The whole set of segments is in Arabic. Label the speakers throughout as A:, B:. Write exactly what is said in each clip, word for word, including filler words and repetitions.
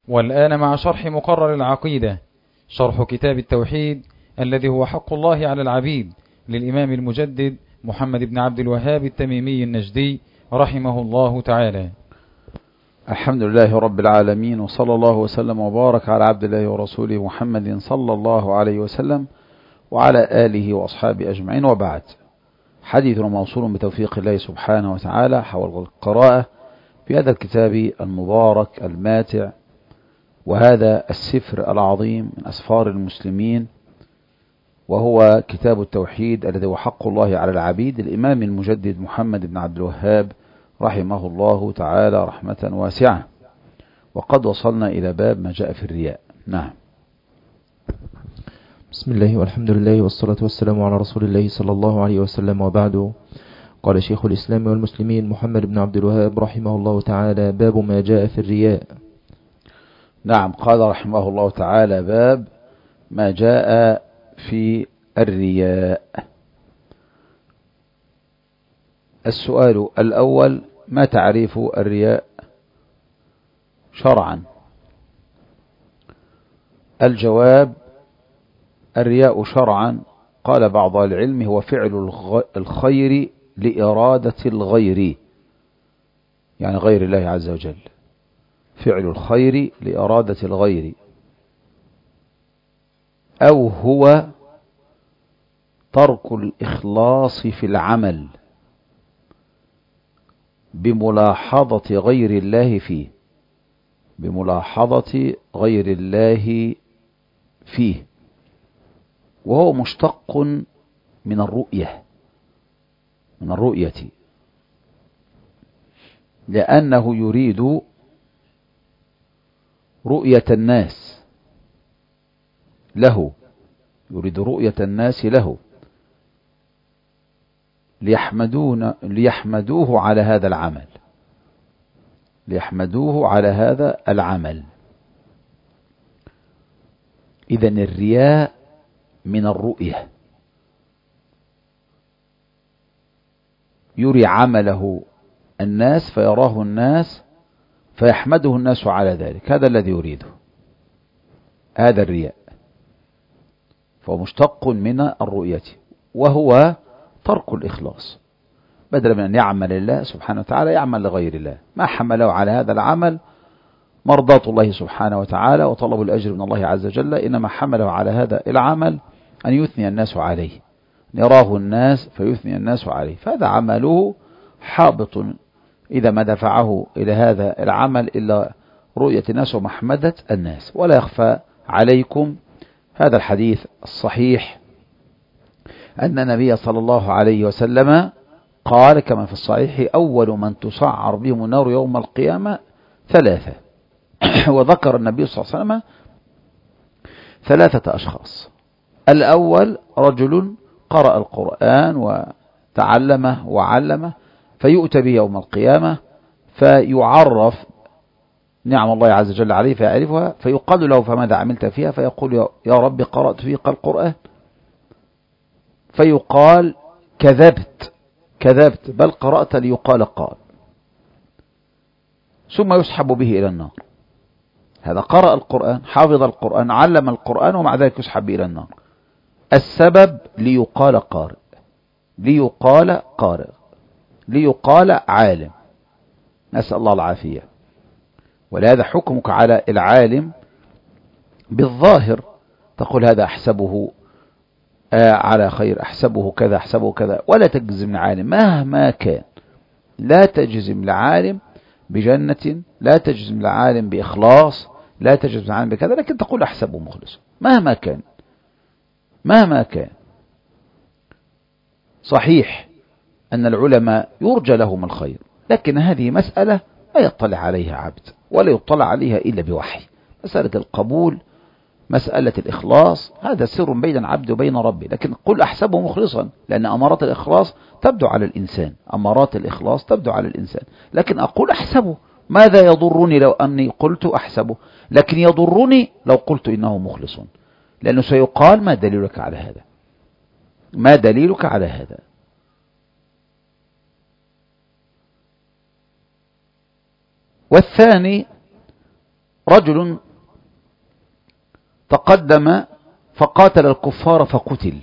A: والآن مع شرح مقرر العقيدة، شرح كتاب التوحيد الذي هو حق الله على العبيد للإمام المجدد محمد بن عبد الوهاب التميمي النجدي رحمه الله تعالى.
B: الحمد لله رب العالمين، وصلى الله وسلم وبارك على عبد الله ورسوله محمد صلى الله عليه وسلم وعلى آله وأصحابه أجمعين، وبعد. حديثنا موصول بتوفيق الله سبحانه وتعالى حول القراءة في هذا الكتاب المبارك الماتع، وهذا السفر العظيم من أسفار المسلمين، وهو كتاب التوحيد الذي هو حق الله على العبيد الإمام المجدد محمد بن عبد الوهاب رحمه الله تعالى رحمة واسعة. وقد وصلنا إلى باب ما جاء في الرياء. نعم.
C: بسم الله والحمد لله والصلاة والسلام على رسول الله صلى الله عليه وسلم، وبعد. قال شيخ الإسلام والمسلمين محمد بن عبد الوهاب رحمه الله تعالى: باب ما جاء في الرياء.
B: نعم، قال رحمه الله تعالى: باب ما جاء في الرياء. السؤال الأول: ما تعريف الرياء شرعا؟ الجواب: الرياء شرعا قال بعض العلم هو فعل الخير لإرادة الغير، يعني غير الله عز وجل، فعل الخير لإرادة الغير، أو هو ترك الإخلاص في العمل بملاحظة غير الله فيه، بملاحظة غير الله فيه، وهو مشتق من الرؤية، من الرؤية، لأنه يريد رؤية الناس له، يريد رؤية الناس له ليحمدون ليحمدوه على هذا العمل، ليحمدوه على هذا العمل. إذن الرياء من الرؤية، يري عمله الناس فيراه الناس فيحمده الناس على ذلك، هذا الذي يريده، هذا الرياء، فهو مشتق من الرؤية، وهو ترك الإخلاص، بدلا من أن يعمل الله سبحانه وتعالى يعمل لغير الله، ما حمله على هذا العمل مرضاة الله سبحانه وتعالى وطلب الأجر من الله عز وجل، إنما حمله على هذا العمل أن يثني الناس عليه، يراه الناس فيثني الناس عليه، فهذا عمله حابط إذا ما دفعه إلى هذا العمل إلا رؤية الناس ومحمدة الناس. ولا يخفى عليكم هذا الحديث الصحيح أن النبي صلى الله عليه وسلم قال كما في الصحيح: أول من تسعر بهم النار يوم القيامة ثلاثة. وذكر النبي صلى الله عليه وسلم ثلاثة أشخاص: الأول رجل قرأ القرآن وتعلمه وعلمه فيؤتى به يوم القيامة فيعرف نعم الله عز وجل عليه فيعرفها، فيقال له: فماذا عملت فيها؟ فيقول: يا رب قرأت فيك القرآن. فيقال: كذبت كذبت بل قرأت ليقال قال. ثم يسحب به إلى النار. هذا قرأ القرآن، حافظ القرآن، علم القرآن، ومع ذلك يسحب به إلى النار. السبب ليقال قارئ، ليقال قارئ، ليقال عالم، نسأل الله العافية. ولهذا حكمك على العالم بالظاهر، تقول: هذا أحسبه آه على خير، أحسبه كذا، أحسبه كذا، ولا تجزم العالم مهما كان، لا تجزم العالم بجنة، لا تجزم العالم بإخلاص، لا تجزم العالم بكذا، لكن تقول: أحسبه مخلص مهما كان، مهما كان. صحيح أن العلماء يرجى لهم الخير، لكن هذه مسألة لا يطلع عليها عبد ولا يطلع عليها إلا بوحي. مسألة القبول، مسألة الإخلاص، هذا سر بين العبد وبين ربه، لكن قل أحسبه مخلصا، لأن أمارات الإخلاص تبدو على الإنسان، أمارات الإخلاص تبدو على الإنسان، لكن أقول أحسبه، ماذا يضرني لو أني قلت أحسبه؟ لكن يضرني لو قلت إنه مخلص، لأنه سيقال: ما دليلك على هذا؟ ما دليلك على هذا؟ والثاني رجل تقدم فقاتل الكفار فقتل،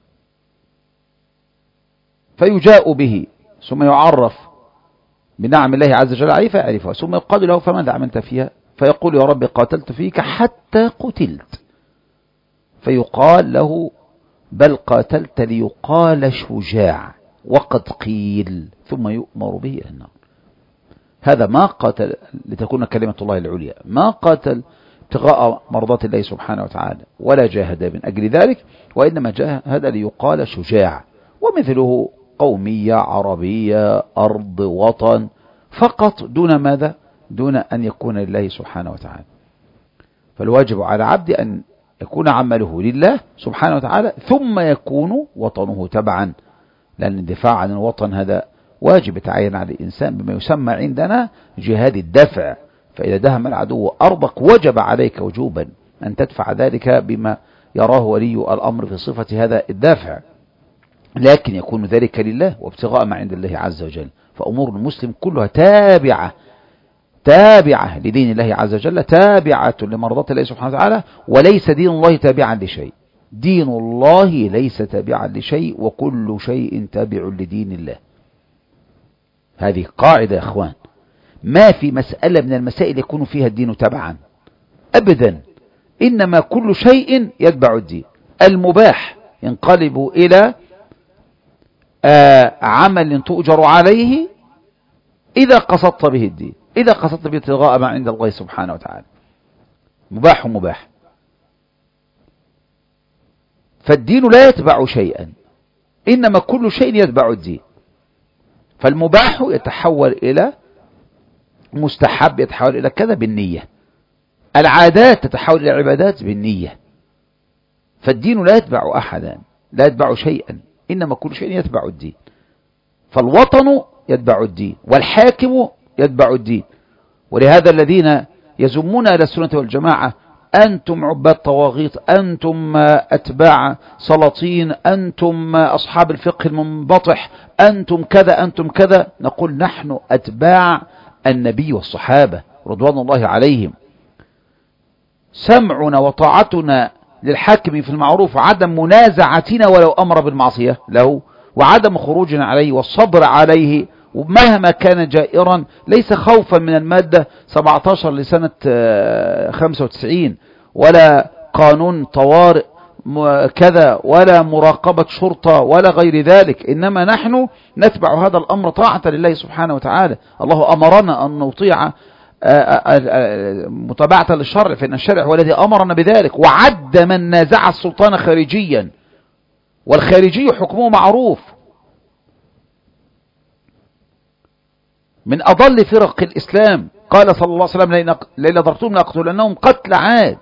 B: فيجاء به ثم يعرف بنعم الله عز وجل عليه فيعرفها، ثم يقال له فماذا عملت فيها؟ فيقول يا رب قاتلت فيك حتى قتلت، فيقال له بل قاتلت ليقال شجاع وقد قيل، ثم يؤمر به إلى النار. هذا ما قاتل لتكون كلمة الله العليا، ما قاتل ابتغاء مرضات الله سبحانه وتعالى ولا جاهد من أجل ذلك، وإنما جاهد ليقال شجاع، ومثله قومية عربية أرض وطن فقط، دون ماذا؟ دون أن يكون لله سبحانه وتعالى. فالواجب على عبد أن يكون عمله لله سبحانه وتعالى، ثم يكون وطنه تبعا، لأن الدفاع عن الوطن هذا واجب يتعين على الإنسان بما يسمى عندنا جهاد الدفع. فإذا دهم العدو أرضك وجب عليك وجوبا أن تدفع ذلك بما يراه ولي الأمر في صفة هذا الدافع، لكن يكون ذلك لله وابتغاء ما عند الله عز وجل. فأمور المسلم كلها تابعة تابعة لدين الله عز وجل، تابعة لمرضات الله سبحانه وتعالى، وليس دين الله تابعا لشيء. دين الله ليس تابعا لشيء، وكل شيء تابع لدين الله. هذه قاعدة يا أخوان، ما في مسألة من المسائل يكون فيها الدين تبعا أبدا، إنما كل شيء يتبع الدين. المباح ينقلب إلى آه عمل تؤجر عليه إذا قصدت به الدين، إذا قصدت به ابتغاء ما عند الله سبحانه وتعالى. مباح مباح. فالدين لا يتبع شيئا، إنما كل شيء يتبع الدين. فالمباح يتحول إلى مستحب، يتحول إلى كذا بالنية. العادات تتحول إلى عبادات بالنية. فالدين لا يتبع أحدا، لا يتبع شيئا، إنما كل شيء يتبع الدين. فالوطن يتبع الدين، والحاكم يتبع الدين. ولهذا الذين يزمون إلى السنة والجماعة أنتم عباد طواغيت، أنتم أتباع سلاطين، أنتم أصحاب الفقه المنبطح، أنتم كذا أنتم كذا، نقول نحن أتباع النبي والصحابة رضوان الله عليهم. سمعنا وطاعتنا للحاكم في المعروف، وعدم منازعتنا ولو أمر بالمعصية له، وعدم خروجنا عليه والصبر عليه ومهما كان جائرا، ليس خوفا من المادة سبعة عشر لسنة خمسة وتسعين، ولا قانون طوارئ كذا، ولا مراقبة شرطة، ولا غير ذلك. إنما نحن نتبع هذا الأمر طاعة لله سبحانه وتعالى. الله أمرنا أن نطيع متابعة للشرع، فإن الشرع هو الذي أمرنا بذلك. وعد من نازع السلطان خارجيا، والخارجي حكمه معروف. من أضل فرق الإسلام قال صلى الله عليه وسلم لئن ضربتم لأقتلنهم قتل عاد.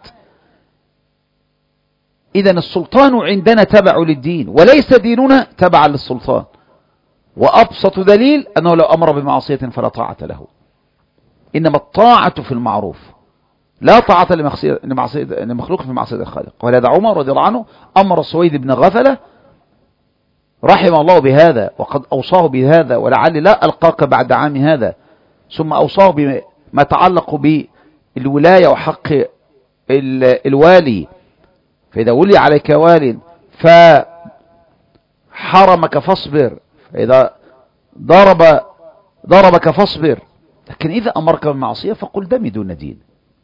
B: إذن السلطان عندنا تبع للدين، وليس ديننا تبع للسلطان. وأبسط دليل أنه لو أمر بمعصية فلا طاعة له، إنما الطاعة في المعروف، لا طاعة لمخلوق في معصية الخالق. ولهذا عمر رضي الله عنه أمر سويد بن غفلة رحم الله بهذا، وقد أوصاه بهذا، ولعل لا ألقاك بعد عام هذا، ثم أوصاه بما يتعلق بالولاية وحق الوالي. فإذا ولي عليك وال فحرمك فاصبر، فإذا ضرب ضربك فاصبر، لكن إذا أمرك بالمعصية فقل دمي دون دين.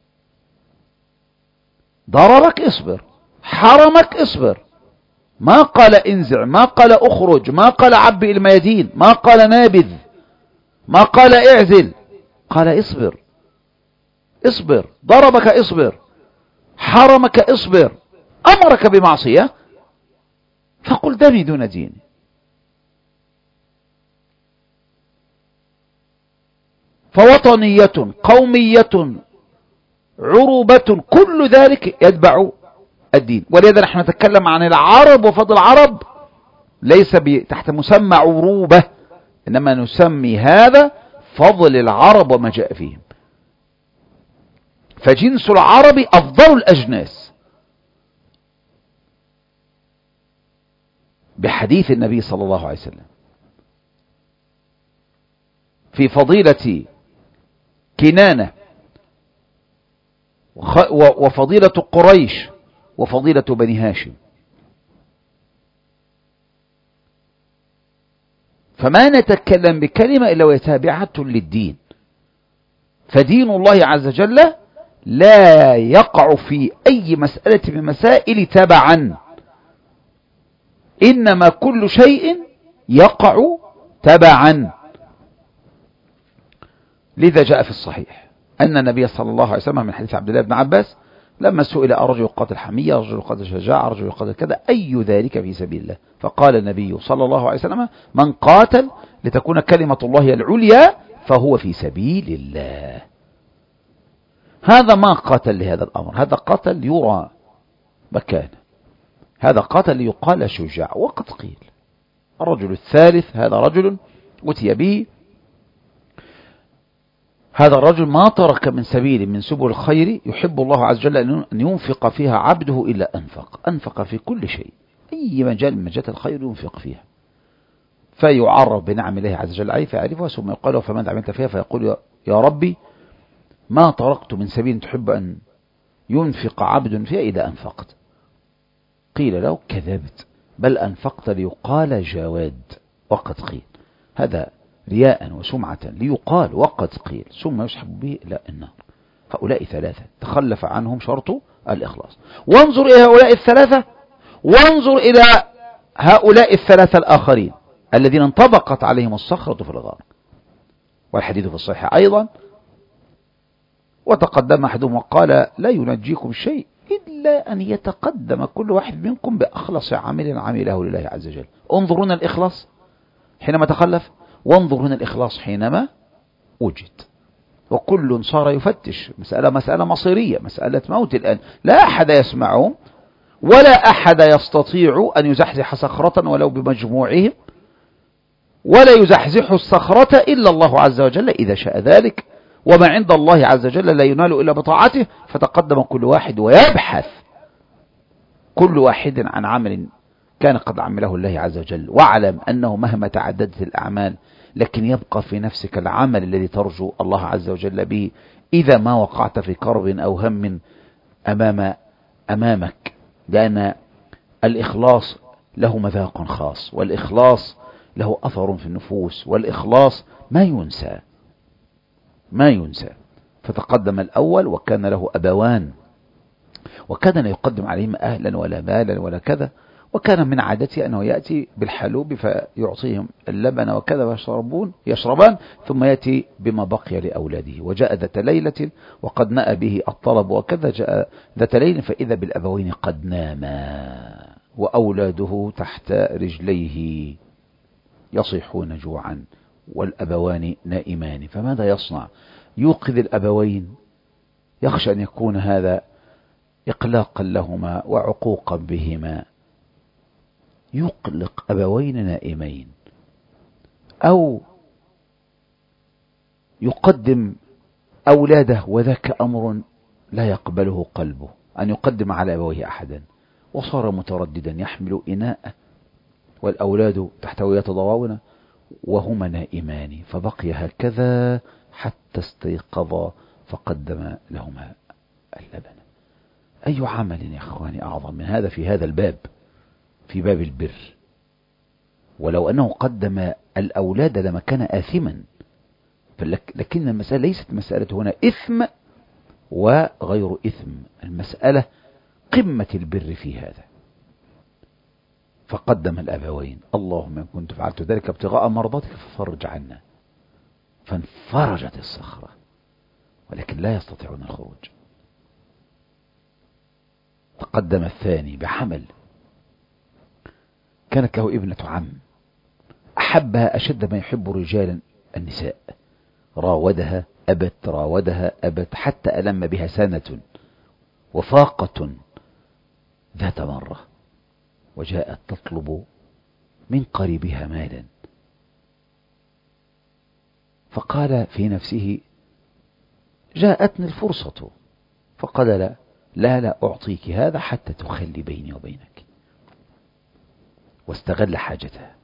B: ضربك اصبر، حرمك اصبر، ما قال انزع، ما قال اخرج، ما قال عبئ الميادين، ما قال نابذ، ما قال اعزل، قال اصبر اصبر. ضربك اصبر، حرمك اصبر، أمرك بمعصية فقل دمي دون دين. فوطنية، قومية، عروبة، كل ذلك يتبع الدين. ولذا نحن نتكلم عن العرب وفضل العرب ليس تحت مسمى عروبة، إنما نسمي هذا فضل العرب وما جاء فيهم. فجنس العرب أفضل الأجناس بحديث النبي صلى الله عليه وسلم في فضيلة كنانة وفضيلة قريش وفضيلة بني هاشم. فما نتكلم بكلمة إلا ويتابعة للدين. فدين الله عز وجل لا يقع في أي مسألة من المسائل تبعا، إنما كل شيء يقع تبعا. لذا جاء في الصحيح أن النبي صلى الله عليه وسلم من حديث عبد الله بن عباس لما سئل أرجل يقاتل حمية، رجل يقاتل شجاعة، رجل يقاتل كذا، أي ذلك في سبيل الله؟ فقال النبي صلى الله عليه وسلم: من قاتل لتكون كلمة الله العليا فهو في سبيل الله. هذا ما قاتل لهذا الأمر، هذا قاتل يرى مكانه، هذا قاتل ليقال شجاع. وقد قيل الرجل الثالث هذا رجل أتي به، هذا الرجل ما ترك من سبيل من سبل الخير يحب الله عز وجل أن ينفق فيها عبده إلا أنفق، أنفق في كل شيء، أي مجال من مجالات الخير ينفق فيها، فيعرف بنعم الله عز وجل عليه فيعرفها، ثم يقال له: فماذا عملت فيها؟ فيقول: يا ربي ما تركت من سبيل تحب أن ينفق عبد فيها إذا أنفقت. قيل له: كذبت، بل أنفقت ليقال جواد. وقد قيل هذا رياء وسمعة ليقال وقد قيل، ثم يسحب به إلى النار. هؤلاء ثلاثة تخلف عنهم شرط الإخلاص. وانظر إلى هؤلاء الثلاثة، وانظر إلى هؤلاء الثلاثة الآخرين الذين انطبقت عليهم الصخرة في الغار. والحديث في الصحيح أيضا: وتقدم أحدهم وقال: لا ينجيكم شيء إلا أن يتقدم كل واحد منكم بأخلص عمل عمله لله عز وجل. انظرون الإخلاص حينما تخلف، وانظرون الإخلاص حينما وجد. وكل صار يفتش، مسألة مسألة مصيرية، مسألة موت الآن، لا أحد يسمعهم ولا أحد يستطيع أن يزحزح صخرة ولو بمجموعهم، ولا يزحزح الصخرة إلا الله عز وجل إذا شاء ذلك، وما عند الله عز وجل لا ينال إلا بطاعته. فتقدم كل واحد ويبحث كل واحد عن عمل كان قد عمله الله عز وجل. واعلم أنه مهما تعددت الأعمال لكن يبقى في نفسك العمل الذي ترجو الله عز وجل به إذا ما وقعت في كرب أو هم أمام أمامك، لأن الإخلاص له مذاق خاص، والإخلاص له أثر في النفوس، والإخلاص ما ينسى ما ينسى. فتقدم الأول وكان له أبوان، وكان لا يقدم عليهم أهلا ولا مالا ولا كذا، وكان من عادته أنه يأتي بالحلوب فيعطيهم اللبن وكذا ويشربون يشربان، ثم يأتي بما بقي لأولاده. وجاء ذات ليلة وقد نأى به الطلب وكذا، جاء ذات ليلة فإذا بالأبوين قد ناما وأولاده تحت رجليه يصيحون جوعا والأبوان نائمان. فماذا يصنع؟ يوقظ الأبوين، يخشى أن يكون هذا إقلاقا لهما وعقوقا بهما، يقلق أبوين نائمين، أو يقدم أولاده، وذاك أمر لا يقبله قلبه أن يقدم على أبويه أحدا، وصار مترددا يحمل إناء والأولاد تحته يتضواون وهما نائمان، فبقي هكذا حتى استيقظا فقدم لهما اللبن. أي عمل يا أخواني أعظم من هذا في هذا الباب، في باب البر؟ ولو أنه قدم الأولاد لما كان آثما، لكن المسألة ليست مسألة هنا إثم وغير إثم، المسألة قمة البر في هذا. فقدم الأبوين: اللهم إن كنت فعلت ذلك ابتغاء مرضاتك ففرج عنا. فانفرجت الصخرة، ولكن لا يستطيعون الخروج. تقدم الثاني بحمل، كانت له ابنة عم أحبها أشد ما يحب رجال النساء، راودها أبت، راودها أبت، حتى ألم بها سنة وفاقة. ذات مرة وجاءت تطلب من قريبها مالا، فقال في نفسه: جاءتني الفرصة. فقال: لا لا لا أعطيك هذا حتى تخلي بيني وبينك. واستغل حاجتها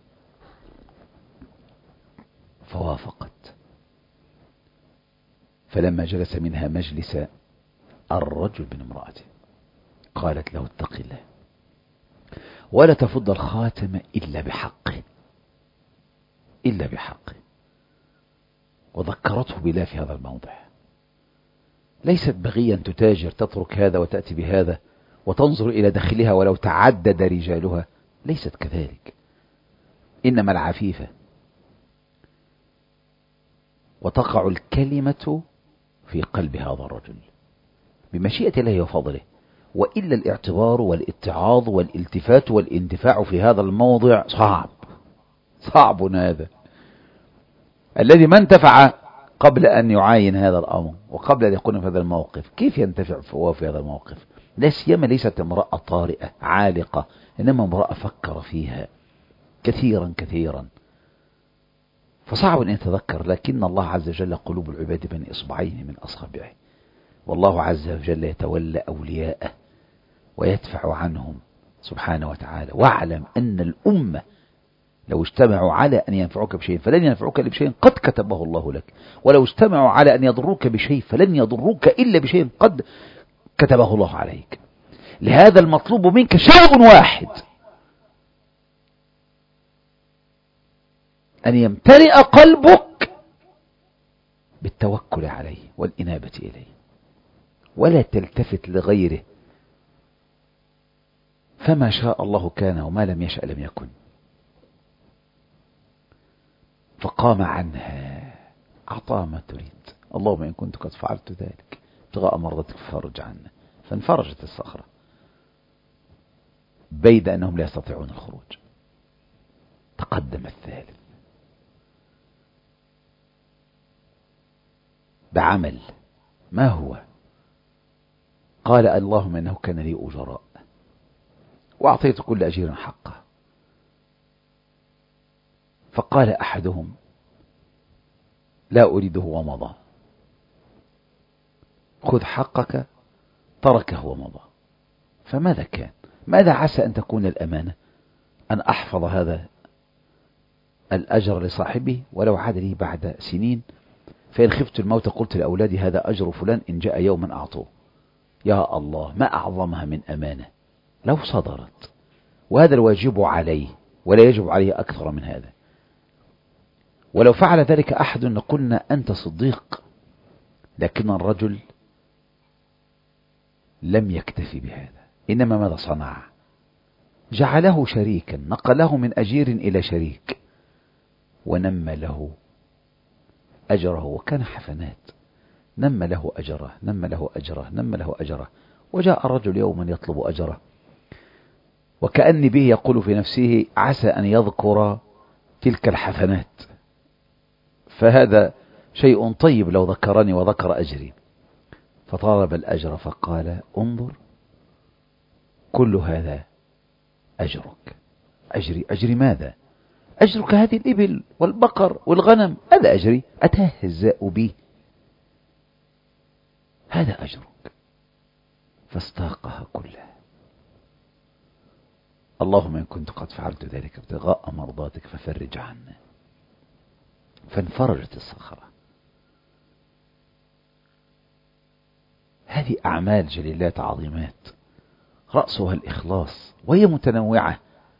B: فوافقت. فلما جلس منها مجلس الرجل من امرأته قالت له اتق الله ولا تفض الخاتم إلا بحقه إلا بحقه. وذكرته بالله في هذا الموضع. ليست بغيا تتاجر تترك هذا وتأتي بهذا وتنظر إلى داخلها ولو تعدد رجالها، ليست كذلك، إنما العفيفة. وتقع الكلمة في قلب هذا الرجل بمشيئة الله وفضله، وإلا الاعتبار والاتعاظ والالتفات والاندفاع في هذا الموضع صعب صعب. هذا الذي ما انتفع قبل أن يعاين هذا الأمر وقبل أن يكون في هذا الموقف، كيف ينتفع هو في هذا الموقف؟ لا سيما ليست امرأة طارئة عالقة، إنما امرأة فكر فيها كثيرا كثيرا، فصعب أن يتذكر. لكن الله عز وجل قلوب العباد بين إصبعين من أصابعه، والله عز وجل يتولى أولياءه ويدفع عنهم سبحانه وتعالى. واعلم أن الأمة لو اجتمعوا على أن ينفعوك بشيء فلن ينفعوك إلا بشيء قد كتبه الله لك، ولو اجتمعوا على أن يضروك بشيء فلن يضروك إلا بشيء قد كتبه الله عليك. لهذا المطلوب منك شيء واحد، أن يمتلئ قلبك بالتوكل عليه والإنابة إليه، ولا تلتفت لغيره، فما شاء الله كان وما لم يشأ لم يكن. فقام عنها أعطاها ما تريد. اللهم إن كنت قد فعلت ذلك ابتغاء مرضتك ففرج عنا. فانفرجت الصخرة بيد أنهم لا يستطيعون الخروج. تقدم الثالث بعمل. ما هو؟ قال اللهم إنه كان لي أجراء وأعطيت كل أجير حقه. فقال أحدهم لا أريده ومضى. خذ حقك، تركه ومضى. فماذا كان؟ ماذا عسى أن تكون الأمانة؟ أن أحفظ هذا الأجر لصاحبه ولو عاد لي بعد سنين، فإن خفت الموت قلت لأولادي هذا أجر فلان إن جاء يوما أعطوه. يا الله، ما أعظمها من أمانة لو صدرت، وهذا الواجب عليه ولا يجب عليه أكثر من هذا. ولو فعل ذلك أحد لقلنا أنت صديق، لكن الرجل لم يكتفي بهذا، إنما ماذا صنع؟ جعله شريكا، نقله من أجير إلى شريك، ونمى له أجره. وكان حفنات، نمى له أجره نمى له أجره نمى له أجره. وجاء الرجل يوما يطلب أجره، وكأن به يقول في نفسه عسى أن يذكر تلك الحفنات، فهذا شيء طيب لو ذكرني وذكر أجري. فطالب الأجر فقال انظر كل هذا أجرك. أجري أجري ماذا؟ أجرك هذه الإبل والبقر والغنم، هذا أجري، أتهزأ بي، هذا أجرك. فاستاقها كلها. اللهم إن كنت قد فعلت ذلك ابتغاء مرضاتك ففرج عنا. فانفرجت الصخرة. هذه أعمال جليلات عظيمات رأسها الإخلاص، وهي متنوعة.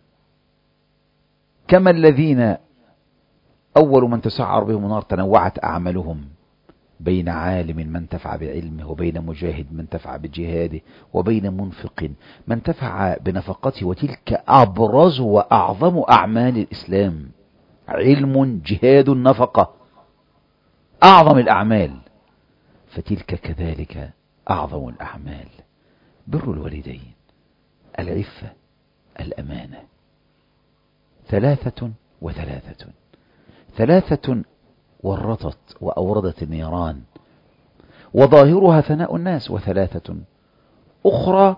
B: كما الذين أول من تسعر بهم النار تنوعت أعمالهم، بين عالم من انتفع بعلمه، وبين مجاهد من انتفع بجهاده، وبين منفق من انتفع بنفقته. وتلك أبرز وأعظم أعمال الإسلام، علم جهاد نفقة، أعظم الأعمال. فتلك كذلك أعظم الأعمال، بر الوالدين، العفة، الأمانة. ثلاثة وثلاثة ثلاثة ورطت وأوردت النيران، وظاهرها ثناء الناس. وثلاثة أخرى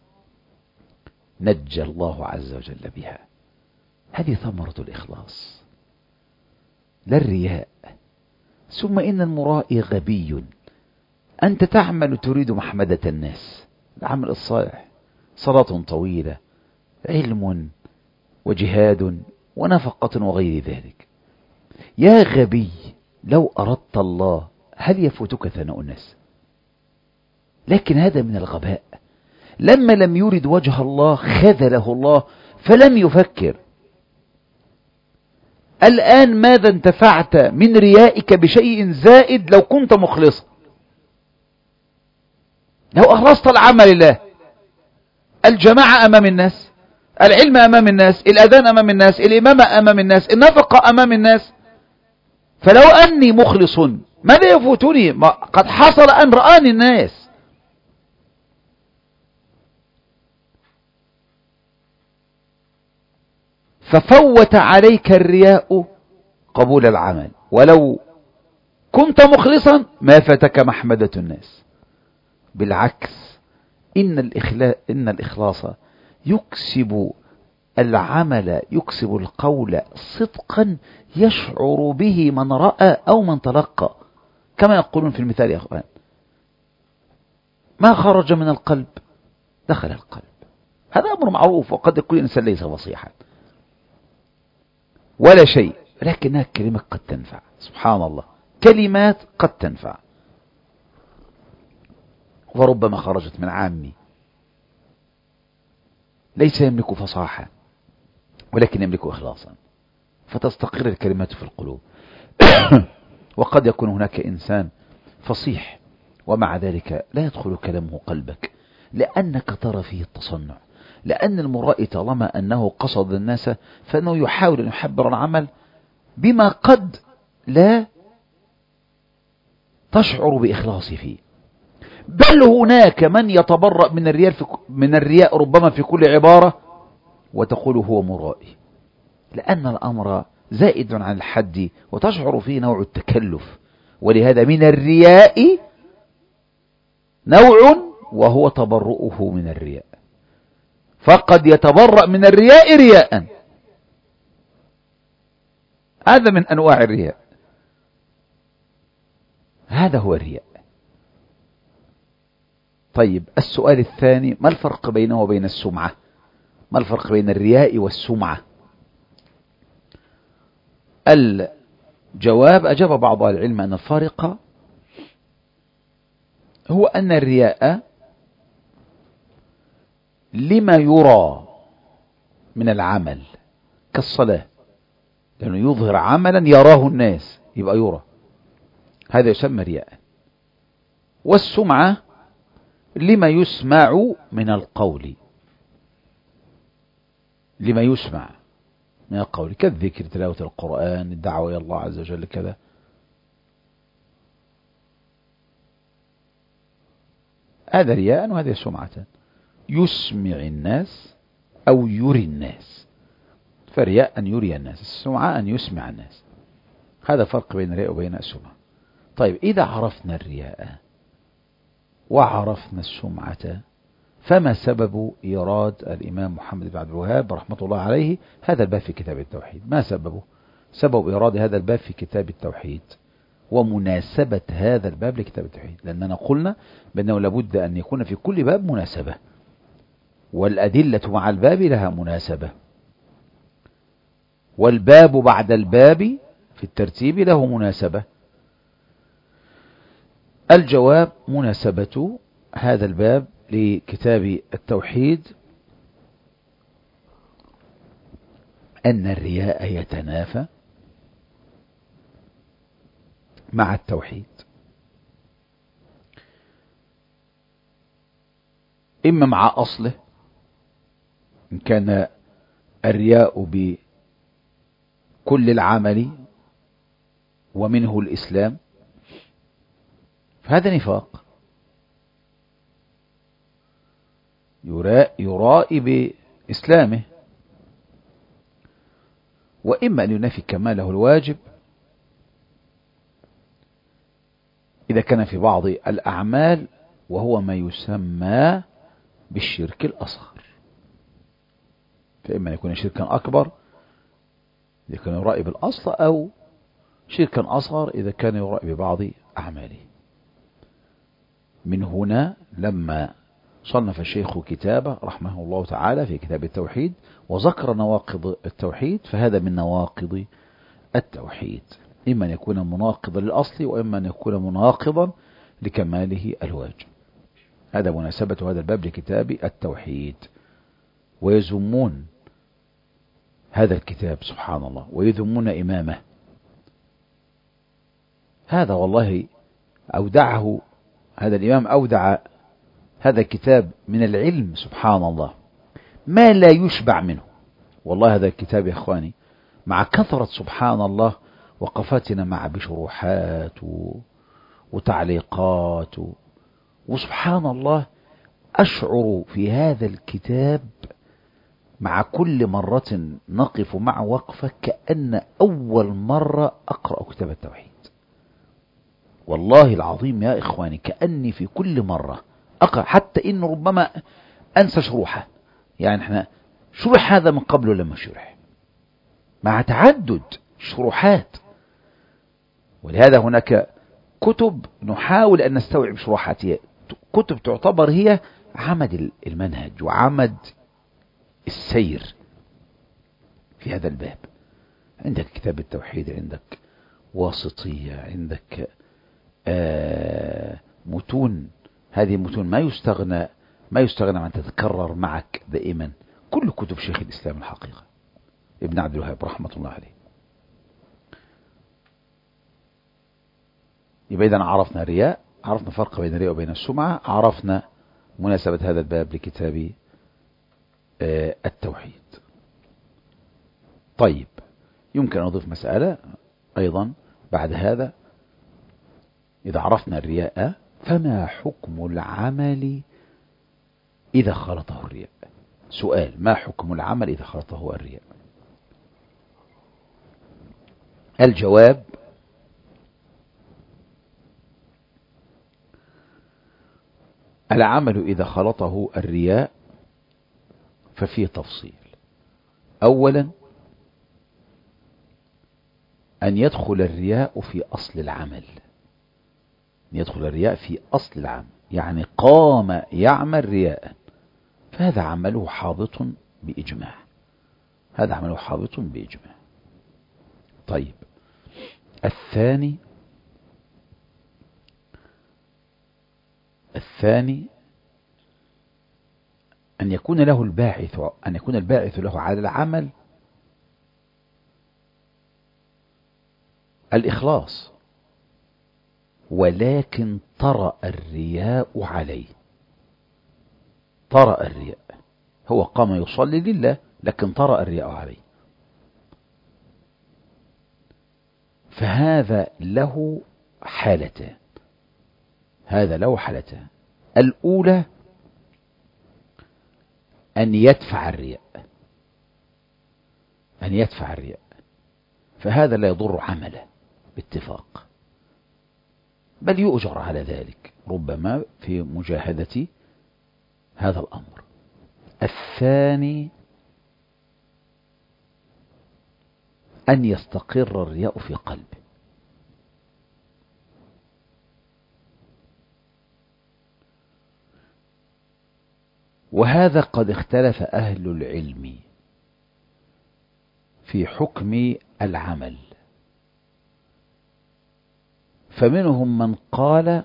B: نجى الله عز وجل بها. هذه ثمرة الإخلاص، لا الرياء. ثم إن المرائي غبي. أنت تعمل تريد محمدة الناس، العمل الصالح، صلاة طويلة، علم وجهاد ونفقة وغير ذلك. يا غبي، لو أردت الله هل يفوتك ثناء الناس؟ لكن هذا من الغباء. لما لم يرد وجه الله خذله الله فلم يفكر. الآن ماذا انتفعت من ريائك بشيء زائد لو كنت مخلصا؟ لو أخلصت العمل لله، الجماعة أمام الناس، العلم أمام الناس، الأذان أمام الناس، الإمامة أمام الناس، النفقة أمام الناس، فلو أني مخلص ماذا يفوتني؟ ما قد حصل أن رآني الناس. ففوت عليك الرياء قبول العمل، ولو كنت مخلصا ما فاتك محمدة الناس. بالعكس، إن الإخلاص, إن الإخلاص يكسب العمل، يكسب القول صدقا يشعر به من رأى أو من تلقى، كما يقولون في المثال يا أخوان: ما خرج من القلب دخل القلب. هذا أمر معروف، وقد يكون الإنسان ليس فصيحا ولا شيء، لكنها كلمة قد تنفع. سبحان الله، كلمات قد تنفع. وربما خرجت من عامي ليس يملك فصاحة ولكن يملك إخلاصا، فتستقر الكلمات في القلوب. وقد يكون هناك إنسان فصيح ومع ذلك لا يدخل كلامه قلبك، لأنك ترى فيه التصنع، لأن المرائي طالما أنه قصد الناس فإنه يحاول أن يحبر العمل بما قد لا تشعر بإخلاص فيه. بل هناك من يتبرأ من الرياء من الرياء ربما في كل عبارة وتقول هو مرائي، لأن الأمر زائد عن الحد وتشعر فيه نوع التكلف. ولهذا من الرياء نوع وهو تبرؤه من الرياء، فقد يتبرأ من الرياء رياء، هذا من أنواع الرياء، هذا هو الرياء. طيب، السؤال الثاني: ما الفرق بينه وبين السمعة؟ ما الفرق بين الرياء والسمعة؟ الجواب: أجاب بعض العلم أن الفارق هو أن الرياء لما يرى من العمل كالصلاة، لأنه يظهر عملا يراه الناس يبقى يرى، هذا يسمى رياء. والسمعة لما يسمع من القول، لما يسمع من القول كالذكر، تلاوة القرآن، الدعوة إلى الله عز وجل، كذا. هذا رياء وهذا سمعة، يسمع الناس أو يري الناس. فرياء أن يري الناس، السمعة أن يسمع الناس. هذا فرق بين الرياء وبين السمعة. طيب، إذا عرفنا الرياء وعرفنا السمعة، فما سبب إيراد الإمام محمد بن عبد الوهاب رحمة الله عليه هذا الباب في كتاب التوحيد؟ ما سببه؟ سبب إيراد هذا الباب في كتاب التوحيد ومناسبة هذا الباب لكتاب التوحيد، لأننا قلنا بأنه لابد أن يكون في كل باب مناسبة، والأدلة مع الباب لها مناسبة، والباب بعد الباب في الترتيب له مناسبة. الجواب: مناسبة هذا الباب لكتاب التوحيد أن الرياء يتنافى مع التوحيد، إما مع أصله، إن كان الرياء بكل العمل ومنه الإسلام فهذا نفاق، يرائي بإسلامه، وإما أن ينافي كماله الواجب إذا كان في بعض الأعمال، وهو ما يسمى بالشرك الأصغر، فإما أن يكون شركا أكبر إذا كان يرائي بالأصل، أو شركا أصغر إذا كان يرائي ببعض أعماله. من هنا لما صنف الشيخ كتابه رحمه الله تعالى في كتاب التوحيد وذكر نواقض التوحيد، فهذا من نواقض التوحيد. إما أن يكون مناقضا للأصل وإما أن يكون مناقضا لكماله الواجب. هذا مناسبة هذا الباب لكتاب التوحيد. ويذمون هذا الكتاب سبحان الله، ويذمون إمامه. هذا والله أودعه هذا الإمام، أودع هذا الكتاب من العلم سبحان الله ما لا يشبع منه. والله هذا الكتاب يا إخواني مع كثرة سبحان الله وقفاتنا مع بشروحات وتعليقات وسبحان الله، أشعر في هذا الكتاب مع كل مرة نقف مع وقفة كأن أول مرة أقرأ كتاب التوحيد. والله العظيم يا إخواني كأني في كل مرة أقرأ، حتى إنه ربما أنسى شروحه. يعني احنا شرح هذا من قبل لما شرح مع تعدد شروحات، ولهذا هناك كتب نحاول أن نستوعب شروحاتها، كتب تعتبر هي عمد المنهج وعمد السير في هذا الباب. عندك كتاب التوحيد، عندك واسطية، عندك آه متون. هذه متون ما يستغنى ما يستغنى عن تتكرر معك دائما. كل كتب شيخ الإسلام الحقيقة ابن عبد الوهاب رحمة الله عليه. يبقى إذن عرفنا الرياء، عرفنا فرق بين الرياء وبين السمعة، عرفنا مناسبة هذا الباب لكتاب آه التوحيد. طيب، يمكن أن أضيف مسألة أيضا بعد هذا. إذا عرفنا الرياء فما حكم العمل إذا خلطه الرياء؟ سؤال: ما حكم العمل إذا خلطه الرياء؟ الجواب: العمل إذا خلطه الرياء ففيه تفصيل. أولا، أن يدخل الرياء في أصل العمل، أن يدخل الرياء في أصل العمل، يعني قام يعمل رياء فهذا عمله حابط بإجماع، هذا عمله حابط بإجماع. طيب، الثاني الثاني أن يكون له الباعث أن يكون الباعث له على العمل الإخلاص، ولكن طرأ الرياء عليه. طرأ الرياء، هو قام يصلي لله لكن طرأ الرياء عليه، فهذا له حالتان. هذا له حالتان. الأولى أن يدفع الرياء، أن يدفع الرياء فهذا لا يضر عمله باتفاق، بل يؤجر على ذلك ربما في مجاهدة هذا الأمر. الثاني أن يستقر الرياء في قلبه، وهذا قد اختلف أهل العلم في حكم العمل، فمنهم من قال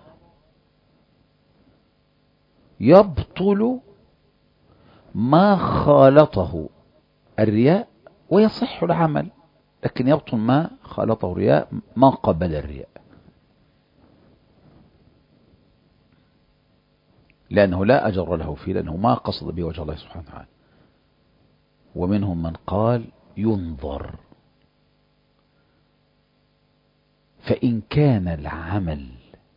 B: يبطل ما خالطه الرياء ويصح العمل، لكن يبطل ما خالطه الرياء ما قبل الرياء، لأنه لا أجر له فيه، لأنه ما قصد به وجه الله سبحانه وتعالى. ومنهم من قال ينظر، فإن كان العمل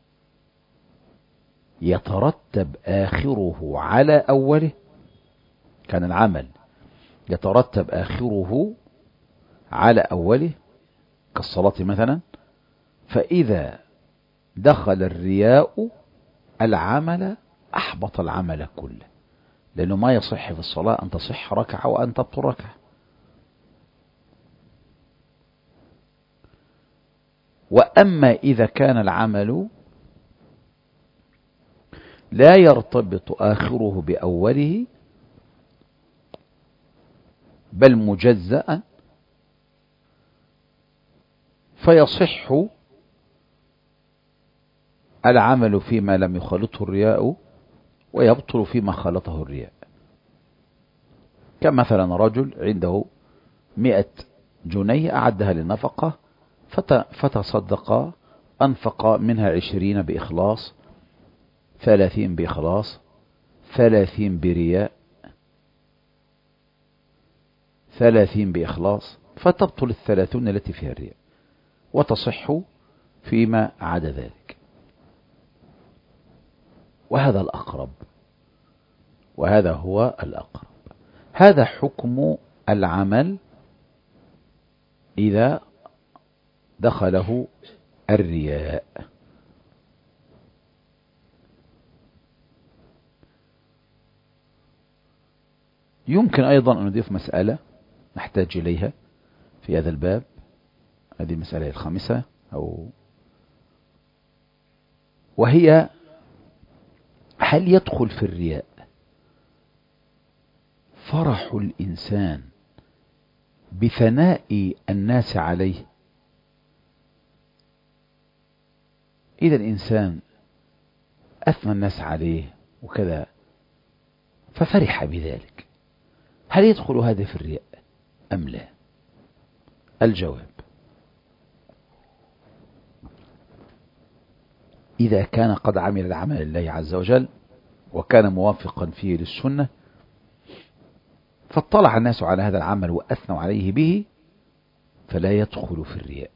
B: يترتب آخره على أوله، كان العمل يترتب آخره على أوله كالصلاة مثلا، فإذا دخل الرياء العمل أحبط العمل كله، لأنه ما يصح في الصلاة أن تصح ركعة وأن تبطل ركعة. وأما إذا كان العمل لا يرتبط آخره بأوله بل مجزأ، فيصح العمل فيما لم يخالطه الرياء ويبطل فيما خالطه الرياء. كمثلا رجل عنده مئة جنيه أعدها للنفقة فتصدق، أنفق منها عشرين بإخلاص، ثلاثين بإخلاص، ثلاثين برياء، ثلاثين بإخلاص، فتبطل الثلاثون التي فيها الرياء وتصح فيما عدا ذلك. وهذا الأقرب، وهذا هو الأقرب. هذا حكم العمل إذا دخله الرياء. يمكن أيضا أن نضيف مسألة نحتاج إليها في هذا الباب، هذه المسألة الخامسة، أو وهي: هل يدخل في الرياء فرح الإنسان بثناء الناس عليه؟ إذا الإنسان أثنى الناس عليه وكذا ففرح بذلك، هل يدخل هذا في الرياء أم لا؟ الجواب: إذا كان قد عمل العمل لله عز وجل وكان موافقا فيه للسنة فاطلع الناس على هذا العمل وأثنوا عليه به فلا يدخل في الرياء.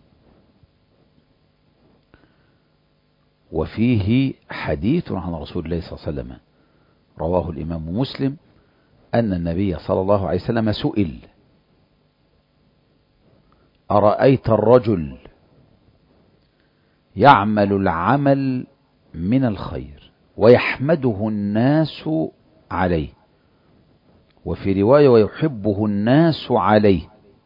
B: وفيه حديث عن رسول الله صلى الله عليه وسلم رواه الإمام مسلم أن النبي صلى الله عليه وسلم سئل: أرأيت الرجل يعمل العمل من الخير ويحمده الناس عليه، وفي رواية ويحبه الناس عليه،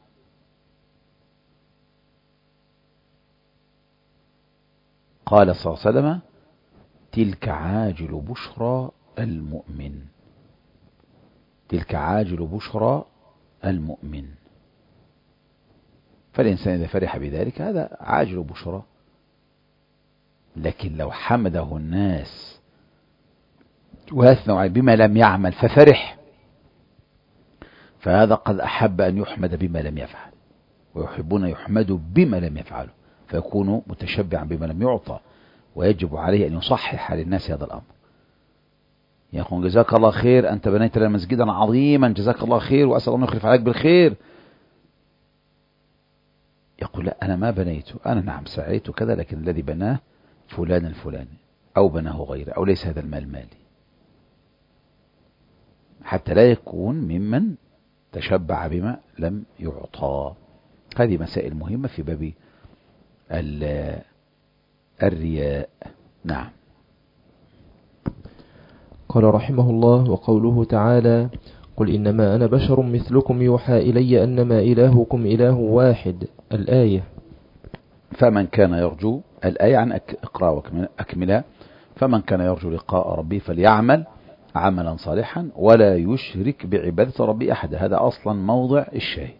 B: قال صلى الله عليه وسلم: تلك عاجل بشرى المؤمن، تلك عاجل بشرى المؤمن. فالإنسان إذا فرح بذلك هذا عاجل بشرى، لكن لو حمده الناس وأثنوا عليه بما لم يعمل ففرح فهذا قد أحب أن يحمد بما لم يفعل، ويحبون يحمدوا بما لم يفعلوا، فيكون متشبعا بما لم يعطى، ويجب عليه أن يصحح للناس هذا الأمر. يقول: جزاك الله خير، أنت بنيت لنا مسجدا عظيما، جزاك الله خير، وأسأل الله يخلف عليك بالخير. يقول: لا، أنا ما بنيته، أنا نعم سعيت كذا، لكن الذي بناه فلان الفلاني، أو بناه غيره، أو ليس هذا المال مالي، حتى لا يكون ممن تشبع بما لم يعطى. هذه مسائل مهمة في باب الرياء. نعم.
C: قال رحمه الله: وقوله تعالى: قل إنما أنا بشر مثلكم يوحى إلي أنما إلهكم إله واحد. الآية.
B: فمن كان يرجو، الآية عن اقرأ وأكملها: فمن كان يرجو لقاء ربه فليعمل عملا صالحا ولا يشرك بعبادة ربه أحد. هذا أصلا موضع الشاهد.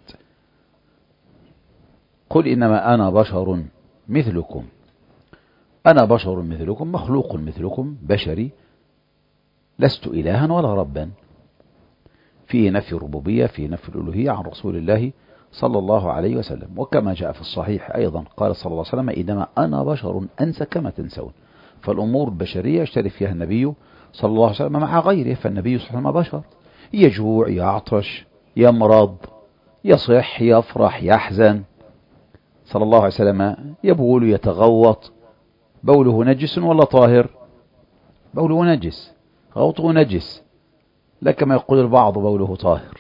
B: قل إنما أنا بشر مثلكم، أنا بشر مثلكم، مخلوق مثلكم، بشري، لست إلها ولا ربا. فيه نفي الربوبية، فيه نفي الألوهية عن رسول الله صلى الله عليه وسلم. وكما جاء في الصحيح أيضا قال صلى الله عليه وسلم: إنما أنا بشر أنسى كما تنسون. فالأمور البشرية يشترك فيها النبي صلى الله عليه وسلم مع غيره، فالنبي صلى الله عليه وسلم بشر، يجوع، يعطش، يمرض، يصح، يفرح، يحزن. صلى الله عليه وسلم يبول، يتغوط. بوله نجس ولا طاهر؟ بوله نجس، غوطه نجس، لا كما يقول البعض بوله طاهر.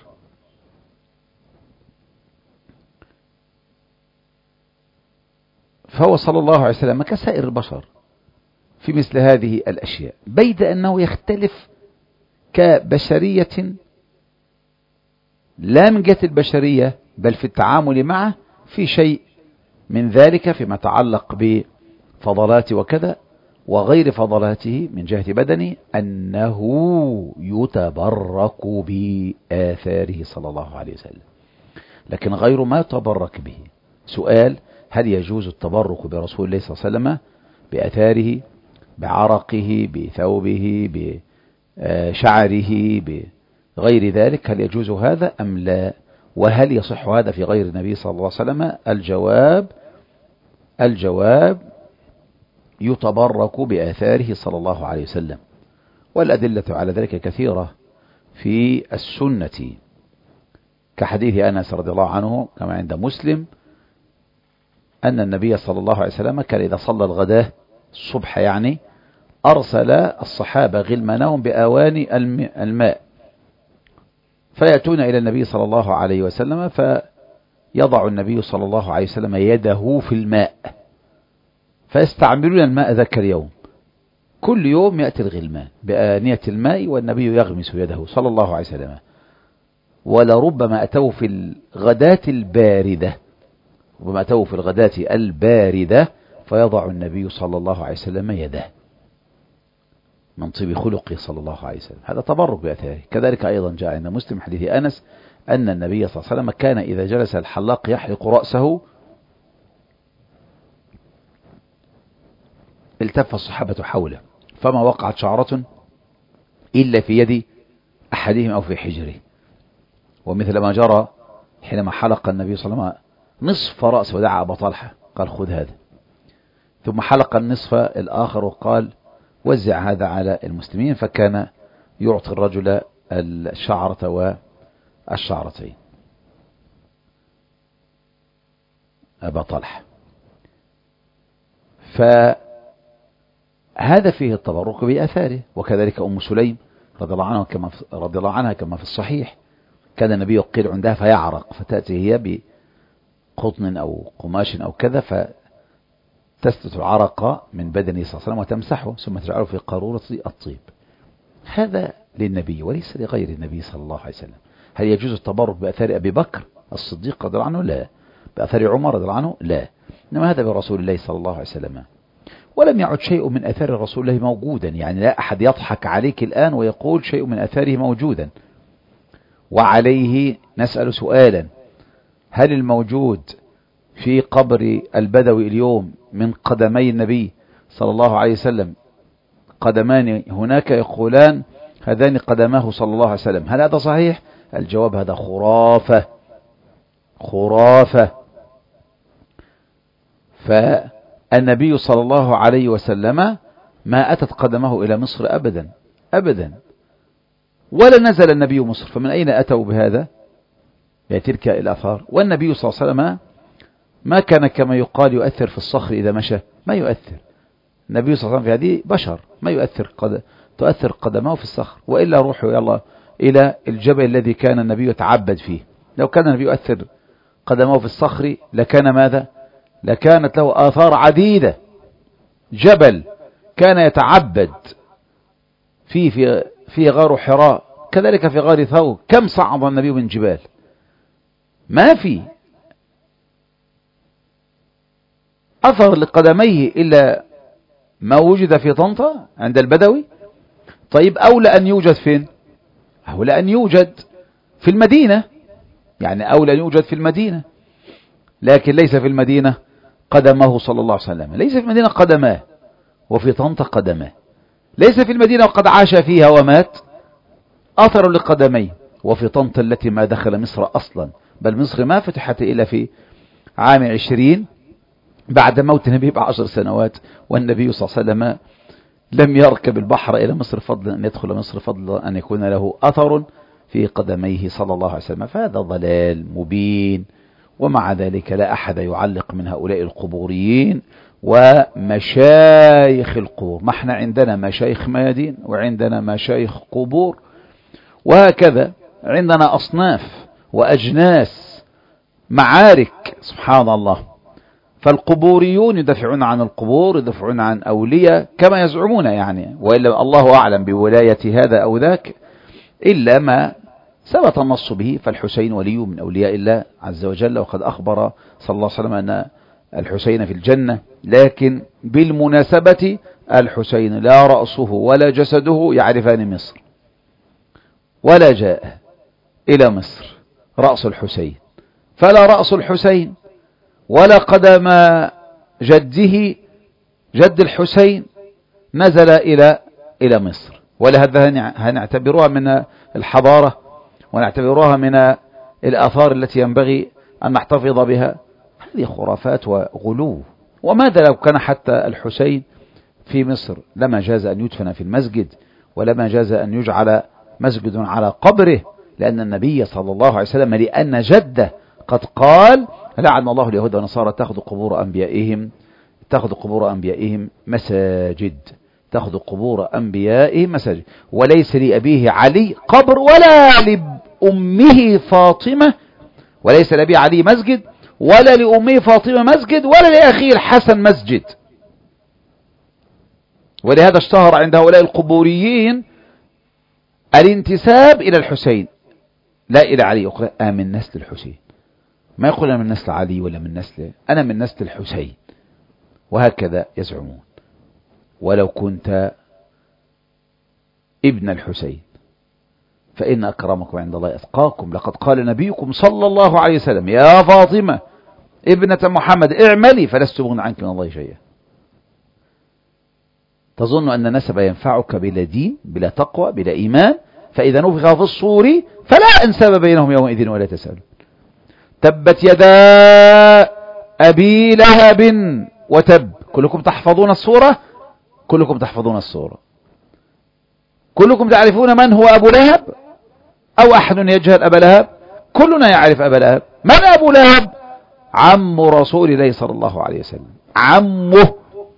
B: فهو صلى الله عليه وسلم كسائر البشر في مثل هذه الأشياء، بيد أنه يختلف كبشرية لا من جهة البشرية بل في التعامل معه في شيء من ذلك فيما يتعلق بفضلات وكذا وغير فضلاته من جهة بدنه، أنه يتبرك بآثاره صلى الله عليه وسلم، لكن غير ما يتبرك به. سؤال: هل يجوز التبرك برسول الله صلى الله عليه وسلم بأثاره، بعرقه، بثوبه، بشعره، بغير ذلك؟ هل يجوز هذا أم لا؟ وهل يصح هذا في غير النبي صلى الله عليه وسلم؟ الجواب الجواب يتبرك بآثاره صلى الله عليه وسلم، والأدلة على ذلك كثيرة في السنة، كحديث أنس رضي الله عنه كما عند مسلم أن النبي صلى الله عليه وسلم كان إذا صلى الغداة الصبح يعني أرسل الصحابة غلمانهم بأواني الماء، فيأتون إلى النبي صلى الله عليه وسلم، فيضع النبي صلى الله عليه وسلم يده في الماء، فيستعملون الماء ذاك اليوم. كل يوم يأتي الغلمان بآنية الماء والنبي يغمس يده صلى الله عليه وسلم. ولربما أتوا في الغداة الباردة ربما أتوا في الغداة الباردة فيضع النبي صلى الله عليه وسلم يده من طيب خلقه صلى الله عليه وسلم. هذا تبرك بأثاره. كذلك أيضا جاء عند مسلم حديث أنس أن النبي صلى الله عليه وسلم كان إذا جلس الحلاق يحلق رأسه التف الصحابة حوله فما وقعت شعرة إلا في يد أحدهم أو في حجره، ومثل ما جرى حينما حلق النبي صلى الله عليه وسلم نصف رأسه ودعا أبا طلحة قال خذ هذا، ثم حلق النصف الآخر وقال وزع هذا على المسلمين، فكان يعطي الرجل الشعرة والشعرتين أبا طلحة. فهذا فيه التبرك بأثاره. وكذلك أم سليم رضي الله عنها كما رضي الله عنها كما في الصحيح كان النبي يقيل عندها فيعرق، فتأتي هي بقطن أو قماش أو كذا فتسلت العرق من بدنه صلى الله عليه وسلم وتمسحه ثم تجعله في قارورة الطيب. هذا للنبي وليس لغير النبي صلى الله عليه وسلم. هل يجوز التبرك بأثار أبي بكر الصديق رضي الله عنه؟ لا. بأثار عمر رضي الله عنه؟ لا. إنما هذا برسول الله صلى الله عليه وسلم. ولم يعد شيء من أثار رسول الله موجودا، يعني لا أحد يضحك عليك الآن ويقول شيء من أثاره موجودا. وعليه نسأل سؤالا: هل الموجود في قبر البدوي اليوم من قدمي النبي صلى الله عليه وسلم قدمان هناك يقولان هذان قدماه صلى الله عليه وسلم، هل هذا صحيح؟ الجواب هذا خرافة خرافة. فالنبي صلى الله عليه وسلم ما أتت قدمه إلى مصر أبدا أبدا، ولا نزل النبي مصر، فمن أين أتوا بهذا بتلك الآثار؟ والنبي صلى الله عليه وسلم ما كان كما يقال يؤثر في الصخر إذا مشى، ما يؤثر. النبي صلى الله عليه وسلم في هذه بشر ما يؤثر قد... تؤثر قدمه في الصخر، وإلا روحوا يلا إلى الجبل الذي كان النبي يتعبد فيه. لو كان النبي يؤثر قدمه في الصخر لكان ماذا؟ لكانت له آثار عديدة. جبل كان يتعبد فيه في في غار حراء، كذلك في غار ثور، كم صعد النبي من جبال؟ ما في أثر لقدميه إلا ما وجد في طنطا عند البدوي. طيب أولى أن يوجد فين؟ أولى أن يوجد في المدينة، يعني أولى أن يوجد في المدينة، لكن ليس في المدينة قدمه صلى الله عليه وسلم، ليس في المدينة قدماه، وفي طنطا قدماه، ليس في المدينة وقد عاش فيها ومات أثر لقدميه، وفي طنطا التي ما دخل مصر أصلا، بل مصر ما فتحت إلا في عام عشرين بعد موت النبي بعشر سنوات، والنبي صلى الله عليه وسلم لم يركب البحر إلى مصر فضلا أن يدخل مصر فضلا أن يكون له أثر في قدميه صلى الله عليه وسلم. فهذا ضلال مبين. ومع ذلك لا أحد يعلق من هؤلاء القبوريين ومشايخ القبور. ما احنا عندنا مشايخ ميادين وعندنا مشايخ قبور، وهكذا عندنا أصناف وأجناس معارك سبحان الله. فالقبوريون يدافعون عن القبور، يدافعون عن أولياء كما يزعمون يعني، وإلا الله أعلم بولاية هذا أو ذاك إلا ما ثبت النص به. فالحسين ولي من أولياء الله عز وجل، وقد أخبر صلى الله عليه وسلم أن الحسين في الجنة. لكن بالمناسبة الحسين لا رأسه ولا جسده يعرفان مصر، ولا جاء إلى مصر رأس الحسين، فلا رأس الحسين ولا قدم جده جد الحسين نزل إلى إلى مصر. ولهذا هنعتبرها من الحضارة ونعتبرها من الآثار التي ينبغي أن نحتفظ بها. هذه خرافات وغلو. وماذا لو كان حتى الحسين في مصر؟ لما جاز أن يدفن في المسجد، ولما جاز أن يجعل مسجد على قبره، لأن النبي صلى الله عليه وسلم لأن جده قد قال: لعن الله اليهود والنصارى تأخذ قبور أنبيائهم تأخذ قبور أنبيائهم مساجد تأخذ قبور أنبيائهم مساجد، وليس لأبيه علي قبر ولا لأمه فاطمة، وليس لأبي علي مسجد ولا لأمه فاطمة مسجد ولا لأخيه الحسن مسجد. ولهذا اشتهر عند هؤلاء القبوريين الانتساب إلى الحسين لا إلى علي. يقول أنا من نسل الحسين، ما يقول أنا من نسل علي ولا من نسل، أنا من نسل الحسين، وهكذا يزعمون. ولو كنت ابن الحسين فإن أكرمكم عند الله أتقاكم. لقد قال نبيكم صلى الله عليه وسلم: يا فاطمة ابنة محمد اعملي فلست أغنى عنك من الله شيئا. تظن أن نسب ينفعك بلا دين بلا تقوى بلا إيمان؟ فإذا نفخ في الصور فلا أنساب بينهم يومئذ ولا تسألون. تبت يدا أبي لهب وتب. كلكم تحفظون الصورة كلكم تحفظون الصورة كلكم تعرفون من هو أبو لهب، أو أحد يجهل أبا لهب؟ كلنا يعرف أبا لهب. من أبو لهب؟ عم رسول الله صلى الله عليه وسلم، عمه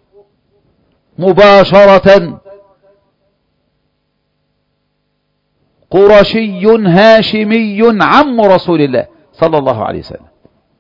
B: مباشرة، قرشي هاشمي عم رسول الله صلى الله عليه وسلم.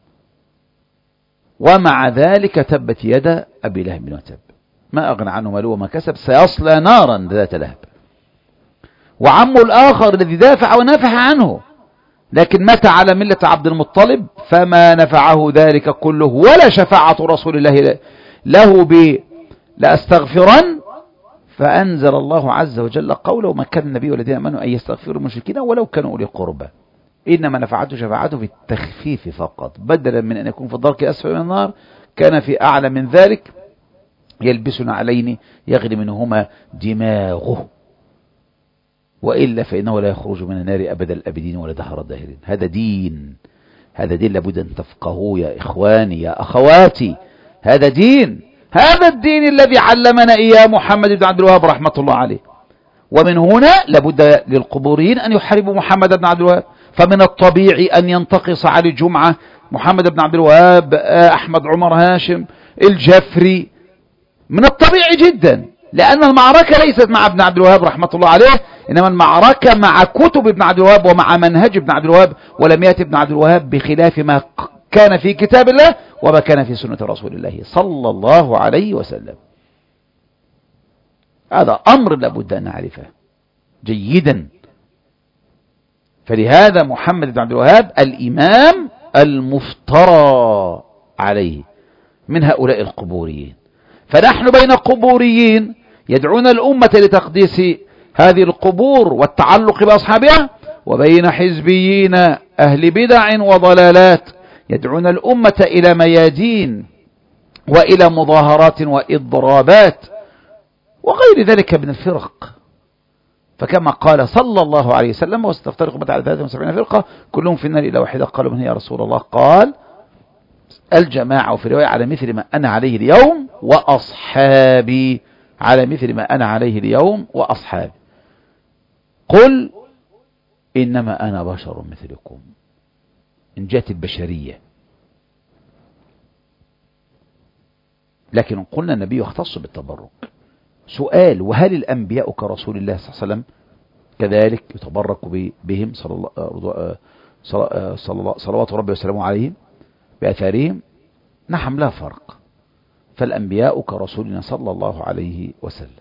B: ومع ذلك تبت يد أبي لهب وتب، ما أغنى عنه ماله وما كسب، سيصلى نارا ذات لهب. وعمه الآخر الذي دافع ونفح عنه، لكن مات على ملة عبد المطلب فما نفعه ذلك كله، ولا شفاعة رسول الله له ب لأستغفرن. فأنزل الله عز وجل قوله: ما كان النبي والذين آمنوا أن يستغفروا المشركين ولو كانوا أولي قربى، إنما نفعته شفاعته في التخفيف فقط، بدلا من أن يكون في الدرك أسفل من النار كان في أعلى من ذلك، يلبسنا علينا يغلي منهما دماغه، وإلا فإنه لا يخرج من النار أبدا الأبدين ولا دهر الداهرين. هذا دين، هذا دين لابد أن تفقهوه يا إخواني يا أخواتي. هذا دين، هذا الدين الذي علمنا إياه محمد بن عبد الوهاب رحمة الله عليه. ومن هنا لابد للقبوريين أن يحاربوا محمد بن عبد الوهاب. فمن الطبيعي أن ينتقص علي الجمعة، محمد بن عبد الوهاب، أحمد عمر هاشم، الجفري، من الطبيعي جدا، لأن المعركة ليست مع ابن عبد الوهاب رحمة الله عليه، إنما المعركة مع كتب ابن عبد الوهاب ومع منهج ابن عبد الوهاب. ولم يأتي ابن عبد الوهاب بخلاف ما كان في كتاب الله وما كان في سنة رسول الله صلى الله عليه وسلم. هذا أمر لابد أن نعرفه جيدا. فلهذا محمد بن عبد الوهاب الإمام المفترى عليه من هؤلاء القبوريين. فنحن بين قبوريين يدعون الأمة لتقديس هذه القبور والتعلق بأصحابها، وبين حزبيين أهل بدع وضلالات يدعون الأمة إلى ميادين وإلى مظاهرات وإضرابات وغير ذلك من الفرق. فكما قال صلى الله عليه وسلم: وستفترق أمتي على ثلاثة وسبعين فرقة كلهم في النار إلا واحدة. قالوا: من هي يا رسول الله؟ قال: الجماعة، وفي رواية على مثل ما أنا عليه اليوم وأصحابي، على مثل ما أنا عليه اليوم وأصحابي. قل إنما أنا بشر مثلكم، إن جاءت البشرية. لكن قلنا النبي يختص بالتبرك. سؤال: وهل الأنبياء كرسول الله صلى الله عليه وسلم كذلك يتبرك بهم صلى الله صلى الله صلوات ربي وسلامه عليهم بأثارهم؟ نعم، لا فرق. فالأنبياء كرسولنا صلى الله عليه وسلم.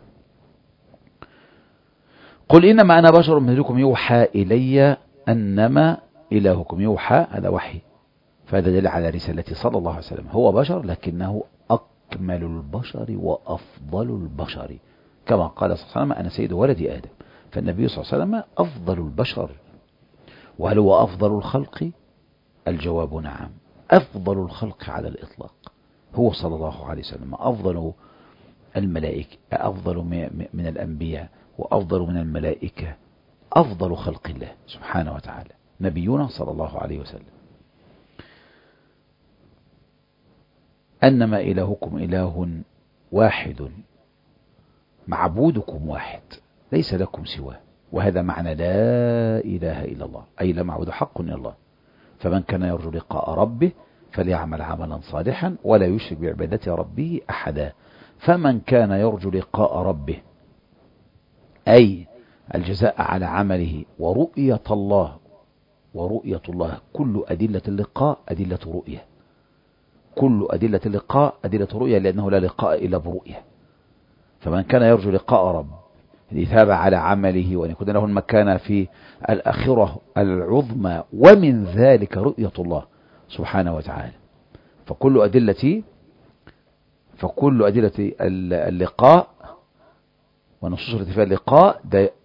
B: قل إنما أنا بشر مثلكم يوحى إلي أنما إلهكم. يوحى هذا وحي، فهذا دل على رسالته صلى الله عليه وسلم. هو بشر لكنه أكمل البشر وأفضل البشر، كما قال صلى الله عليه وسلم: أنا سيد ولد آدم. فالنبي صلى الله عليه وسلم أفضل البشر. وهل هو أفضل الخلق؟ الجواب نعم. أفضل الخلق على الإطلاق، هو صلى الله عليه وسلم أفضل الملائكة، أفضل من الأنبياء، وأفضل من الملائكة، أفضل خلق الله سبحانه وتعالى نبينا صلى الله عليه وسلم. أنما إلهكم إله واحد معبودكم واحد ليس لكم سواه، وهذا معنى لا إله إلا الله، أي لا معبود حق إلا الله. فمن كان يرجو لقاء ربه فليعمل عملا صالحا ولا يشرك بعبادة ربه أحدا. فمن كان يرجو لقاء ربه أي الجزاء على عمله ورؤية الله، ورؤية الله كل أدلة اللقاء أدلة رؤية، كل أدلة اللقاء أدلة رؤية، لأنه لا لقاء إلا برؤية. فمن كان يرجو لقاء رب الإثابة على عمله وأن يكون له المكانة في الآخرة العظمى، ومن ذلك رؤية الله سبحانه وتعالى. فكل أدلة فكل أدلة اللقاء ونصوص التي فيها اللقاء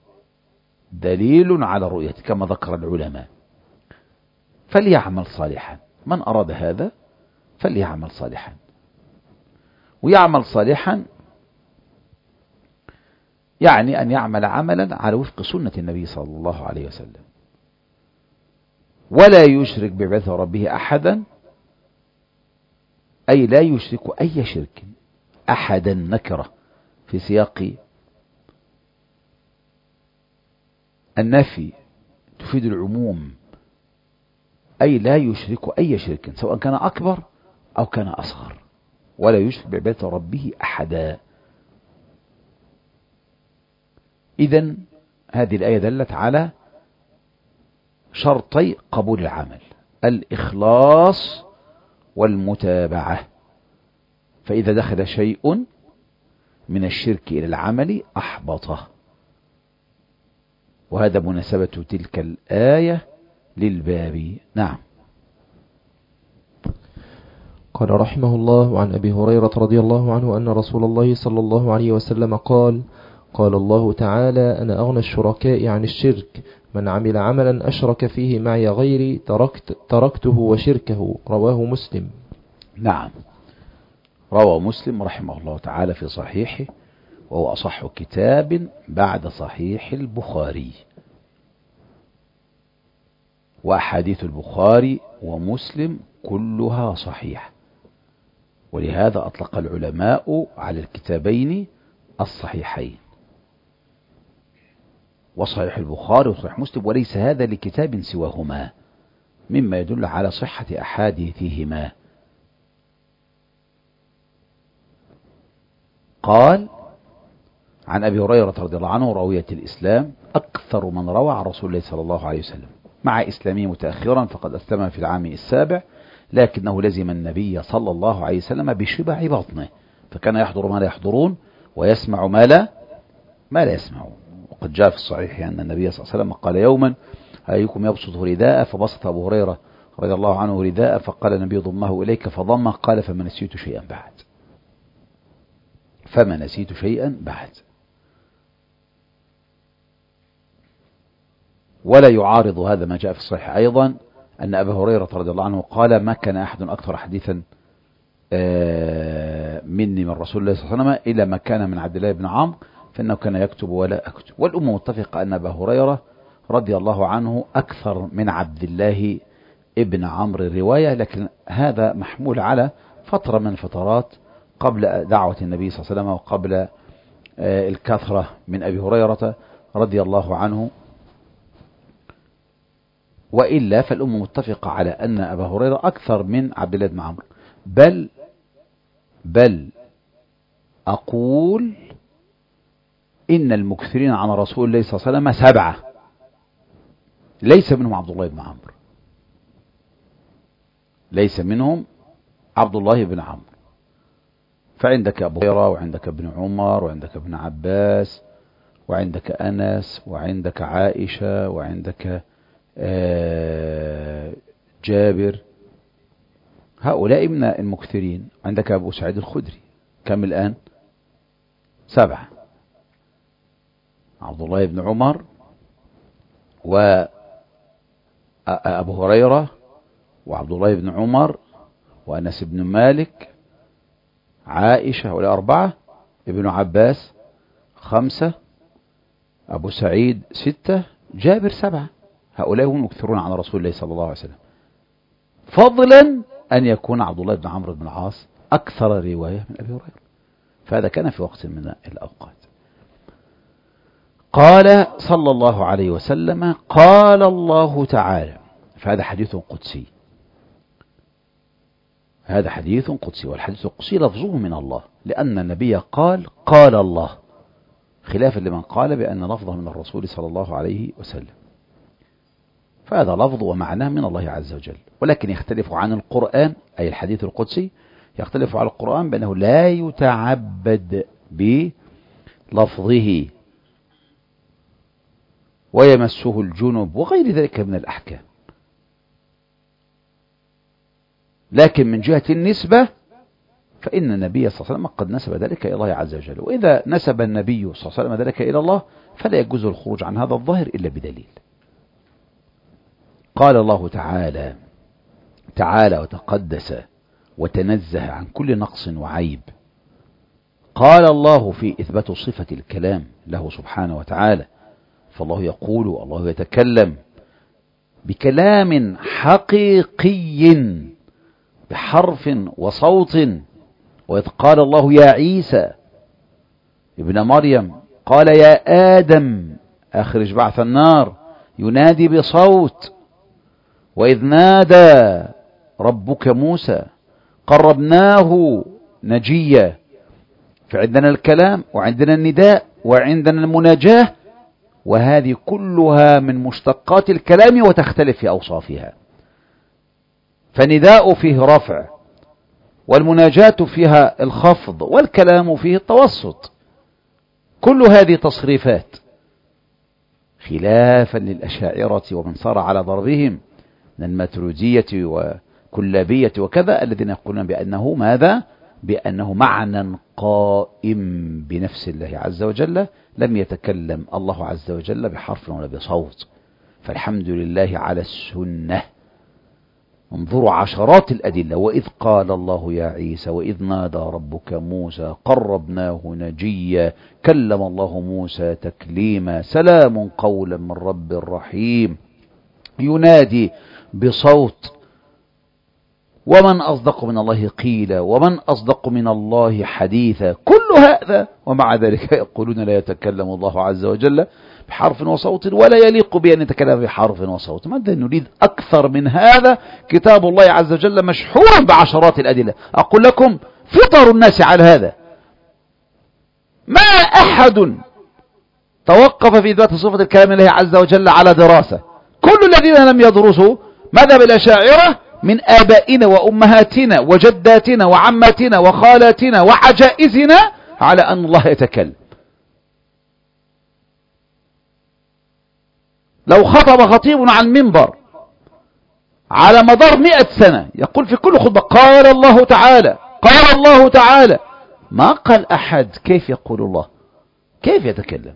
B: دليل على الرؤية كما ذكر العلماء. فليعمل صالحا، من أراد هذا فليعمل صالحا. ويعمل صالحا يعني أن يعمل عملا على وفق سنة النبي صلى الله عليه وسلم، ولا يشرك بعبادة ربه أحدا، أي لا يشرك أي شرك، أحدا نكرة في سياق النفي تفيد العموم، أي لا يشرك أي شرك سواء كان أكبر أو كان أصغر، ولا يشرك بعبادة ربه أحدا. إذن هذه الآية دلت على شرطي قبول العمل: الإخلاص والمتابعة. فإذا دخل شيء من الشرك إلى العمل أحبطه. وهذا مناسبة تلك الآية للباب. نعم.
C: قال رحمه الله: عن أبي هريرة رضي الله عنه أن رسول الله صلى الله عليه وسلم قال: قال الله تعالى: أنا أغنى الشركاء عن الشرك، من عمل عملا أشرك فيه معي غيري تركت تركته وشركه. رواه مسلم.
B: نعم، روى مسلم رحمه الله تعالى في صحيحه، وهو أصح كتاب بعد صحيح البخاري. وأحاديث البخاري ومسلم كلها صحيحة، ولهذا أطلق العلماء على الكتابين الصحيحين، وصحيح البخاري وصحيح مسلم، وليس هذا لكتاب سواهما، مما يدل على صحة أحاديثهما. قال عن أبي هريرة رضي الله عنه: راوية الإسلام أكثر من روى عن رسول الله صلى الله عليه وسلم، مع إسلامه متأخرا فقد أسلم في العام السابع، لكنه لزم النبي صلى الله عليه وسلم بشبع بطنه، فكان يحضر ما لا يحضرون ويسمع ما لا ما لا يسمعون. وقد جاء في الصحيح أن النبي صلى الله عليه وسلم قال يوما: أيكم يبسط رداء؟ فبسط أبو هريرة رضي الله عنه رداء، فقال النبي: ضمه إليك، فضمه. قال: فما نسيت شيئا بعد، فما نسيت شيئا بعد. ولا يعارض هذا ما جاء في الصحيح أيضا أن أبا هريرة رضي الله عنه قال: ما كان أحد أكثر حديثا مني من رسول الله صلى الله عليه وسلم إلا ما كان من عبد الله بن عمرو، فإنه كان يكتب ولا أكتب. والأمة متفقة أن أبا هريرة رضي الله عنه أكثر من عبد الله ابن عمرو الرواية، لكن هذا محمول على فترة من الفترات قبل دعوة النبي صلى الله عليه وسلم وقبل الكثرة من أبي هريرة رضي الله عنه. وإلا فالأمة متفقة على أن أبا هريرة أكثر من عبد الله بن عمرو، بل بل أقول إن المكثرين عن رسول الله صلى الله عليه وسلم سبعة، ليس منهم عبد الله بن عمرو، ليس منهم عبد الله بن عمرو. فعندك أبو هريرة، وعندك ابن عمر، وعندك ابن عباس، وعندك أنس، وعندك عائشة، وعندك جابر، هؤلاء من المكثرين. عندك أبو سعيد الخدري، كم الآن؟ سبعة: عبد الله بن عمر، وأبو هريرة، وعبد الله بن عمر، وأنس بن مالك، عائشة والأربعة، ابن عباس خمسة، أبو سعيد ستة، جابر سبعة. هؤلاء هم يكثرون عن رسول الله صلى الله عليه وسلم، فضلا أن يكون عبد الله بن عمرو بن العاص أكثر رواية من أبي هريرة، فهذا كان في وقت من الأوقات. قال صلى الله عليه وسلم: قال الله تعالى. فهذا حديث قدسي، هذا حديث قدسي، والحديث القدسي لفظه من الله، لأن النبي قال قال الله، خلافا لمن قال بأن لفظه من الرسول صلى الله عليه وسلم. فهذا لفظ ومعناه من الله عز وجل، ولكن يختلف عن القرآن، أي الحديث القدسي يختلف عن القرآن بأنه لا يتعبد بلفظه ويمسه الجنب وغير ذلك من الأحكام، لكن من جهة النسبة فإن النبي صلى الله عليه وسلم قد نسب ذلك إلى الله عز وجل، وإذا نسب النبي صلى الله عليه وسلم ذلك إلى الله فلا يجوز الخروج عن هذا الظاهر إلا بدليل. قال الله تعالى: تعالى وتقدس وتنزه عن كل نقص وعيب. قال الله في إثبات صفة الكلام له سبحانه وتعالى، فالله يقول والله يتكلم بكلام حقيقي بحرف وصوت. وإذ قال الله يا عيسى ابن مريم قال يا آدم أخرج بعث النار، ينادي بصوت. وإذ نادى ربك موسى قربناه نجيا. فعندنا الكلام وعندنا النداء وعندنا المناجاة، وهذه كلها من مشتقات الكلام وتختلف في أوصافها. فنداء فيه رفع، والمناجاة فيها الخفض، والكلام فيه التوسط. كل هذه تصريفات، خلافا للأشاعرة ومن صار على ضربهم من الماتريدية وكلابية وكذا، الذين يقولون بأنه ماذا؟ بأنه معنى قائم بنفس الله عز وجل، لم يتكلم الله عز وجل بحرف ولا بصوت. فالحمد لله على السنة. انظروا عشرات الأدلة. وإذ قال الله يا عيسى، وإذ نادى ربك موسى قربناه نجيا، كلم الله موسى تكليما، سلام قولا من رب رحيم، ينادي بصوت. ومن أصدق من الله قيلا، ومن أصدق من الله حديثا. كل هذا ومع ذلك يقولون لا يتكلم الله عز وجل بحرف وصوت، ولا يليق بأن يتكلم بحرف وصوت. ماذا نريد أكثر من هذا؟ كتاب الله عز وجل مشحون بعشرات الأدلة. أقول لكم فطر الناس على هذا، ما أحد توقف في إثبات صفة الكلام الله عز وجل على دراسة. كل الذين لم يدرسوا مذهب الأشاعرة من آبائنا وأمهاتنا وجداتنا وعماتنا وخالاتنا وعجائزنا على أن الله يتكلم. لو خطب خطيب على المنبر على مدار مئة سنة يقول في كل خطبة قال الله تعالى قال الله تعالى، ما قال أحد كيف يقول الله، كيف يتكلم.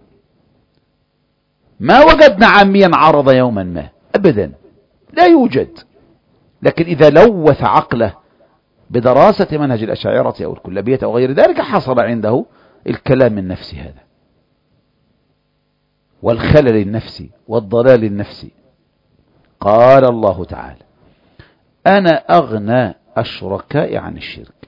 B: ما وجدنا عاميا عرض يوما ما أبدا، لا يوجد. لكن إذا لوث عقله بدراسة منهج الأشاعرة أو الكلابية أو غير ذلك حصل عنده الكلام النفسي هذا، والخلل النفسي والضلال النفسي. قال الله تعالى أنا أغنى الشركاء عن الشرك.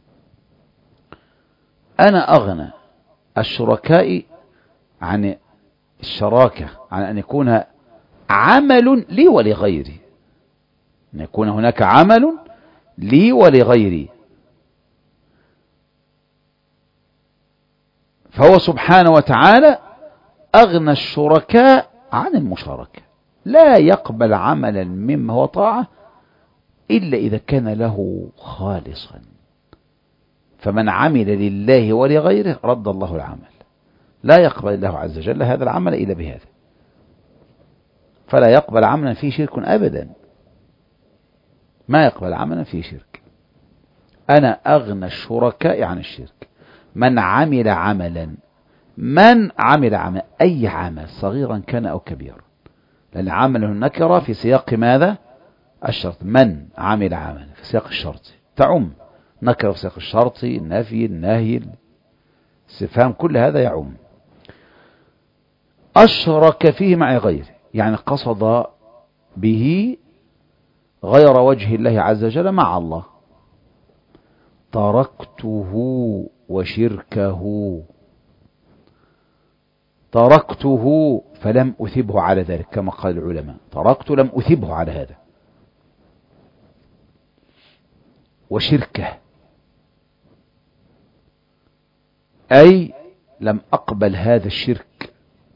B: أنا أغنى الشركاء عن الشراكة، عن أن يكون عمل لي ولغيري، أن يكون هناك عمل لي ولغيري. فهو سبحانه وتعالى أغنى الشركاء عن المشاركة، لا يقبل عملا مما هو طاعة إلا إذا كان له خالصا. فمن عمل لله ولغيره رد الله العمل، لا يقبل الله عز وجل هذا العمل إلا بهذا. فلا يقبل عملا فيه شرك أبدا، ما يقبل عملا فيه شرك. أنا أغنى الشركاء عن الشرك. من عمل عملا، من عمل عمل أي عمل صغيرا كان أو كبيرا، لأن عمل النكرة في سياق ماذا؟ الشرط. من عمل عملا في سياق الشرط. تعم، نكرة في سياق الشرط، النفي، النهي، الاستفهام، كل هذا يعم. أشرك فيه مع غيره، يعني قصد به غير وجه الله عز وجل مع الله. تركته وشركه، تركته فلم أثبه على ذلك كما قال العلماء، تركت لم أثبه على هذا. وشركه أي لم أقبل هذا الشرك.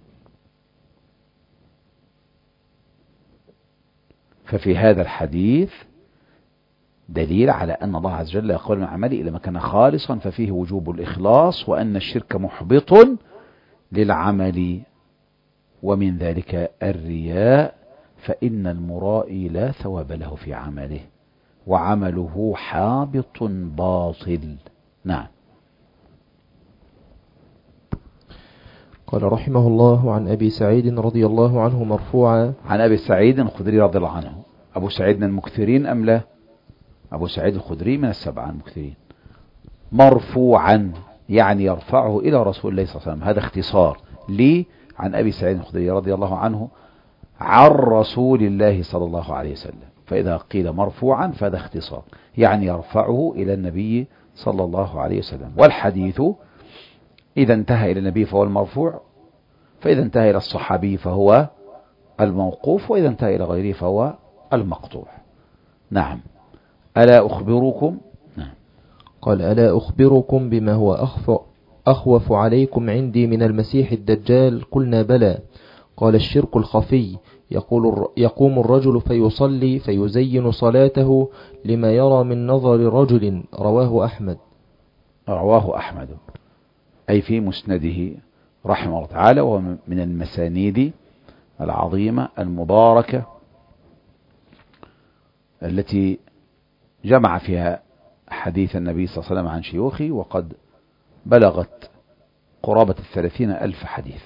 B: ففي هذا الحديث دليل على أن الله عز وجل يقبل من عمله إلى ما كان خالصا، ففيه وجوب الإخلاص، وأن الشرك محبط للعمل، ومن ذلك الرياء، فإن المرائي لا ثواب له في عمله، وعمله حابط باطل. نعم.
C: قال رحمه الله: عن أبي سعيد رضي الله عنه مرفوعا.
B: عن أبي سعيد الخدري رضي الله عنه. أبو سعيد من المكثرين أم لا؟ أبو سعيد الخدري من السبعة المكثرين. مرفوعا يعني يرفعه إلى رسول الله صلى الله عليه وسلم، هذا اختصار لي. عن أبي سعيد الخدري رضي الله عنه عن رسول الله صلى الله عليه وسلم، فإذا قيل مرفوعا فهذا اختصار، يعني يرفعه إلى النبي صلى الله عليه وسلم. والحديث إذا انتهى إلى النبي فهو المرفوع، فإذا انتهى إلى الصحابي فهو الموقوف، وإذا انتهى إلى غيره فهو المقطوع. نعم. ألا أخبركم؟ نعم.
C: قال: ألا أخبركم بما هو أخف أخوف عليكم عندي من المسيح الدجال؟ قلنا: بلى. قال: الشرك الخفي، يقول يقوم الرجل فيصلي فيزين صلاته لما يرى من نظر رجل. رواه أحمد.
B: رواه أحمد أي في مسنده رحمه الله تعالى، وهو من المسانيد العظيمة المباركة التي جمع فيها حديث النبي صلى الله عليه وسلم عن شيوخه، وقد بلغت قرابة الثلاثين ألف حديث.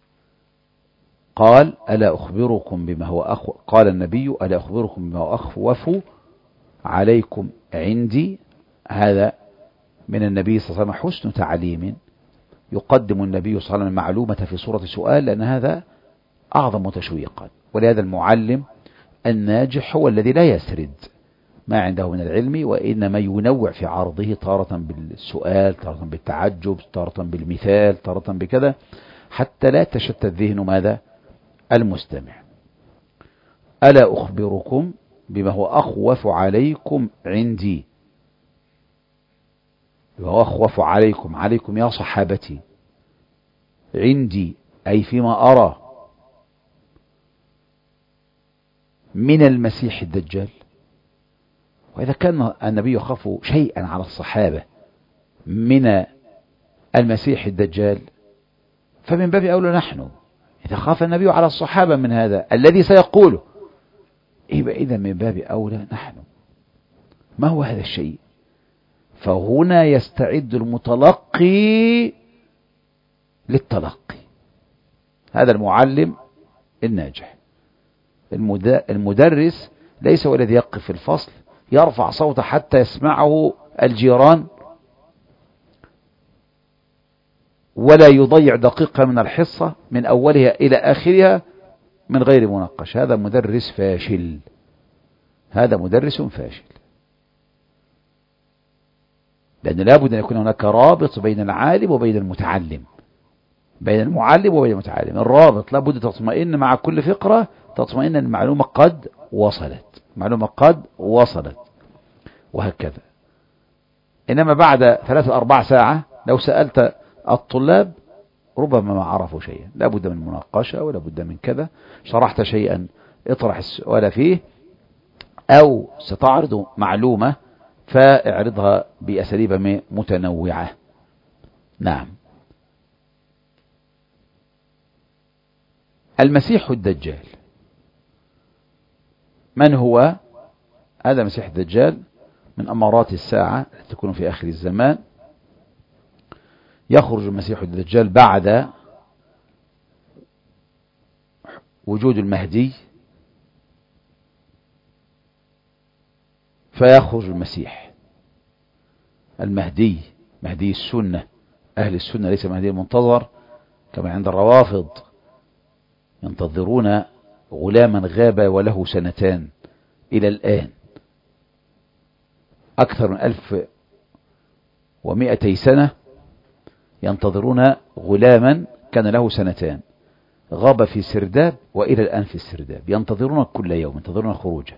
B: قال: ألا أخبركم بما هو أخو قال النبي: ألا أخبركم بما هو أخوف عليكم عندي. هذا من النبي صلى الله عليه وسلم حسن تعليم، يقدم النبي صلى الله عليه وسلم المعلومة في صورة سؤال، لأن هذا أعظم تشويقا. ولهذا المعلم الناجح هو الذي لا يسرد ما عنده من العلم، وإنما ينوع في عرضه، تارة بالسؤال، تارة بالتعجب، تارة بالمثال، تارة بكذا، حتى لا تشتت ذهن ماذا؟ المستمع. ألا أخبركم بما هو أخوف عليكم عندي. بما هو أخوف عليكم، عليكم يا صحابتي، عندي أي فيما أرى، من المسيح الدجال. وإذا كان النبي يخاف شيئا على الصحابة من المسيح الدجال، فمن باب أولى نحن، إذا خاف النبي على الصحابة من هذا الذي سيقوله، إذا من باب أولى نحن. ما هو هذا الشيء؟ فهنا يستعد المتلقي للتلقي، هذا المعلم الناجح. المدرس ليس هو الذي يقف في الفصل يرفع صوته حتى يسمعه الجيران، ولا يضيع دقيقة من الحصة من أولها إلى آخرها من غير مناقشة. هذا مدرس فاشل، هذا مدرس فاشل، لأن لابد أن يكون هناك رابط بين العالم وبين المتعلم، بين المعلم وبين المتعلم. الرابط لابد تطمئن مع كل فقرة، تطمئن المعلومة قد وصلت، معلومة قد وصلت، وهكذا. إنما بعد ثلاثة أربع ساعة لو سألت الطلاب ربما ما عرفوا شيئا، لابد من مناقشة ولا بد من كذا. شرحت شيئا اطرح السؤال فيه، أو ستعرض معلومة فاعرضها بأساليب متنوعة. نعم. المسيح الدجال من هو؟ هذا مسيح الدجال من أمارات الساعة التي تكون في آخر الزمان. يخرج المسيح الدجال بعد وجود المهدي، فيخرج المسيح. المهدي مهدي السنة، أهل السنة، ليس مهدي المنتظر كما عند الروافض، ينتظرون غلاما غاب وله سنتان إلى الآن، أكثر من ألف ومئتي سنة ينتظرون غلاما كان له سنتان، غاب في سرداب وإلى الآن في السرداب، ينتظرون كل يوم، ينتظرون خروجه.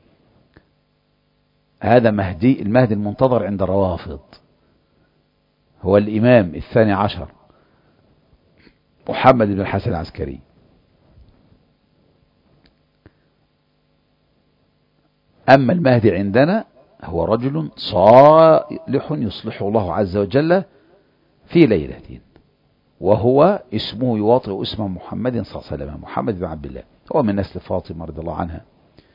B: هذا مهدي، المهدي المنتظر عند الروافض هو الإمام الثاني عشر محمد بن الحسن العسكري. أما المهدي عندنا هو رجل صالح يصلحه الله عز وجل في ليلة، وهو اسمه يواطئ اسم محمد صلى الله عليه وسلم، محمد بن عبد الله، هو من نسل فاطمة رضي الله عنها.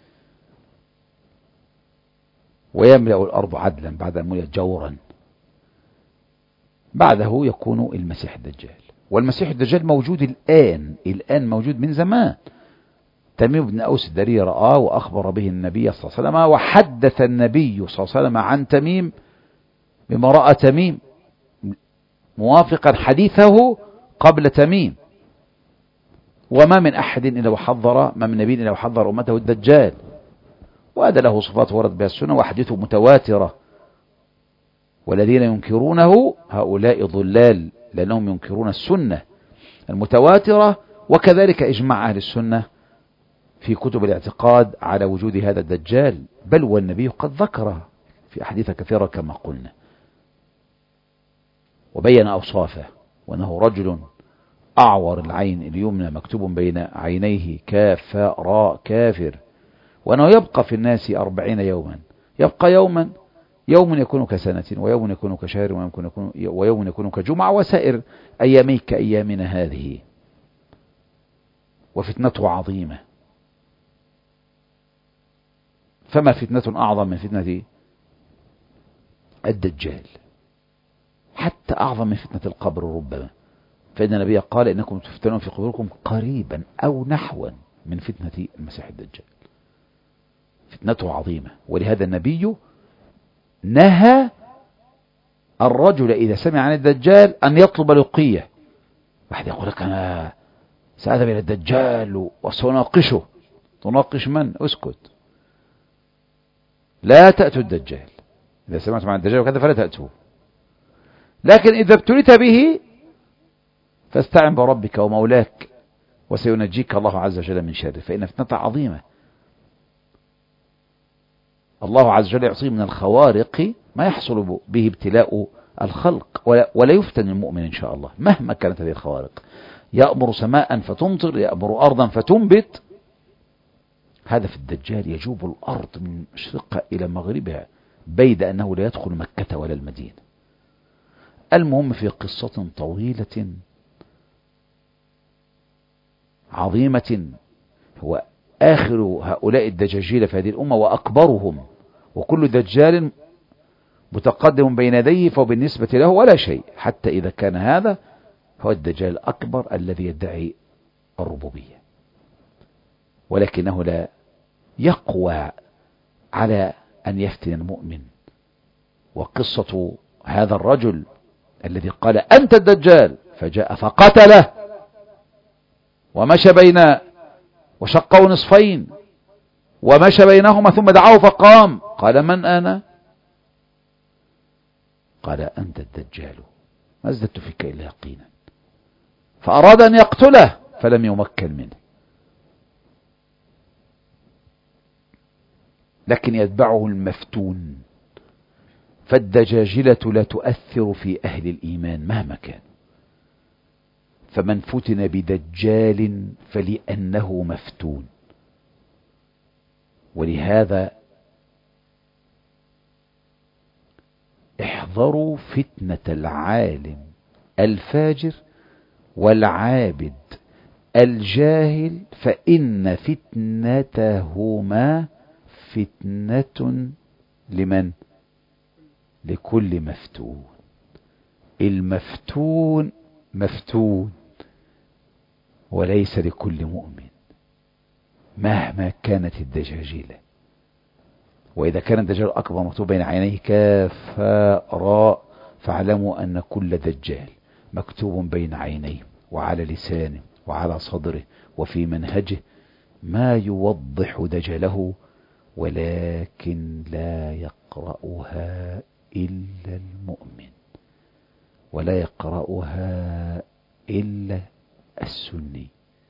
B: ويملأ الأرض عدلا بعد أن ملئت جورا. بعده يكون المسيح الدجال، والمسيح الدجال موجود الآن، الآن موجود من زمان. تميم بن أوس الدري رآه وأخبر به النبي صلى الله عليه وسلم، وحدث النبي صلى الله عليه وسلم عن تميم بما رأى تميم، موافقا حديثه قبل تميم. وما من أحد إلا وحذر، ما من نبي إلا وحذر أمته الدجال، وهذا له صفات ورد بها السنة وحديثه متواترة. والذين ينكرونه هؤلاء ضلال، لأنهم ينكرون السنة المتواترة، وكذلك إجماع أهل السنة في كتب الاعتقاد على وجود هذا الدجال، بل والنبي قد ذكره في أحاديث كثيرة كما قلنا، وبين أوصافه، وأنه رجل أعور العين اليمنى مكتوب بين عينيه كاف راء كافر، وأنه يبقى في الناس أربعين يوما، يبقى يوما، يوم يكون كسنة، ويوم يكون كشهر، ويوم يكون, ويوم يكون كجمعة، وسائر أيامه كأيامنا هذه. وفتنته عظيمة، فما فتنة أعظم من فتنة الدجال، حتى أعظم من فتنة القبر ربما، فإن النبي قال إنكم تفتنون في قبوركم قريبا أو نحوا من فتنة المسيح الدجال. فتنته عظيمة، ولهذا النبي نهى الرجل إذا سمع عن الدجال أن يطلب لقية. واحد يقول لك أنا سأذهب إلى الدجال وسأناقشه. تناقش من؟ اسكت، لا تأتوا الدجال. إذا سمعتم عن الدجال وكذا فلا تأتوه، لكن إذا ابتليت به فاستعن بربك ومولاك وسينجيك الله عز وجل من شره، فإن فتنته عظيمة. الله عز وجل يعطيه من الخوارق ما يحصل به ابتلاء الخلق، ولا, ولا يفتن المؤمن إن شاء الله مهما كانت هذه الخوارق. يأمر سماء فتمطر، يأمر أرضا فتنبت. هذا في الدجال يجوب الأرض من مشرقها إلى مغربها، بيد أنه لا يدخل مكة ولا المدينة. المهم في قصة طويلة عظيمة، هو آخر هؤلاء الدجاجيل في هذه الأمة وأكبرهم، وكل دجال متقدم بين يديه فبالنسبة له ولا شيء، حتى إذا كان هذا هو الدجال الأكبر الذي يدعي الربوبية، ولكنه لا يقوى على أن يفتن المؤمن. وقصة هذا الرجل الذي قال أنت الدجال فجاء فقتله ومشى بين وشقه نصفين ومشى بينهما ثم دعاه فقام، قال من أنا؟ قال أنت الدجال ما ازددت فيك إلا يقينا، فأراد أن يقتله فلم يمكن منه، لكن يتبعه المفتون. فالدجاجلة لا تؤثر في أهل الإيمان مهما كان، فمن فتن بدجال فلأنه مفتون. ولهذا احذروا فتنة العالم الفاجر والعابد الجاهل، فإن فتنتهما فتنة لمن؟ لكل مفتون. المفتون مفتون وليس لكل مؤمن مهما كانت الدجاجيلة. وإذا كان الدجال أكبر مكتوب بين عينيه كاف هاء راء فاعلموا أن كل دجال مكتوب بين عينيه وعلى لسانه وعلى صدره وفي منهجه ما يوضح دجله، ولكن لا يقرأها إلا المؤمن، ولا يقرأها إلا السني.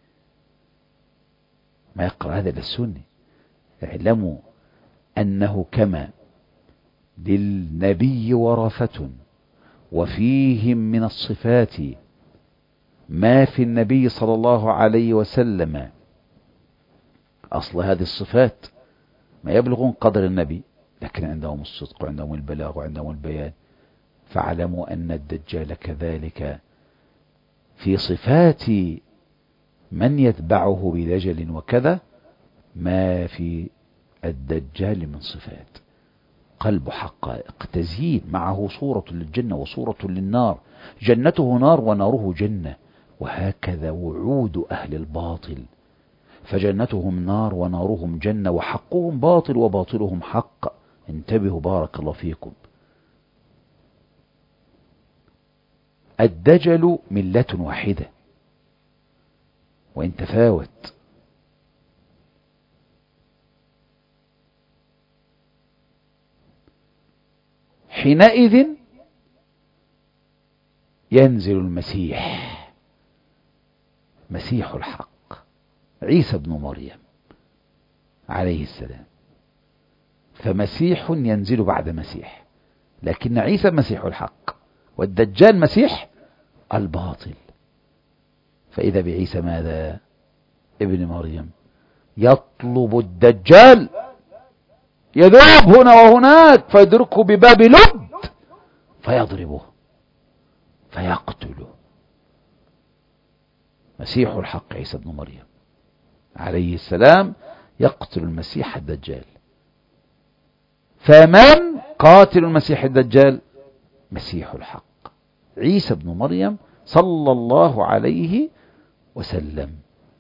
B: ما يقرأ هذا إلا السني. اعلموا أنه كما للنبي ورثة وفيهم من الصفات ما في النبي صلى الله عليه وسلم أصل هذه الصفات ما يبلغون قدر النبي، لكن عندهم الصدق وعندهم البلاغ وعندهم البيان. فاعلموا أن الدجال كذلك في صفات من يتبعه بدجل وكذا ما في الدجال من صفات. قلب حقائق تزيين، معه صورة للجنة وصورة للنار، جنته نار وناره جنة، وهكذا وعود أهل الباطل، فجنتهم نار ونارهم جنة وحقهم باطل وباطلهم حق. انتبهوا بارك الله فيكم. الدجل ملة واحدة وإن تفاوت. حينئذ ينزل المسيح، مسيح الحق عيسى بن مريم عليه السلام. فمسيح ينزل بعد مسيح، لكن عيسى مسيح الحق والدجال مسيح الباطل. فإذا بعيسى ماذا؟ ابن مريم يطلب الدجال، يذوب هنا وهناك فيدركه بباب لد فيضربه فيقتله. مسيح الحق عيسى بن مريم عليه السلام يقتل المسيح الدجال. فمن قاتل المسيح الدجال؟ مسيح الحق عيسى بن مريم صلى الله عليه وسلم.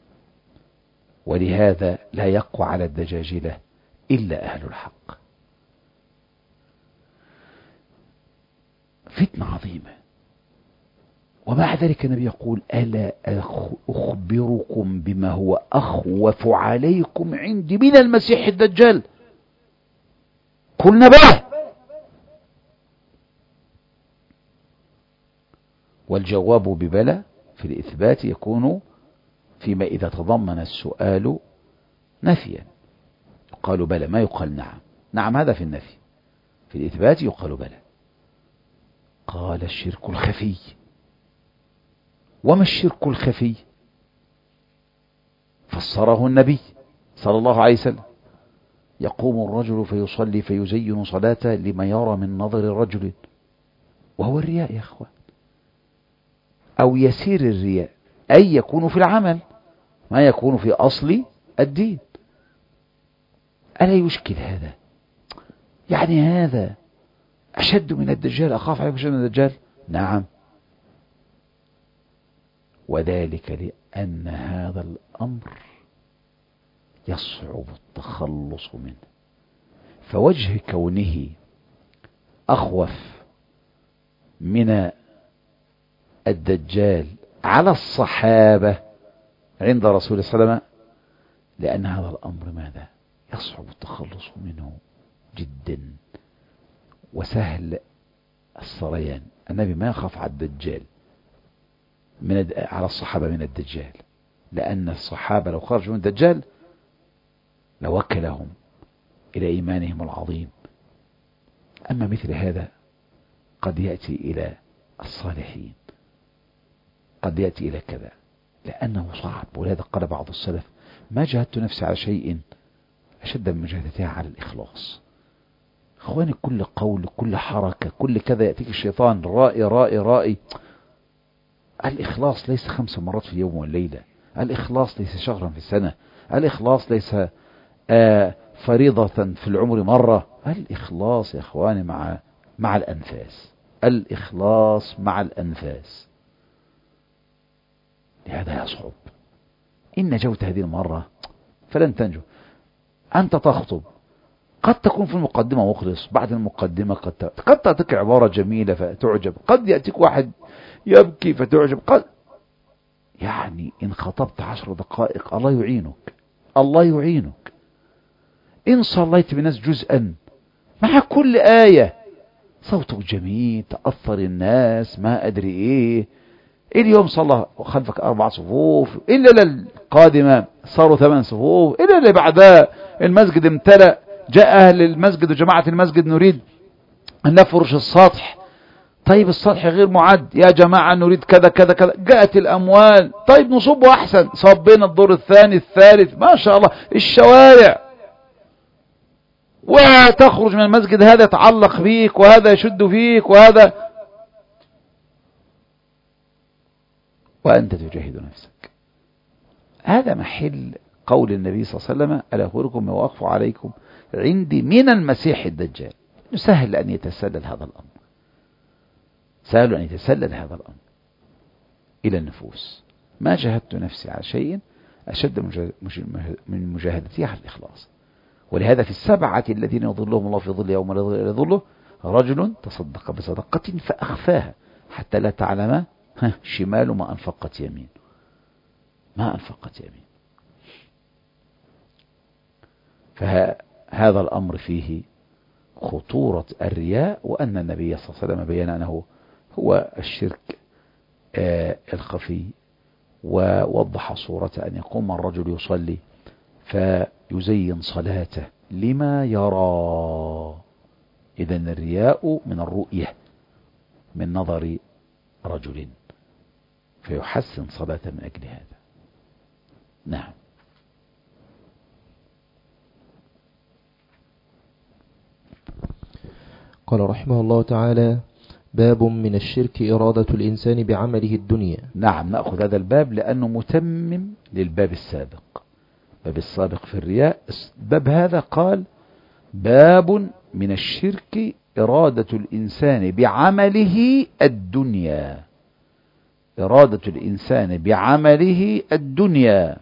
B: ولهذا لا يقوى على الدجاجلة إلا أهل الحق. فتنة عظيمة. ومع ذلك النبي يقول ألا أخبركم بما هو أخوف عليكم عندي من المسيح الدجال؟ قلنا بلى. والجواب ببلى في الإثبات يكون فيما إذا تضمن السؤال نفيا يقال بلى، ما يقال نعم. نعم هذا في النفي، في الإثبات يقال بلى. قال الشرك الخفي. وما الشرك الخفي؟ فسره النبي صلى الله عليه وسلم: يقوم الرجل فيصلي فيزين صلاته لما يرى من نظر الرجل، وهو الرياء يا أخوان، أو يسير الرياء، أي يكون في العمل ما يكون في أصل الدين. ألا يشكل هذا؟ يعني هذا أشد من الدجال؟ أخاف عليكم أشد من الدجال؟ نعم، وذلك لأن هذا الأمر يصعب التخلص منه. فوجه كونه أخوف من الدجال على الصحابة عند رسول الله صلى الله عليه وسلم لأن هذا الأمر ماذا؟ يصعب التخلص منه جدا وسهل السريان. النبي ما يخاف على الدجال من على الصحابة من الدجال، لأن الصحابة لو خرجوا من الدجال لوكلهم إلى إيمانهم العظيم. أما مثل هذا قد يأتي إلى الصالحين، قد يأتي إلى كذا، لأنه صعب. ولهذا قال بعض السلف: ما جاهدت نفسي على شيء أشد من مجاهدتها على الإخلاص. أخواني، كل قول، كل حركة، كل كذا يأتيك الشيطان رائي رائي رائي. الإخلاص ليس خمس مرات في اليوم والليلة، الإخلاص ليس شهرا في السنة، الإخلاص ليس آه فريضة في العمر مرة. الإخلاص يا أخواني مع مع الأنفاس، الإخلاص مع الأنفاس. لهذا يصعب. إن نجوت هذه المرة فلن تنجو. أنت تخطب قد تكون في المقدمة مخلص، بعد المقدمة قد قد تعطيك عبارة جميلة فتعجب، قد يأتيك واحد يبكي فتعجب، قد يعني إن خطبت عشر دقائق الله يعينك، الله يعينك. إن صليت بناس جزءا مع كل آية صوتك جميل تأثر الناس ما أدري إيه. اليوم صلى خلفك أربع صفوف، إلا القادمة صاروا ثمان صفوف، إلا اللي بعدها المسجد امتلأ، جاء أهل المسجد وجماعة المسجد نريد أن نفرش السطح، طيب السطح غير معد يا جماعة نريد كذا كذا كذا، جاءت الأموال، طيب نصبه أحسن، صبينا الدور الثاني الثالث ما شاء الله، الشوارع، وتخرج من المسجد هذا يتعلق فيك وهذا يشد فيك وهذا، وأنت تجاهد نفسك. هذا محل قول النبي صلى الله عليه وسلم: ألا أخبركم ما وقف عليكم عندي من المسيح الدجال. سهل أن يتسلل هذا الأمر، سهل أن يتسلل هذا الأمر إلى النفوس. ما جاهدت نفسي على شيء أشد من مجاهدتي على الإخلاص. ولهذا في السبعة الذين يظلهم الله في ظل يوم لا ظل إلا ظله رجل تصدق بصدقة فأخفاها حتى لا تعلم شمال ما أنفقت يمين، ما أنفقت يمين. فهذا الأمر فيه خطورة الرياء، وأن النبي صلى الله عليه وسلم بيان أنه هو الشرك آه الخفي، ووضح صورة أن يقوم الرجل يصلي فيزين صلاته لما يرى. إذن الرياء من الرؤية، من نظر رجل، فيحسن صلاته من أجل هذا. نعم.
C: قال رحمه الله تعالى: باب من الشرك إرادة الإنسان بعمله الدنيا.
B: نعم، نأخذ هذا الباب لأنه متمم للباب السابق، باب السابق في الرياء. باب هذا قال: باب من الشرك إرادة الإنسان بعمله الدنيا، إرادة الإنسان بعمله الدنيا،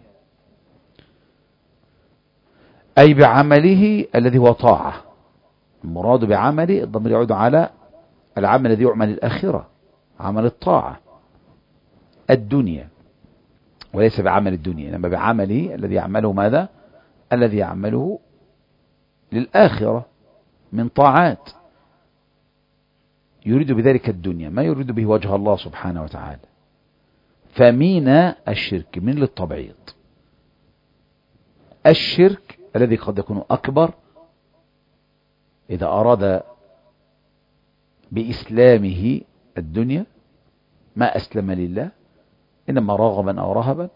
B: أي بعمله الذي هو طاعة. المراد بعمله الضمير يعود على العمل الذي يعمل الآخرة، عمل الطاعة الدنيا، وليس بعمل الدنيا، إنما بعمله الذي يعمله ماذا؟ الذي يعمله للآخرة من طاعات، يريد بذلك الدنيا، ما يريد به وجه الله سبحانه وتعالى. فمن الشرك، من للتبعيض، الشرك الذي قد يكون أكبر إذا أراد بإسلامه الدنيا، ما أسلم لله إنما رغبا أو رهبا،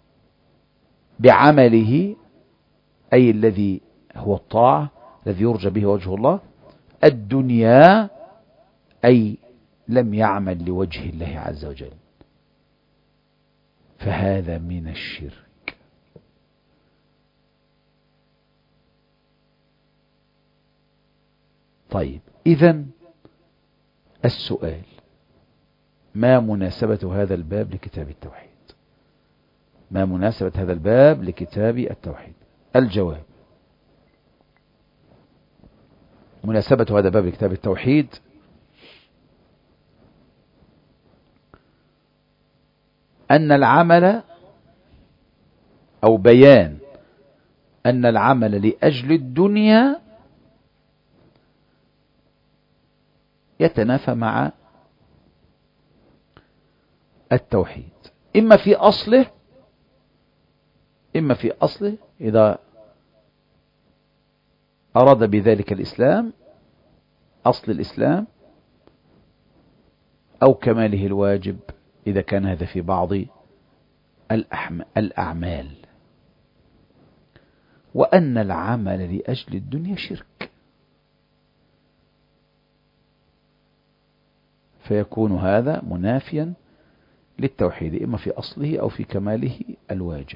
B: بعمله أي الذي هو الطاعة الذي يرجى به وجه الله، الدنيا أي لم يعمل لوجه الله عز وجل، فهذا من الشرك. طيب، إذن السؤال: ما مناسبة هذا الباب لكتاب التوحيد؟ ما مناسبة هذا الباب لكتاب التوحيد؟ الجواب: مناسبة هذا الباب لكتاب التوحيد أن العمل، أو بيان أن العمل لأجل الدنيا يتنافى مع التوحيد، إما في أصله إما في أصله إذا أراد بذلك الإسلام، أصل الإسلام، أو كماله الواجب إذا كان هذا في بعض الأعمال. وأن العمل لأجل الدنيا شرك، فيكون هذا منافيا للتوحيد إما في أصله أو في كماله الواجب.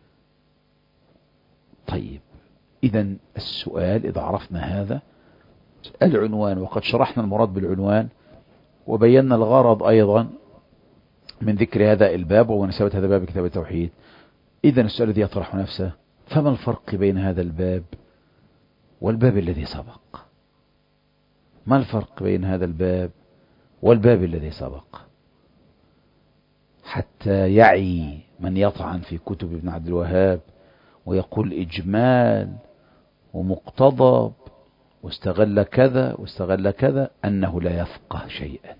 B: طيب، إذن السؤال إذا عرفنا هذا العنوان، وقد شرحنا المراد بالعنوان وبينا الغرض أيضا من ذكر هذا الباب ومناسبة هذا الباب كتاب التوحيد، إذن السؤال الذي يطرح نفسه: فما الفرق بين هذا الباب والباب الذي سبق. ما الفرق بين هذا الباب والباب الذي سبق؟ حتى يعي من يطعن في كتب ابن عبد الوهاب ويقول إجمال ومقتضب واستغل كذا واستغل كذا أنه لا يفقه شيئا.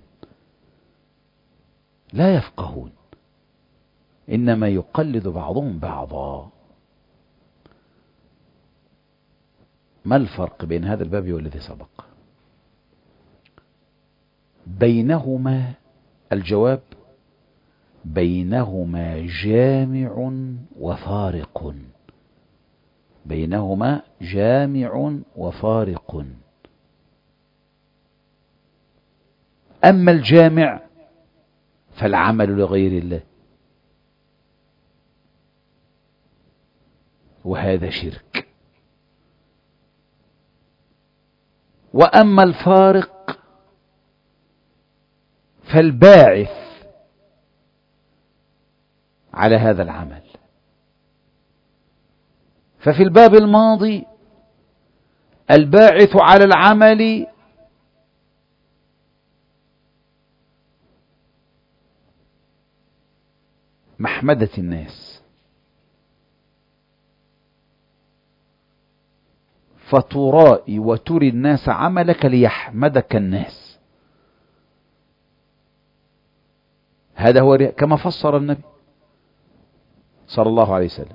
B: لا يفقهون، إنما يقلد بعضهم بعضا. ما الفرق بين هذا الباب والذي سبق؟ بينهما الجواب بينهما جامع وفارق. بينهما جامع وفارق. أما الجامع فالعمل لغير الله، وهذا شرك. وأما الفارق فالباعث على هذا العمل. ففي الباب الماضي الباعث على العمل محمدة الناس، فترائي وتري الناس عملك ليحمدك الناس. هذا هو كما فسر النبي صلى الله عليه وسلم.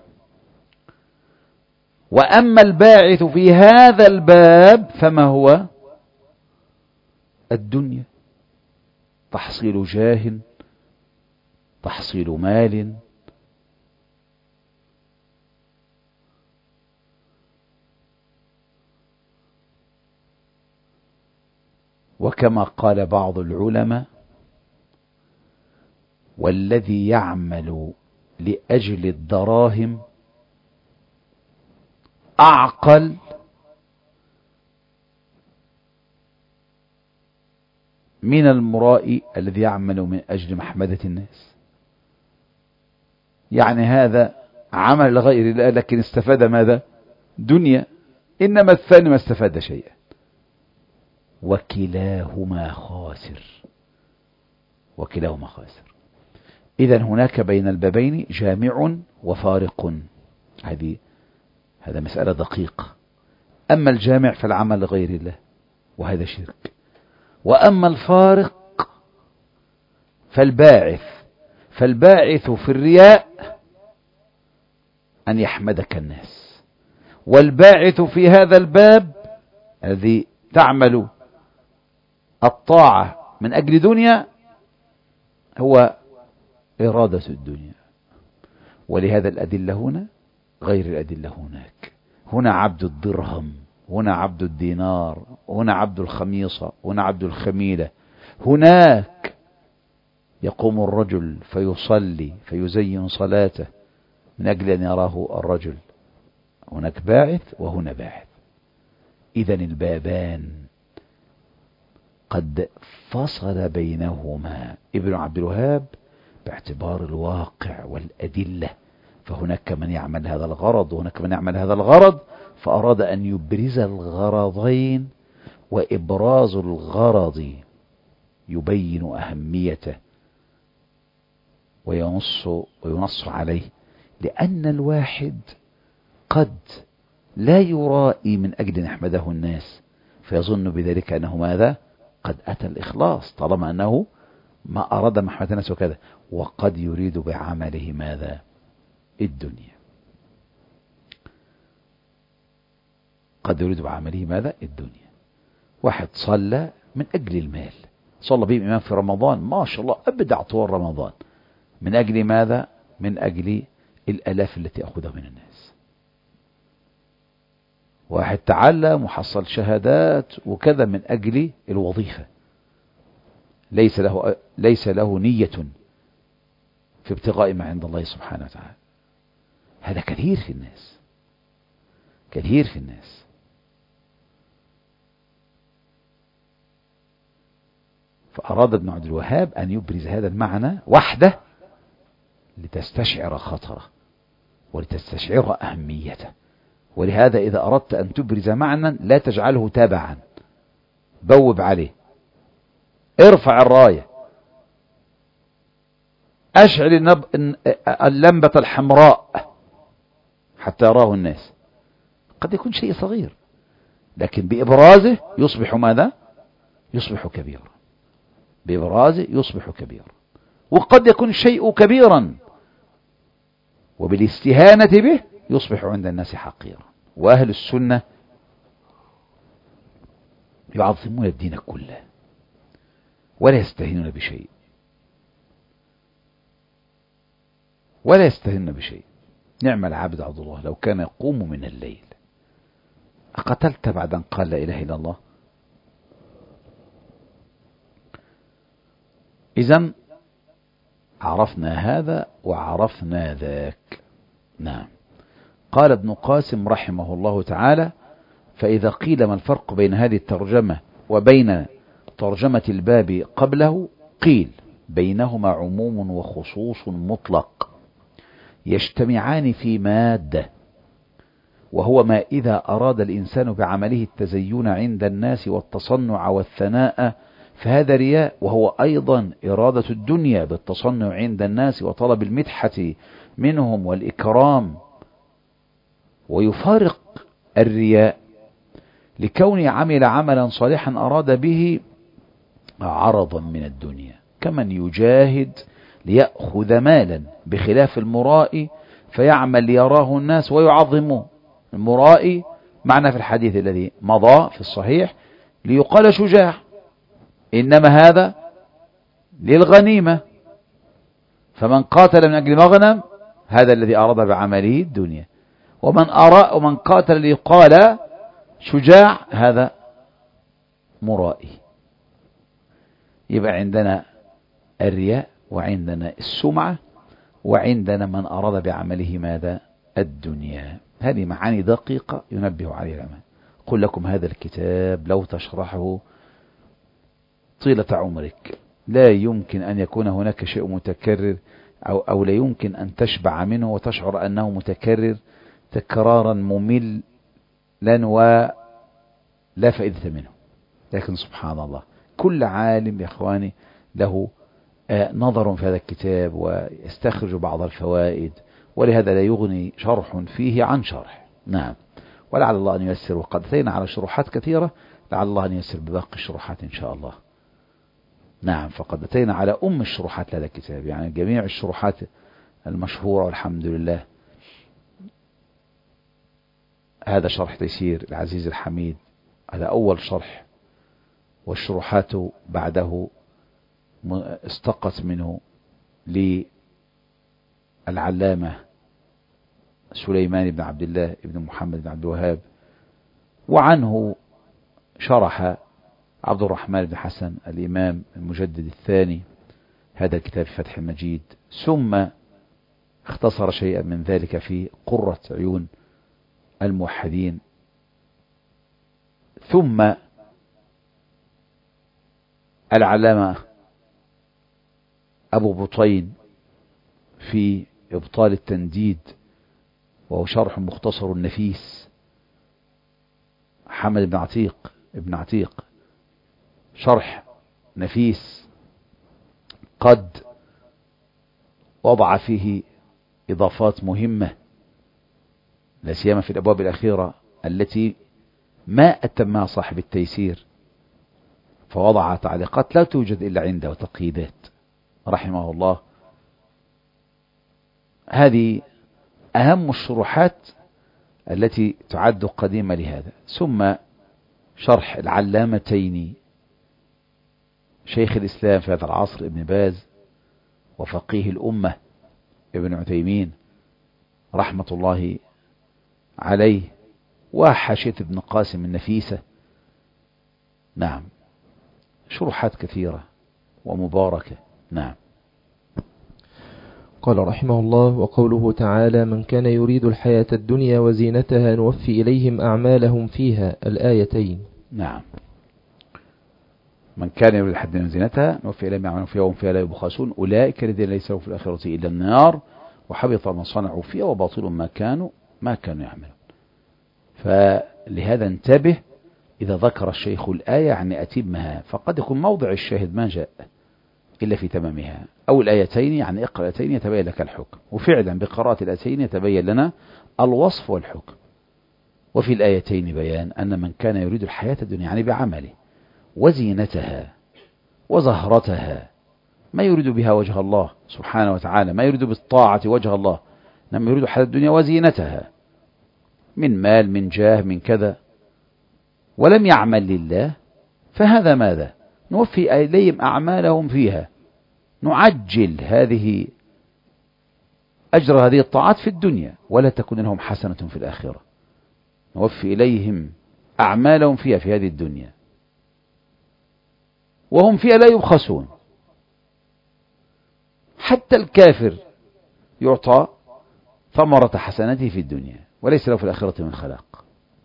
B: وأما الباعث في هذا الباب فما هو؟ الدنيا، تحصيل جاه، تحصيل مال، وكما قال بعض العلماء: والذي يعمل لأجل الدراهم أعقل من المرائي الذي يعمل من أجل محمدة الناس. يعني هذا عمل لغير الله لكن استفاد ماذا؟ دنيا. إنما الثاني ما استفاد شيئا. وكلاهما خاسر. وكلاهما خاسر. إذن هناك بين البابين جامع وفارق. هذه هذا مسألة دقيقة. أما الجامع فالعمل لغير الله، وهذا شرك. وأما الفارق فالباعث فالباعث في الرياء أن يحمدك الناس، والباعث في هذا الباب الذي تعمل الطاعة من أجل دنيا هو إرادة الدنيا. ولهذا الأدلة هنا غير الأدلة هناك. هنا عبد الدرهم، هنا عبد الدينار، هنا عبد الخميصة، هنا عبد الخميلة. هناك يقوم الرجل فيصلي فيزين صلاته من أجل أن يراه الرجل. هناك باعث وهنا باعث. إذن البابان قد فصل بينهما ابن عبد الوهاب باعتبار الواقع والأدلة. فهناك من يعمل هذا الغرض وهناك من يعمل هذا الغرض، فأراد أن يبرز الغرضين، وإبراز الغرض يبين أهميته وينص, وينص عليه، لأن الواحد قد لا يرائي من أجل أن يحمده الناس فيظن بذلك أنه ماذا؟ قد أتى الإخلاص طالما أنه ما أراد محمد الناس وكذا. وقد يريد بعمله ماذا؟ الدنيا. قد يريد بعمله ماذا؟ الدنيا. واحد صلى من أجل المال، صلى به إمام في رمضان ما شاء الله أبدع طول رمضان، من أجل ماذا؟ من أجل الألاف التي أخذها من الناس. واحد تعلم وحصل شهادات وكذا من أجل الوظيفة، ليس له ليس له نية في ابتغاء ما عند الله سبحانه وتعالى. هذا كثير في الناس، كثير في الناس. فأراد ابن عبد الوهاب أن يبرز هذا المعنى وحده لتستشعر خطره ولتستشعر أهميته ولهذا إذا أردت أن تبرز معنى لا تجعله تابعا، بوب عليه، ارفع الراية، أشعل النب... اللمبة الحمراء حتى يراه الناس. قد يكون شيء صغير لكن بإبرازه يصبح ماذا؟ يصبح كبيرا، بإبرازه يصبح كبيرا. وقد يكون الشيء كبيرا وبالاستهانة به يصبح عند الناس حقيرا. وأهل السنة يعظمون الدين كله ولا يستهينون بشيء، ولا يستهينون بشيء. نعم العبد عبد الله لو كان يقوم من الليل. أقتلت بعد أن قال لا إله إلا الله؟ إذن عرفنا هذا وعرفنا ذاك. نعم. قال ابن قاسم رحمه الله تعالى: فإذا قيل ما الفرق بين هذه الترجمة وبين ترجمة الباب قبله، قيل بينهما عموم وخصوص مطلق يجتمعان في مادة، وهو ما إذا أراد الإنسان بعمله التزين عند الناس والتصنع والثناء فهذا رياء، وهو أيضا إرادة الدنيا بالتصنع عند الناس وطلب المدحة منهم والإكرام. ويفارق الرياء لكونه عمل عملا صالحا أراد به عرضا من الدنيا، كمن يجاهد ليأخذ مالا، بخلاف المرائي فيعمل ليراه الناس ويعظموه. المرائي معنى في الحديث الذي مضى في الصحيح ليقال شجاع، إنما هذا للغنيمة. فمن قاتل من أجل مغنم هذا الذي أراد بعمله الدنيا، ومن أرى ومن قاتل ليقال شجاع هذا مرائي. يبقى عندنا الرياء وعندنا السمعة وعندنا من أراد بعمله ماذا؟ الدنيا. هذه معاني دقيقة ينبه عليها العلماء. قل لكم هذا الكتاب لو تشرحه طيلة عمرك لا يمكن أن يكون هناك شيء متكرر، أو, أو لا يمكن أن تشبع منه وتشعر أنه متكرر تكرارا مملا ولا فائدة منه. لكن سبحان الله كل عالم يا إخواني له نظر في هذا الكتاب ويستخرج بعض الفوائد، ولهذا لا يغني شرح فيه عن شرح. نعم. ولعل الله أن ييسر، وقد أتينا على شروحات كثيرة، لعل الله أن ييسر بباقي الشروحات إن شاء الله. نعم. فقد أتينا على أم الشروحات لهذا الكتاب، يعني جميع الشروحات المشهورة والحمد لله. هذا شرح تيسير العزيز الحميد، هذا أول شرح، والشروحات بعده استقت منه للعلامة سليمان بن عبد الله بن محمد بن عبد الوهاب، وعنه شرح عبد الرحمن بن حسن الإمام المجدد الثاني هذا الكتاب في فتح المجيد، ثم اختصر شيئا من ذلك في قرة عيون الموحدين، ثم العلامة أبو بطين في إبطال التنديد وهو شرح مختصر النفيس، حمد بن عتيق ابن عتيق شرح نفيس قد وضع فيه إضافات مهمة لا سيما في الأبواب الأخيرة التي ما أتمها صاحب التيسير، فوضع تعليقات لا توجد إلا عنده وتقييدات رحمه الله. هذه أهم الشروحات التي تعد قديمة لهذا. ثم شرح العلامتين شيخ الإسلام في هذا العصر ابن باز وفقيه الأمة ابن عثيمين رحمة الله عليه، وحاشية ابن قاسم النفيسة. نعم. شروحات كثيرة ومباركة. نعم.
C: قال رحمه الله: وقوله تعالى: من كان يريد الحياة الدنيا وزينتها نوفي إليهم أعمالهم فيها، الآيتين.
B: نعم. من كان يريد الحياة الدنيا وزينتها نوفي إليهم أعمالهم فيها وهم فيها لا يبخسون أولئك الذين ليس لهم في الآخرة إلا النار وحبط ما صنعوا فيها وباطل ما كانوا ما كانوا يعملون. فلهذا انتبه إذا ذكر الشيخ الآية يعني أتمها، فقد يكون موضع الشاهد ما جاء إلا في تمامها، أو الآيتين يعني اقرأ الآيتين يتبين لك الحكم، وفعلا بقراءة الآيتين يتبين لنا الوصف والحكم. وفي الآيتين بيان أن من كان يريد الحياة الدنيا يعني بعمله وزينتها وزهرتها، ما يريد بها وجه الله سبحانه وتعالى، ما يريد بالطاعة وجه الله، إنما يريد الحياة الدنيا وزينتها من مال من جاه من كذا، ولم يعمل لله، فهذا ماذا؟ نوفي إليهم أعمالهم فيها، نعجل هذه أجر هذه الطاعات في الدنيا، ولا تكون لهم حسنة في الآخرة. نوفي إليهم أعمالهم فيها في هذه الدنيا وهم فيها لا يبخسون. حتى الكافر يعطى ثمرة حسناته في الدنيا وليس له في الآخرة من خلاق.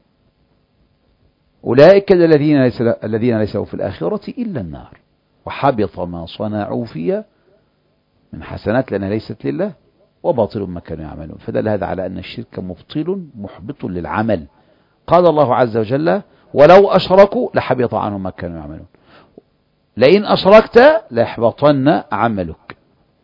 B: أولئك الذين ليس الذين ليس له في الآخرة إلا النار وحبط ما صنعوا فيها من حسنات لأنها ليست لله وباطل ما كانوا يعملون. فدل هذا على أن الشرك مبطل محبط للعمل. قال الله عز وجل ولو أشركوا لحبط عنهم ما كانوا يعملون، لئن أشركت ليحبطن عملك،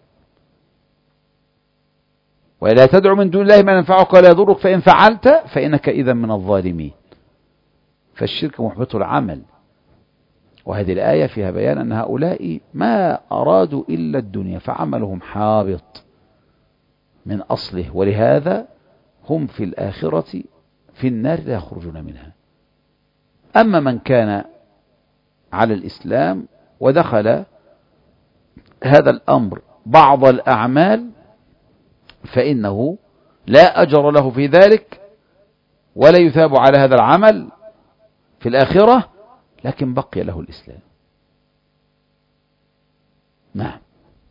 B: ولا تدع من دون الله ما ينفعك ولا يضرك فإن فعلت فإنك إذا من الظالمين. فالشرك محبط العمل. وهذه الآية فيها بيان أن هؤلاء ما أرادوا إلا الدنيا فعملهم حابط من أصله، ولهذا هم في الآخرة في النار لا يخرجون منها. أما من كان على الإسلام ودخل هذا الأمر بعض الأعمال فإنه لا أجر له في ذلك ولا يثاب على هذا العمل في الآخرة، لكن بقي له الإسلام. نعم.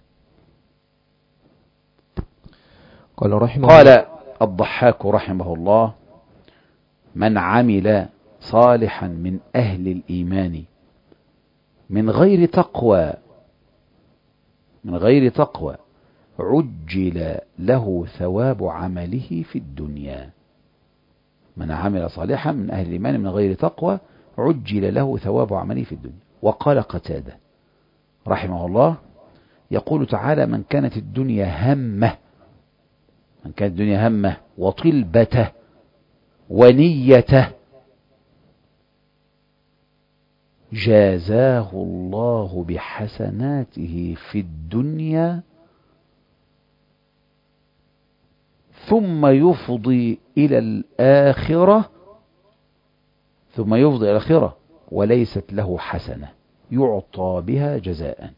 C: قال رحمه
B: قال الضحاك رحمه الله من عمل صالحا من أهل الإيمان من غير تقوى من غير تقوى عجل له ثواب عمله في الدنيا. من عمل صالحا من أهل الإيمان من غير تقوى عجل له ثواب عمله في الدنيا. وقال قتادة رحمه الله يقول تعالى من كانت الدنيا همه من كانت الدنيا همه وطلبته ونيته جازاه الله بحسناته في الدنيا ثم يفضي إلى الآخرة ثم يفضي إلى الآخرة وليست له حسنة يعطى بها جزاء.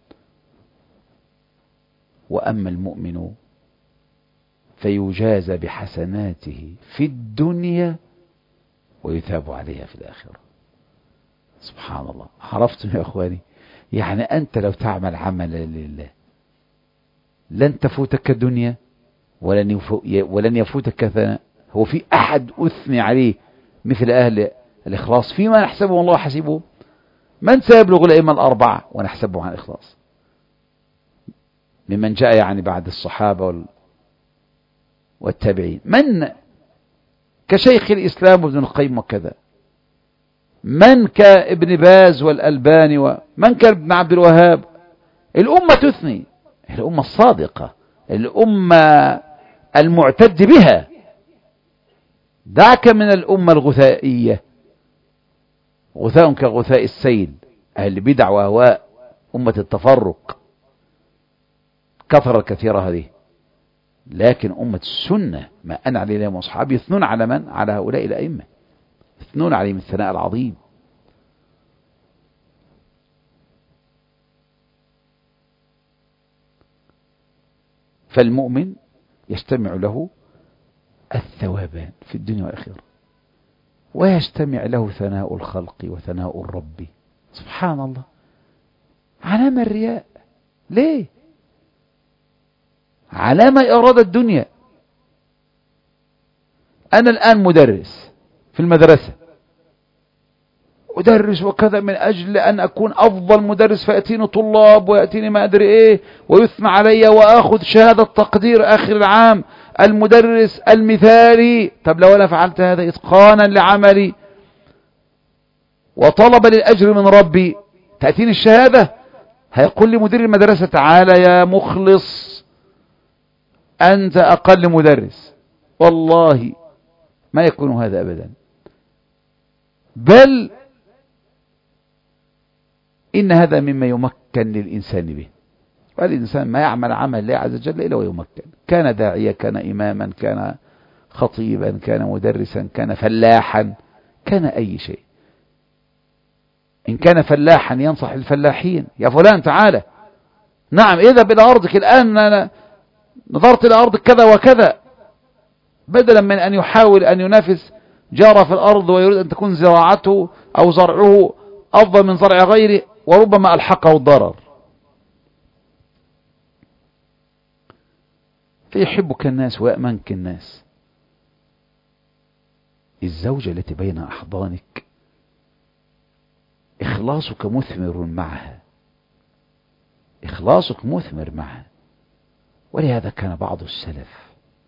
B: وأما المؤمن فيجازى بحسناته في الدنيا ويثاب عليها في الآخرة. سبحان الله. عرفتم يا أخواني؟ يعني أنت لو تعمل عملا لله لن تفوتك الدنيا ولن ولن يفوتك ثناء. هو في أحد أثني عليه مثل أهل الإخلاص فيما نحسبه الله حسبه؟ من سيبلغ الأئمة الأربعة ونحسبه عن الإخلاص ممن جاء يعني بعد الصحابة والتابعين؟ من كشيخ الإسلام وابن القيم وكذا؟ من كابن باز والألباني ومن كابن عبد الوهاب؟ الأمة تثني، الأمة الصادقة، الأمة المعتد بها. دعك من الأمة الغثائية، غثاء كغثاء السيل، أهل بدع وهواء، أمة التفرق، كثرة كثيرة هذه. لكن أمة السنة ما أنا عليه الإمام وأصحابه يثنون على من؟ على هؤلاء الأئمة، يثنون عليهم الثناء العظيم. فالمؤمن يجتمع له الثوابان في الدنيا والآخرة، ويجتمع له ثناء الخلق وثناء الرب. سبحان الله. علامة الرياء ليه؟ علامة إرادة الدنيا. أنا الآن مدرس في المدرسة، أدرس وكذا من أجل أن أكون أفضل مدرس، فيأتيني طلاب ويأتيني ما أدري إيه ويثنى علي وأخذ شهادة تقدير آخر العام، المدرس المثالي. طب لو أنا فعلت هذا إتقانا لعملي وطلب للأجر من ربي، تأتيني الشهادة، هيقول لي مدير المدرسة تعالى يا مخلص أنت أقل مدرس. والله ما يكون هذا أبدا، بل إن هذا مما يمكن للإنسان به. والإنسان ما يعمل عمل الله عز وجل إلا ويمكن، كان داعية، كان إماما، كان خطيبا، كان مدرسا، كان فلاحا، كان أي شيء. إن كان فلاحا ينصح الفلاحين، يا فلان تعالى، نعم اذهب إلى أرضك الآن، أنا نظرت إلى أرضك كذا وكذا، بدلا من أن يحاول أن ينافس جاره في الأرض ويريد أن تكون زراعته أو زرعه أفضل من زرع غيره، وربما ألحقه الضرر. فيحبك الناس ويأمنك الناس. الزوجة التي بين أحضانك إخلاصك مثمر معها، إخلاصك مثمر معها. ولهذا كان بعض السلف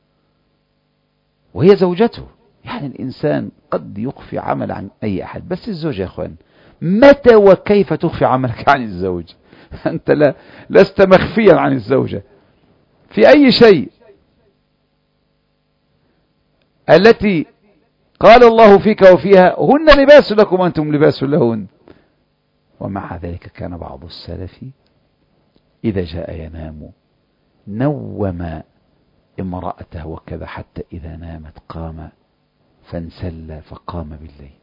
B: وهي زوجته، يعني الإنسان قد يخفي عمل عن أي أحد، بس الزوجة يا أخوان متى وكيف تخفي عملك عن الزوج؟ أنت لا لست مخفيا عن الزوجة في أي شيء. التي قال الله فيك وفيها هن لباس لكم وأنتم لباس لهن. ومع ذلك كان بعض السلف إذا جاء ينام نوم امرأته وكذا، حتى إذا نامت قام فانسلى فقام بالليل.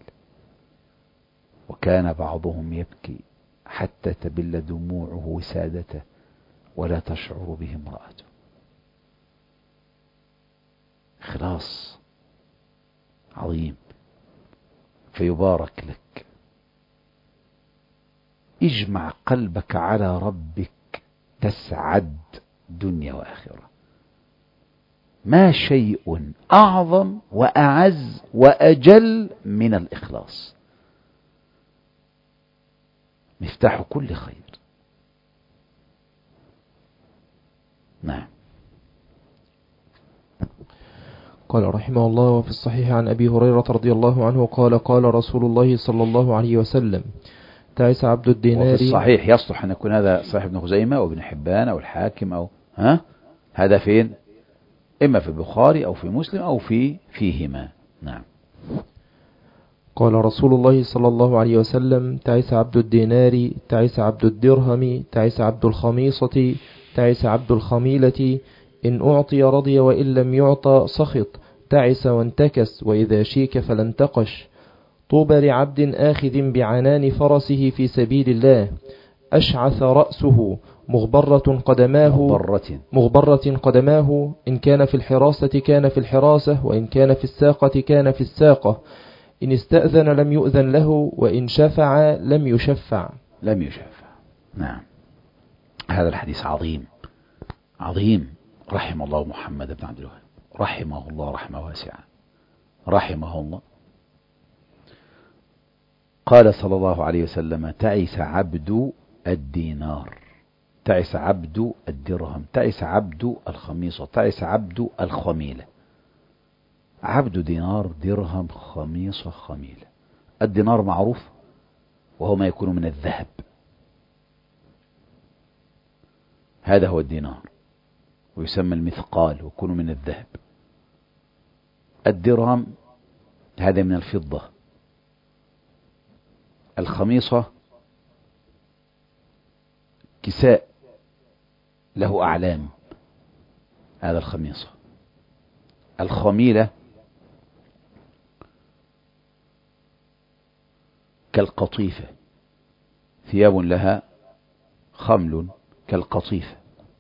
B: وكان بعضهم يبكي حتى تبل دموعه وسادته ولا تشعر به امرأته. إخلاص عظيم، فيبارك لك. اجمع قلبك على ربك تسعد دنيا وآخرة. ما شيء أعظم وأعز وأجل من الإخلاص، مفتاح كل خير. نعم.
C: قال رحمه الله: وفي الصحيح عن أبي هريرة رضي الله عنه قال: قال رسول الله صلى الله عليه وسلم: تعس عبد الدينار.
B: وفي الصحيح يصلح أن يكون هذا صحيح ابن خزيمة وابن حبان أو الحاكم أو ها هذا فين؟ إما في البخاري أو في مسلم أو في فيهما. نعم.
C: قال رسول الله صلى الله عليه وسلم: تعس عبد الدينار، تعس عبد الدرهم، تعس عبد الخميصة، تعس عبد الخميلة، إن أعطي رضي وإن لم يعطى سخط، تعس وانتكس، وإذا شيك فلانتقش. طوبى لعبد آخذ بعنان فرسه في سبيل الله، أشعث رأسه، مغبرة قدماه
B: مغبرة.
C: مغبرة قدماه، إن كان في الحراسة كان في الحراسة، وإن كان في الساقة كان في الساقة، إن استأذن لم يؤذن له، وإن شفع لم يشفع.
B: لم يشفع. نعم. هذا الحديث عظيم عظيم. رحم الله محمد بن عبد الوهاب، رحمه الله رحمة واسعة، رحمه الله. قال صلى الله عليه وسلم: تعس عبد الدينار، تعس عبد الدرهم، تعس عبد الخميصة، تعس عبد الخميلة. عبد دينار، درهم، خميصة، خميلة. الدينار معروف وهو ما يكون من الذهب، هذا هو الدينار، ويسمى المثقال ويكون من الذهب. الدرهم هذا من الفضة. الخميصة كساء له أعلام، هذا الخميصة. الخميلة كالقطيفة، ثياب لها خمل كالقطيفة.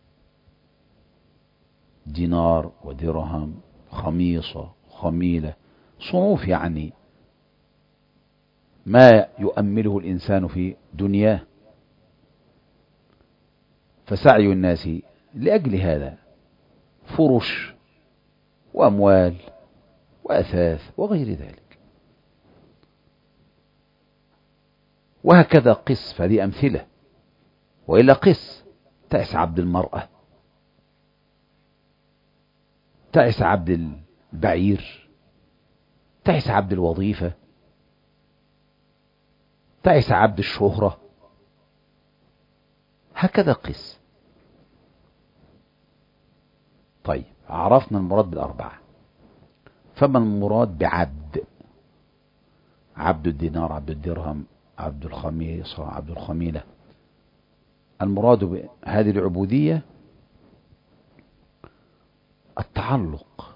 B: دينار ودرهم، خميصة، خميلة، صنوف، يعني ما يؤمله الإنسان في دنياه. فسعي الناس لأجل هذا فرش وأموال وأثاث وغير ذلك. وهكذا قس، فهذه أمثلة. وإلا قس تعس عبد المرأة، تعس عبد البعير، تعس عبد الوظيفة، تعس عبد الشهرة، هكذا قس. طيب عرفنا المراد بالأربعة، فما المراد بعبد؟ عبد الدينار، عبد الدرهم، عبد الخميصة، عبد الخميلة. المراد بهذه العبودية التعلق،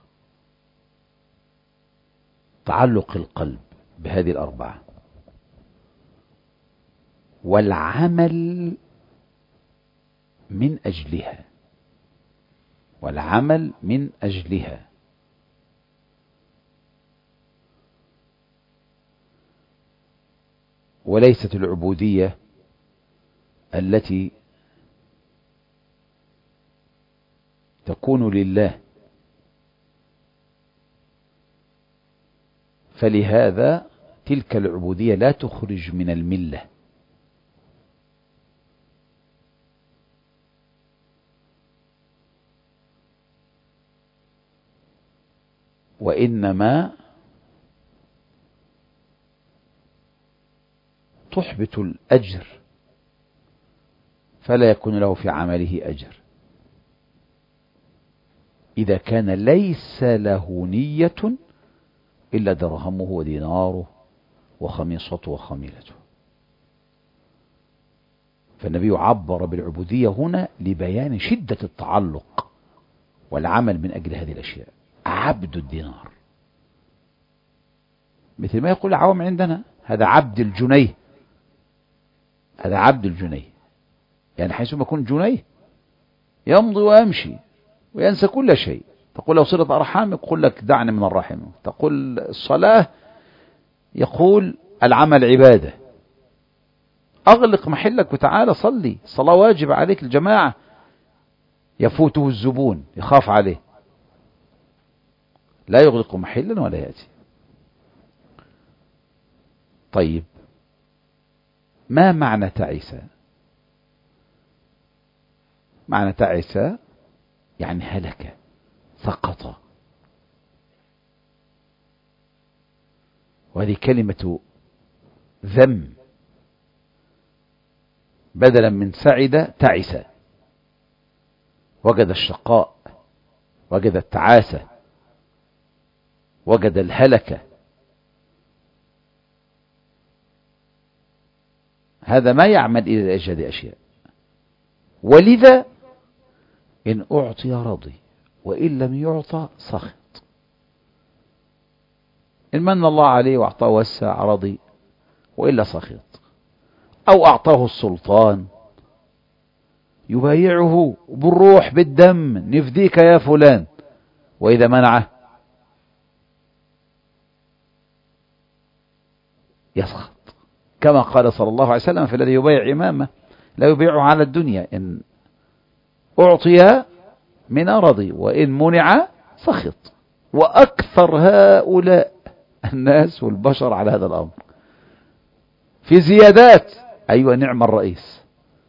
B: تعلق القلب بهذه الأربعة، والعمل من أجلها، والعمل من أجلها. وليست العبودية التي تكون لله، فلهذا تلك العبودية لا تخرج من الملة. وإنما تحبط الأجر، فلا يكون له في عمله أجر إذا كان ليس له نية إلا درهمه وديناره وخميصته وخميلته. فالنبي عبر بالعبودية هنا لبيان شدة التعلق والعمل من أجل هذه الأشياء. عبد الدينار، مثل ما يقول العوام عندنا هذا عبد الجنيه، هذا عبد الجنيه، يعني حيثما يكون جنيه يمضي ويمشي وينسى كل شيء. تقول لو صلة أرحام يقول لك دعني من الرحم، تقول الصلاة يقول العمل عبادة. أغلق محلك وتعالى صلي، الصلاة واجب عليك الجماعة، يفوته الزبون يخاف عليه، لا يغلق محلا ولا يأتي. طيب ما معنى تعس؟ معنى تعس يعني هلك، سقط. وهذه كلمة ذم، بدلا من سعد تعس، وجد الشقاء، وجد التعاسة، وجد الهلكة. هذا ما يعمل إلى أجل أشياء. ولذا إن أعطي رضي وإن لم يعطى سخط. إن من الله عليه وأعطاه وسع رضي وإلا سخط. أو أعطاه السلطان يبايعه بالروح بالدم، نفديك يا فلان، وإذا منعه يسخط، كما قال صلى الله عليه وسلم في الذي يبايع إمامه لا يبيعه على الدنيا، إن أعطي من رضي وإن منع سخط. وأكثر هؤلاء الناس والبشر على هذا الأمر. في زيادات، أيوة نعم الرئيس.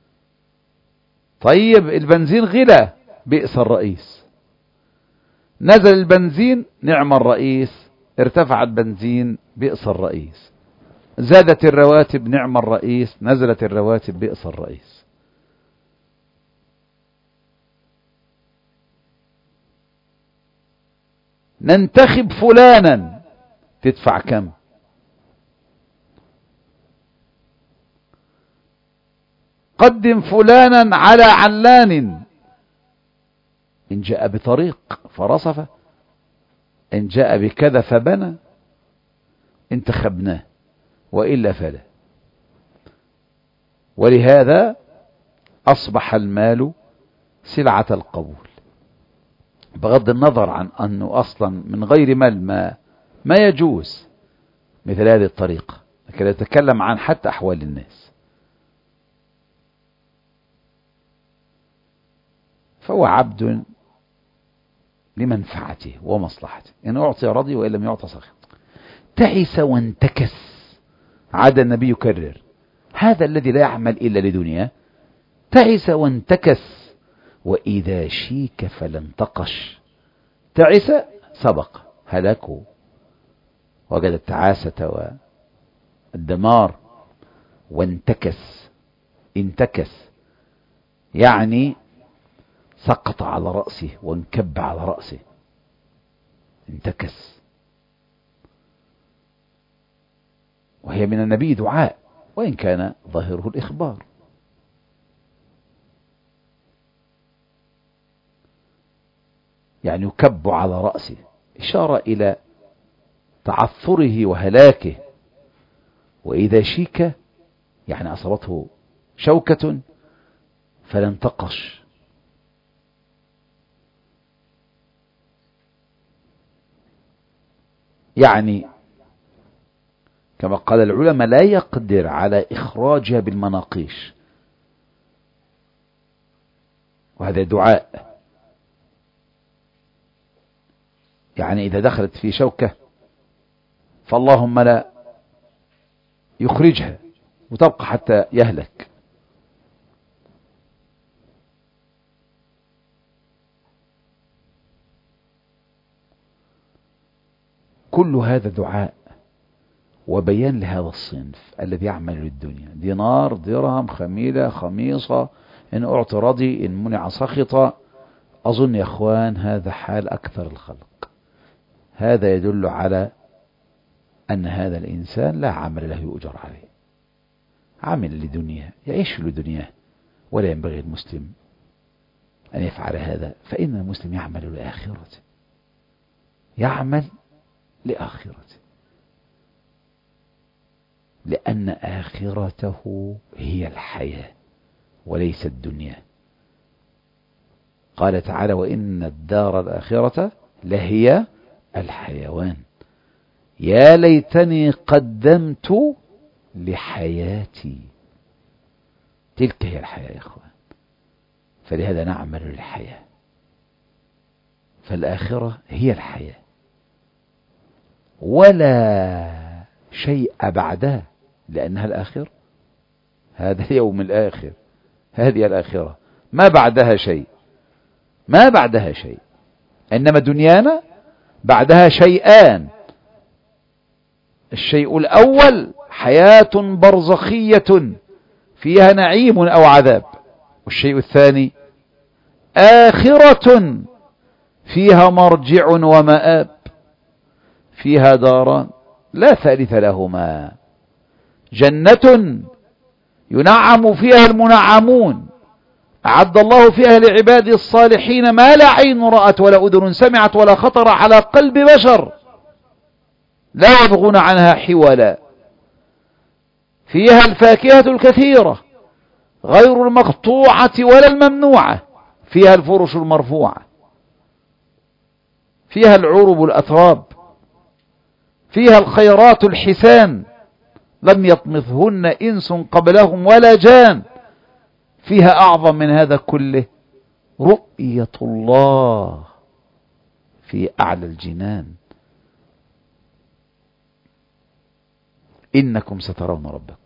B: طيب البنزين غلى، بئس الرئيس. نزل البنزين، نعم الرئيس. ارتفع البنزين، بئس الرئيس. زادت الرواتب، نعم الرئيس. نزلت الرواتب، بئس الرئيس. ننتخب فلانا، تدفع كم؟ قدم فلانا على علان، إن جاء بطريق فرصفه، إن جاء بكذا فبنى، انتخبناه وإلا فلا. ولهذا أصبح المال سلعة القبول، بغض النظر عن أنه أصلا من غير مال ما ما يجوز مثل هذه الطريقة، لكن يتكلم عن حتى أحوال الناس. فهو عبد لمنفعته ومصلحته، إن أعطي رضي وإن لم يعطى سخط. تعس وانتكس، عاد النبي يكرر هذا الذي لا يعمل إلا لدنيا. تعس وانتكس، وإذا شيك فلانتقش، تعس سبق هلكوا، وجد التعاسة والدمار. وانتكس، انتكس يعني سقط على رأسه وانكب على رأسه، انتكس. وهي من النبي دعاء وإن كان ظاهره الإخبار. يعني يكب على رأسه، إشارة إلى تعثره وهلاكه. وإذا شيك يعني أصابته شوكة فلا انتقش. يعني كما قال العلماء لا يقدر على إخراجها بالمناقيش، وهذا دعاء. يعني إذا دخلت في شوكة فاللهم لا يخرجها وتبقى حتى يهلك. كل هذا دعاء وبيان لهذا الصنف الذي يعمل للدنيا، دينار درهم خميلة خميصة، إن أعطي رضي إن منع سخط. أظن يا أخوان هذا حال أكثر الخلق. هذا يدل على أن هذا الإنسان لا عمل له يؤجر عليه، عمل لدنيا يعيش لدنياه. ولا ينبغي المسلم أن يفعل هذا، فإن المسلم يعمل لآخرته، يعمل لآخرته، لأن آخرته هي الحياة وليس الدنيا. قال تعالى وإن الدار الآخرة لهي الحيوان يا ليتني قدمت لحياتي. تلك هي الحياة يا أخوان، فلهذا نعمل للحياة، فالآخرة هي الحياة ولا شيء بعدها، لأنها الآخرة. هذا اليوم الآخر، هذه الآخرة، ما بعدها شيء، ما بعدها شيء. إنما دنيانا بعدها شيئان: الشيء الأول حياة برزخية فيها نعيم أو عذاب، والشيء الثاني آخرة فيها مرجع ومآب، فيها داران لا ثالث لهما، جنة ينعم فيها المنعمون، أعد الله فيها لعباده الصالحين ما لا عين رأت ولا أذن سمعت ولا خطر على قلب بشر، لا يبغون عنها حولا. فيها الفاكهة الكثيرة غير المقطوعة ولا الممنوعة، فيها الفرش المرفوعة، فيها العرب الأتراب، فيها الخيرات الحسان لم يطمثهن إنس قبلهم ولا جان. فيها أعظم من هذا كله رؤية الله في أعلى الجنان. إنكم سترون ربكم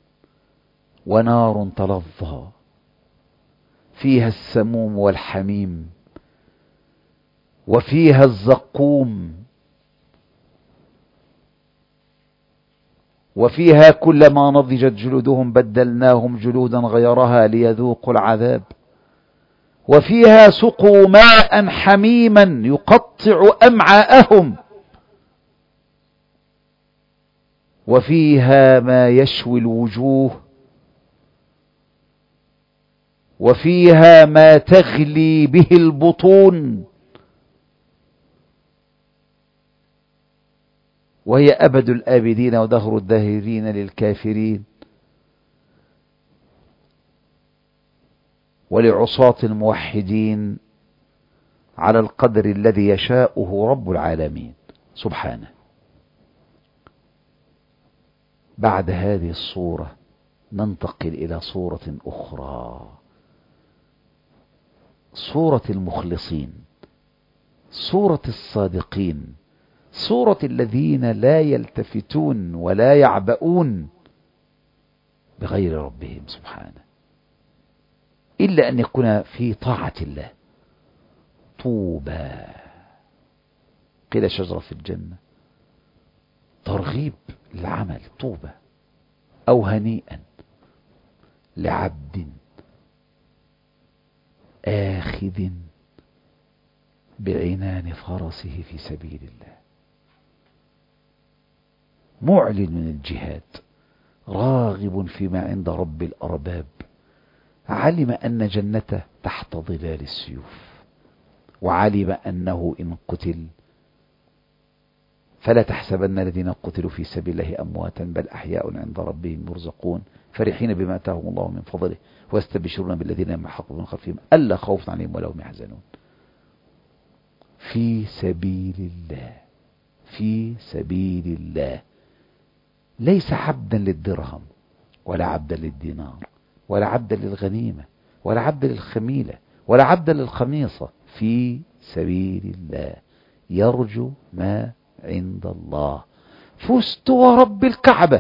B: ونار تلظى فيها السموم والحميم وفيها الزقوم وفيها كلما نضجت جلودهم بدلناهم جلودا غيرها ليذوقوا العذاب وفيها سقوا ماء حميما يقطع أمعاءهم وفيها ما يشوي الوجوه وفيها ما تغلي به البطون وهي أبد الآبدين ودهر الداهرين للكافرين ولعصاة الموحدين على القدر الذي يشاءه رب العالمين سبحانه. بعد هذه الصورة ننتقل إلى صورة أخرى، صورة المخلصين، صورة الصادقين، صورة الذين لا يلتفتون ولا يعبؤون بغير ربهم سبحانه إلا أن يكون في طاعة الله. طوبى قيل شجرة في الجنة. ترغيب العمل، طوبى أو هنيئا لعبد آخذ بعنان فرسه في سبيل الله، معلن من الجهاد، راغب فيما عند رب الأرباب، علم أن جنته تحت ظلال السيوف، وعلم أنه إن قتل فلا تحسبن الذين قتلوا في سبيل الله أمواتا بل أحياء عند ربهم يرزقون، فرحين بما آتاهم الله من فضله ويستبشرون بالذين لم يحققوا من خلفهم ألا خوف عليهم ولا هم يحزنون. في سبيل الله، في سبيل الله، ليس عبدا للدرهم ولا عبدا للدينار ولا عبدا للغنيمة ولا عبدا للخميلة ولا عبدا للخميصة، في سبيل الله يرجو ما عند الله. فزت ورب الكعبة،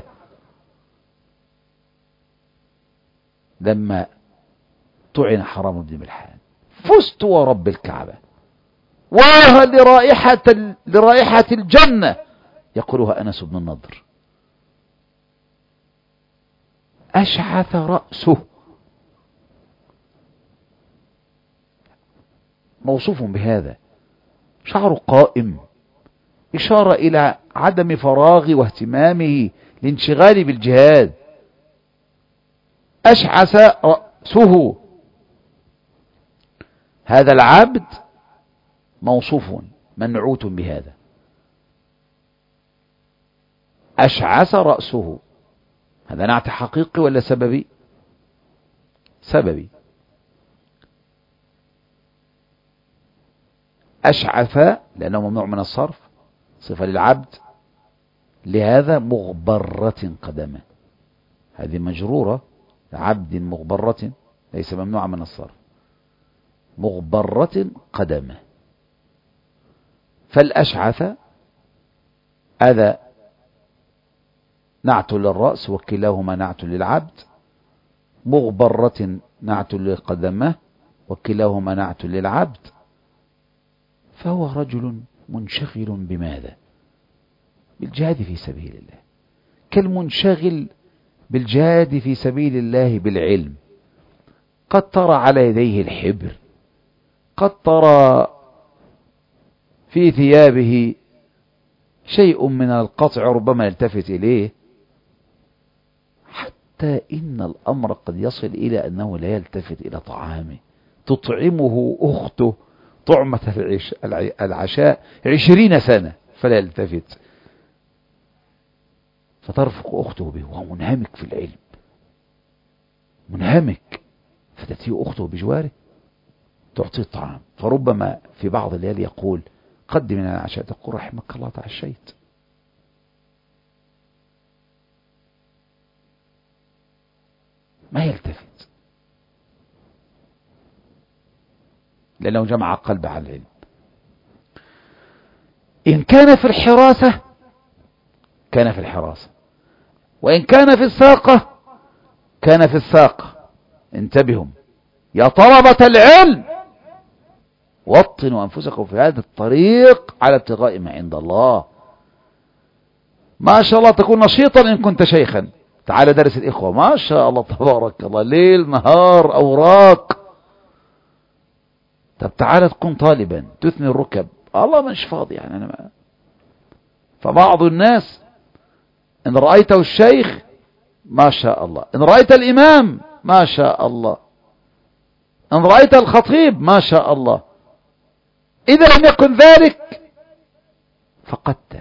B: لما طعن حرام بن ملحان، فزت ورب الكعبة، واه لرائحة, لرائحة الجنة يقولها أنس بن النضر. أشعث رأسه، موصوف بهذا، شعره قائم، إشارة إلى عدم فراغ واهتمامه لانشغال بالجهاد. أشعث رأسه، هذا العبد موصوف منعوت بهذا. أشعث رأسه، هذا نعت حقيقي ولا سببي؟ سببي. أشعث لأنه ممنوع من الصرف، صفة للعبد، لهذا مغبرة قدمه، هذه مجرورة، عبد مغبرة ليس ممنوع من الصرف، مغبرة قدمه. فالأشعث هذا نعت للرأس وكلاهما نعت للعبد، مغبرة نعت لقدمه وكلاهما نعت للعبد. فهو رجل منشغل بماذا؟ بالجهاد في سبيل الله، كالمنشغل بالجهاد في سبيل الله بالعلم. قد ترى على يديه الحبر، قد ترى في ثيابه شيء من القطع ربما يلتفت إليه، حتى إن الأمر قد يصل إلى أنه لا يلتفت إلى طعامه، تطعمه أخته طعمة العشاء عشرين سنة فلا يلتفت، فترفق أخته به وهو منهمك في العلم، منهمك، فتأتي أخته بجواره تعطيه الطعام. فربما في بعض الليالي يقول قدم لنا العشاء، تقول رحمك الله تعشيت. ما يلتفت لأنه جمع قلبه على العلم. إن كان في الحراسة كان في الحراسة، وإن كان في الساقة كان في الساقة. انتبهوا يا طلبة العلم، وطنوا أنفسكم في هذا الطريق على ابتغاء ما عند الله. ما شاء الله تكون نشيطا إن كنت شيخا، تعال درس الإخوة، ما شاء الله تبارك الله، ليل نهار أوراق. طب تعال تكون طالبا تثني الركب، الله مش فاضي يعني أنا ما. فبعض الناس إن رأيته الشيخ ما شاء الله، إن رأيت الإمام ما شاء الله، إن رأيت الخطيب ما شاء الله، إذا لم يكن ذلك فقدت.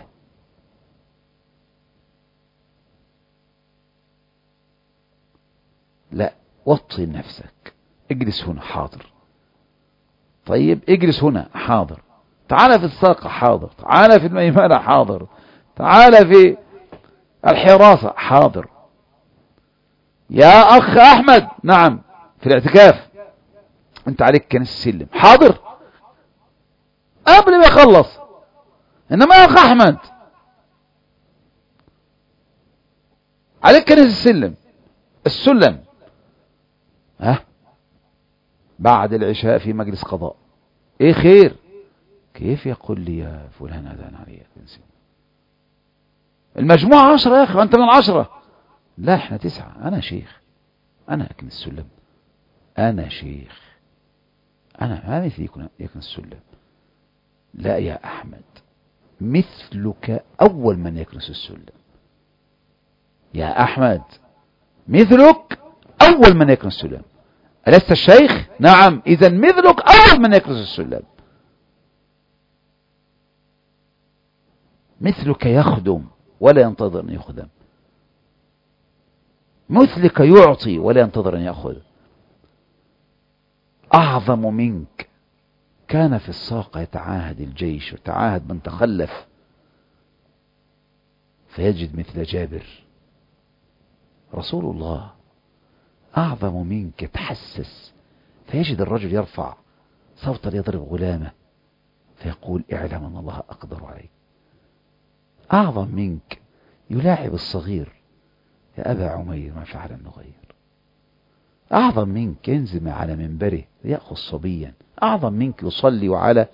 B: لا، وطن نفسك، اجلس هنا حاضر، طيب اجلس هنا حاضر، تعال في الساقة حاضر، تعال في الميمنة حاضر، تعال في الحراسة حاضر. يا أخ أحمد، نعم في الاعتكاف، أنت عليك كنس السلم حاضر قبل ما يخلص. إنما يا أخ أحمد عليك كنس السلم السلم ها بعد العشاء في مجلس قضاء، ايه خير كيف يقول لي يا فلان هذا أنا علي المجموعة عشرة يا أخي وأنت من العشرة؟ لا احنا تسعة. أنا شيخ، أنا أكن السلم، أنا شيخ، أنا ما مثلي يكن السلم. لا يا أحمد، مثلك أول من يكنس السلم. يا أحمد مثلك أول من يكنس السلم. ألست الشيخ؟ نعم. إذا مثلك أول من يكنس السلم. مثلك يخدم ولا ينتظر أن يخدم، مثلك يعطي ولا ينتظر أن يأخذ. أعظم منك كان في الساقة يتعاهد الجيش ويتعاهد من تخلف، فيجد مثل جابر. رسول الله أعظم منك يتحسس، فيجد الرجل يرفع صوتا ليضرب غلامه فيقول اعلم أن الله أقدر عليك. أعظم منك يلاعب الصغير، يا أبا عمير ما فعل النغير. أعظم منك ينزم على منبره يأخذ صبيا. أعظم منك يصلي وعلى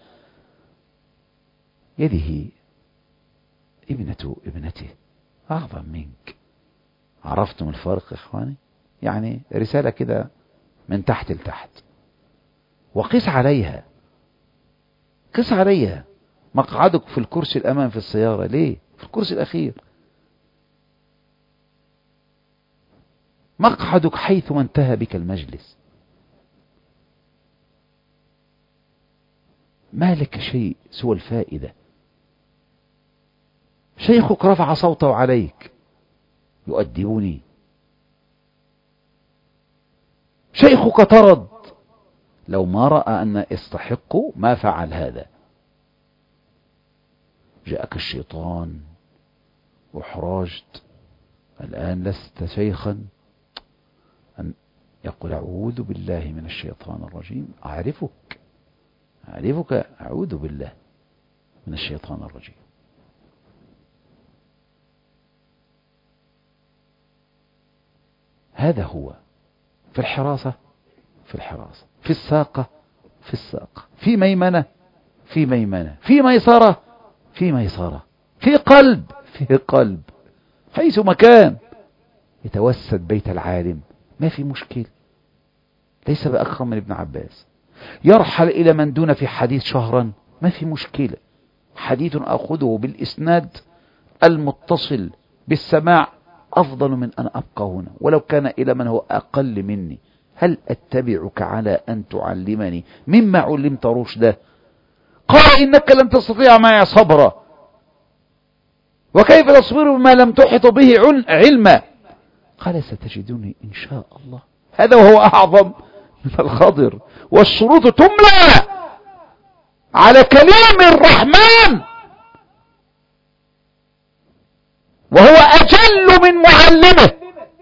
B: يده ابنة ابنته. أعظم منك. عرفتم الفرق يا إخواني؟ يعني رسالة كده من تحت لتحت، وقس عليها، قس عليها. مقعدك في الكرسي الأمام في السيارة، ليه؟ في الكرسي الأخير. مقعدك حيث ما انتهى بك المجلس. ما لك شيء سوى الفائدة. شيخك رفع صوته عليك يؤدبني، شيخك طرد، لو ما رأى أن يستحق ما فعل هذا. جاءك الشيطان وحرجت، الآن لست شيخا، أن يقول أعوذ بالله من الشيطان الرجيم. أعرفك أعرفك أعوذ بالله من الشيطان الرجيم. هذا هو. في الحراسة في الحراسة، في الساقة في الساقة، في ميمنة في ميمنة، في ميسرة في ميسرة، في قلب في قلب، حيث مكان. يتوسد بيت العالم ما في مشكل، ليس بأكثر من ابن عباس. يرحل إلى من دون في حديث شهرا ما في مشكلة، حديث أخذه بالإسناد المتصل بالسماع أفضل من أن أبقى هنا ولو كان إلى من هو أقل مني. هل أتبعك على أن تعلمني مما علمت رشدا؟ قال إنك لن تستطيع معي صبرا، وكيف تصبر بما لم تحط به علما؟ قال ستجدني إن شاء الله. هذا وهو أعظم من الخضر. والشروط تملى على كلام الرحمن، وهو أجل من معلمه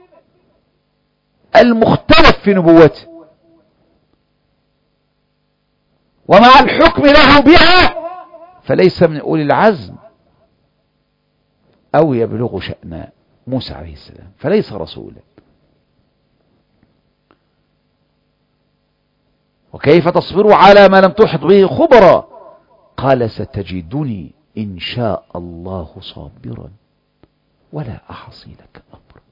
B: المختلف في نبوته، ومع الحكم له بها فليس من أولي العزم أو يبلغ شأن موسى عليه السلام، فليس رسولا. وكيف تصبر على ما لم تحط به خبرا؟ قال ستجدني إن شاء الله صابرا ولا أحصي لك أمرا.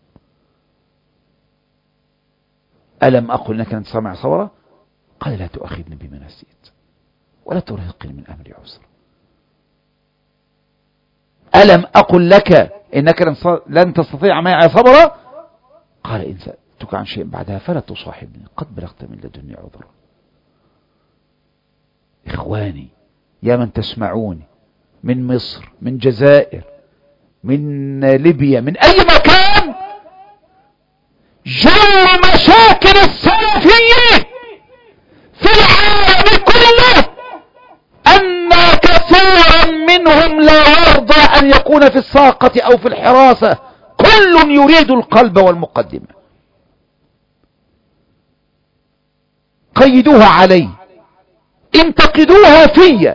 B: ألم أقل لك أن تسمع صبرا؟ قال لا تؤاخذني بما نسيت ولا ترهقني من أمري عسرا. ألم أقل لك إنك لن تستطيع معي صبرا؟ قال إن سألتك عن شيء بعدها فلا تصاحبني قد بلغت من لدني عذرا. إخواني يا من تسمعوني من مصر، من جزائر، من ليبيا، من أي مكان، جل مشاكل السلفية في العالم كله أن كثيرا منهم لا يرضى أن يكون في الساقة أو في الحراسة، كل يريد القلب والمقدمة. قيدوها علي، انتقدوها في،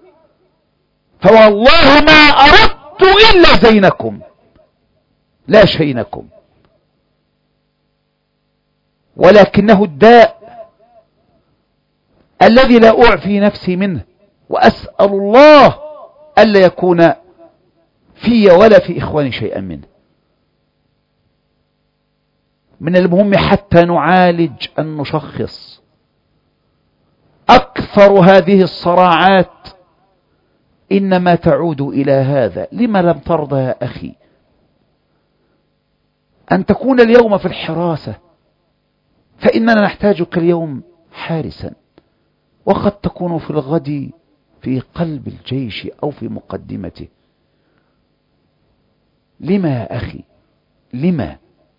B: فوالله ما أردت إلا زينكم لا شينكم، ولكنه الداء الذي لا أعفي نفسي منه وأسأل الله ألا يكون في ولا في إخواني شيئا منه. من المهم حتى نعالج أن نشخص. أكثر هذه الصراعات إنما تعود إلى هذا. لما لم ترضى يا أخي أن تكون اليوم في الحراسة؟ فإننا نحتاجك اليوم حارسا، وقد تكون في الغد في قلب الجيش أو في مقدمته. لما يا أخي؟ لما؟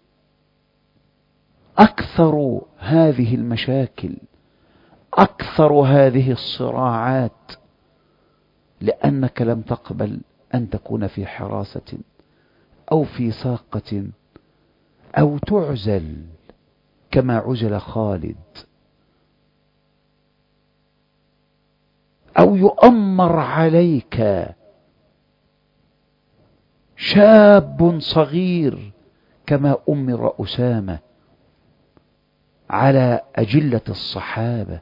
B: أكثر هذه المشاكل، أكثر هذه الصراعات، لأنك لم تقبل أن تكون في حراسة أو في ساقة أو تعزل كما عزل خالد، أو يؤمر عليك شاب صغير كما أمر أسامة على أجلة الصحابة،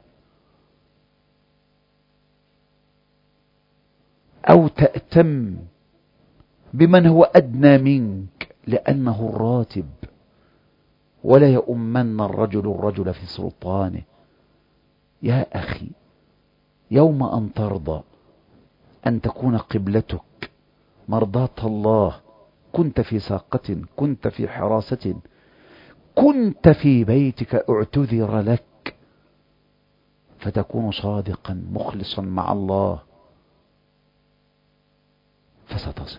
B: أو تأتم بمن هو أدنى منك لأنه الراتب، ولا يؤمن الرجل الرجل في سلطانه. يا أخي، يوم أن ترضى أن تكون قبلتك مرضاة الله، كنت في ساقة، كنت في حراسة، كنت في بيتك اعتذر لك، فتكون صادقا مخلصا مع الله، فستصل.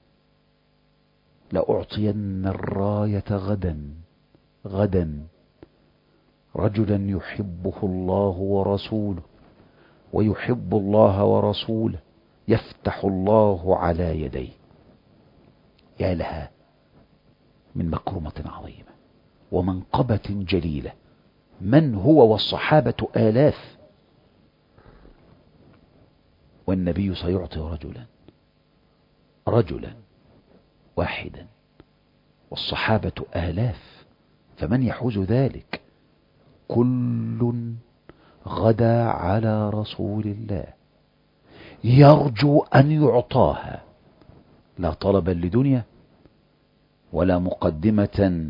B: لأعطين الراية غدا غدا رجلا يحبه الله ورسوله ويحب الله ورسوله، يفتح الله على يديه. يا لها من مكرمة عظيمة ومنقبة جليلة. من هو والصحابة آلاف، والنبي سيعطي رجلا رجلا واحدا والصحابة آلاف، فمن يحوز ذلك؟ كل غدا على رسول الله يرجو أن يعطاها، لا طلبا لدنيا ولا مقدمة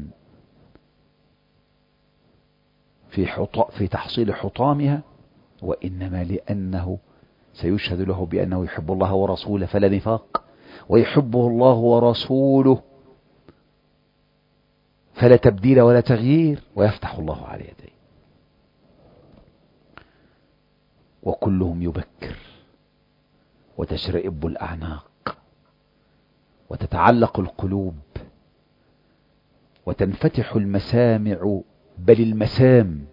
B: في, حط... في تحصيل حطامها، وإنما لأنه سيشهد له بأنه يحب الله ورسوله فلا نفاق، ويحبه الله ورسوله فلا تبديل ولا تغيير، ويفتح الله على يديه. وكلهم يبكر وتشرئب الأعناق وتتعلق القلوب وتنفتح المسامع بل المسام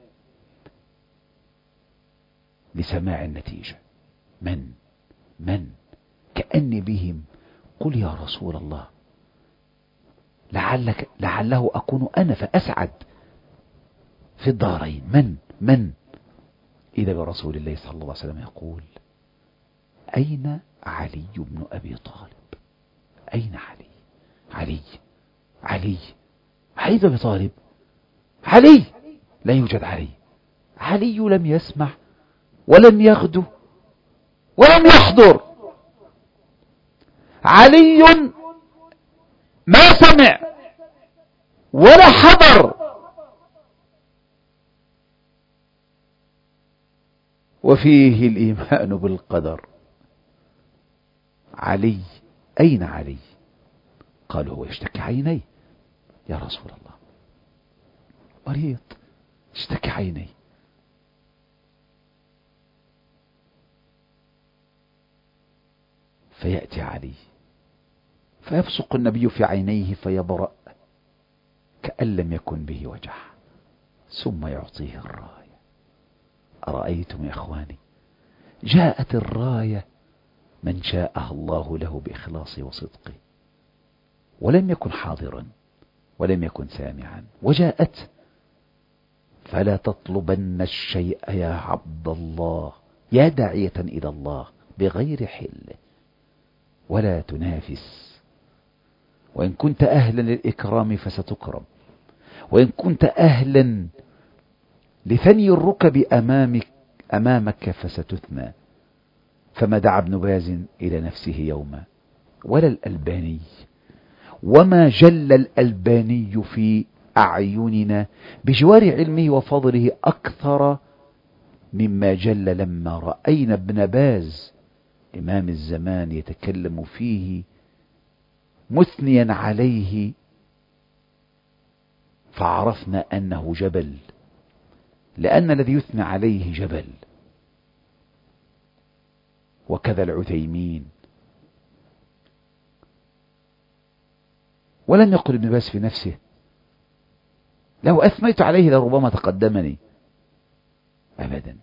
B: لسماع النتيجة. من من كأني بهم قل يا رسول الله لعلك لعله أكون أنا فأسعد في الدارين. من من إذا برسول الله صلى الله عليه وسلم يقول أين علي بن أبي طالب؟ أين علي؟ علي علي علي بن أبي طالب، علي لا يوجد علي. علي لم يسمع ولم يغدو ولم يحضر. علي ما سمع ولا حضر، وفيه الإيمان بالقدر. علي أين علي؟ قالوا هو يشتكي عينيه يا رسول الله، مريض اشتكي عينيه. فيأتي علي فيبصق النبي في عينيه فيبرأ كأن لم يكن به وجع، ثم يعطيه الراية. أرأيتم يا إخواني، جاءت الراية من شاءها الله له بإخلاصه وصدقه، ولم يكن حاضرا ولم يكن سامعا، وجاءت. فلا تطلبن الشيء يا عبد الله يا داعية إلى الله بغير حله، ولا تنافس. وإن كنت أهلا للإكرام فستكرم، وإن كنت أهلا لثني الركب أمامك أمامك فستثنى. فما دعا ابن باز إلى نفسه يوما ولا الألباني، وما جل الألباني في أعيننا بجوار علمه وفضله أكثر مما جل لما رأينا ابن باز إمام الزمان يتكلم فيه مثنيا عليه، فعرفنا أنه جبل، لأن الذي يثنى عليه جبل. وكذا العثيمين. ولم يقل ابن باز في نفسه لو أثنيت عليه لربما تقدمني، أبدا.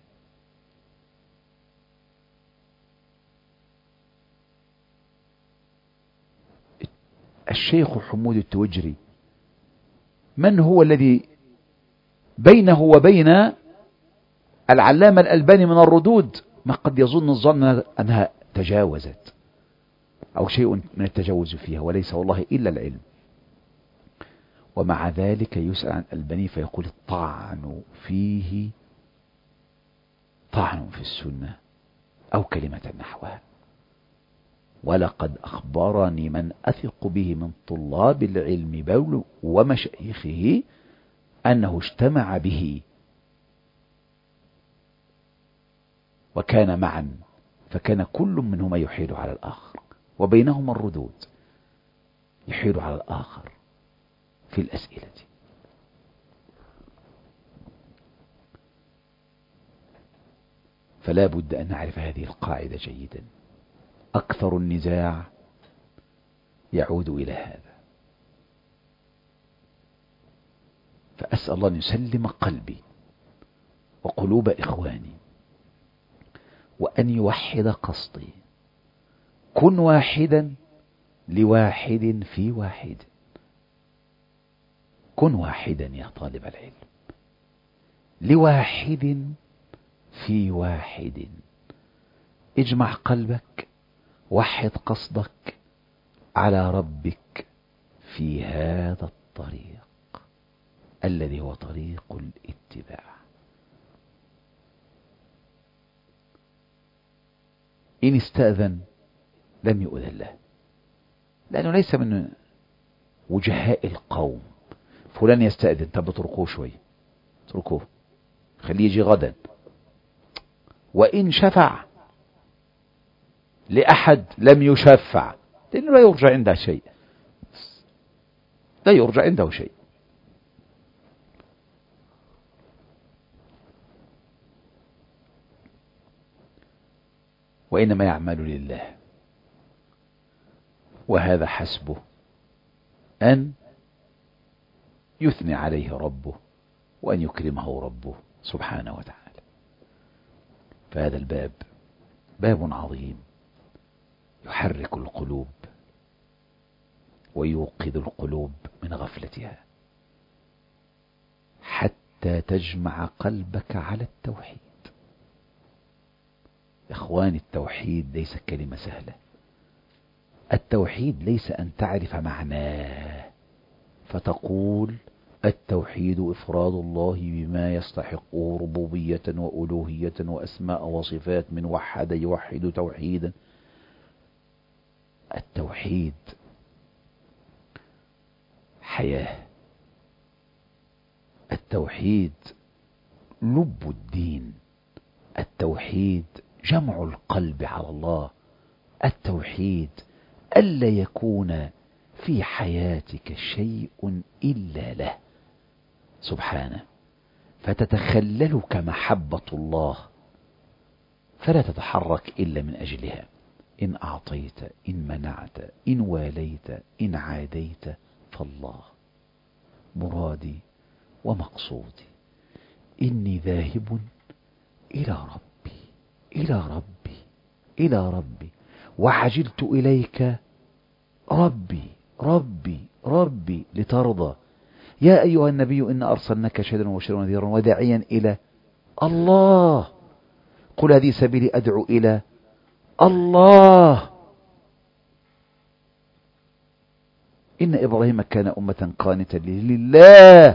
B: الشيخ حمود التوجري من هو الذي بينه وبين العلامة الألباني من الردود ما قد يظن الظن أنها تجاوزت أو شيء من التجاوز فيها، وليس والله إلا العلم. ومع ذلك يسأل عن الألباني فيقول الطعن فيه طعن في السنة أو كلمة نحوها. ولقد أخبرني من أثق به من طلاب العلم بول ومشايخه أنه اجتمع به وكان معا، فكان كل منهما يحيل على الآخر وبينهما الردود، يحيل على الآخر في الأسئلة. فلا بد أن نعرف هذه القاعدة جيدا. أكثر النزاع يعود إلى هذا. فأسأل الله أن يسلم قلبي وقلوب إخواني وأن يوحد قصدي. كن واحدا لواحد في واحد. كن واحدا يا طالب العلم لواحد في واحد. اجمع قلبك، وحد قصدك على ربك في هذا الطريق الذي هو طريق الاتباع. إن استأذن لم يؤذن له، لأنه ليس من وجهاء القوم. فلان يستأذن، طب اتركوه شوي، اتركوه خليه يجي غدا. وإن شفع لأحد لم يشفع، لأنه لا يرجى عنده شيء، لا يرجى عنده شيء. وإنما يعمل لله، وهذا حسبه أن يثني عليه ربه وأن يكرمه ربه سبحانه وتعالى. فهذا الباب باب عظيم يحرك القلوب ويوقظ القلوب من غفلتها حتى تجمع قلبك على التوحيد. إخواني، التوحيد ليس كلمة سهلة. التوحيد ليس أن تعرف معناه فتقول التوحيد إفراد الله بما يستحقه ربوبية وألوهية وأسماء وصفات، من وحد يوحد توحيدا. التوحيد حياة، التوحيد لب الدين، التوحيد جمع القلب على الله، التوحيد ألا يكون في حياتك شيء إلا له سبحانه، فتتخللك محبة الله فلا تتحرك إلا من أجلها. إن أعطيت، إن منعت، إن واليت، إن عاديت، فالله مرادي ومقصودي. إني ذاهب إلى ربي إلى ربي إلى ربي وعجلت إليك ربي ربي ربي لترضى. يا أيها النبي إنا أرسلناك شاهدا وبشيرا ونذيرا وداعيا إلى الله. قل هذه سبيلي أدعو إلى الله. إن إبراهيم كان أمة قانتا لله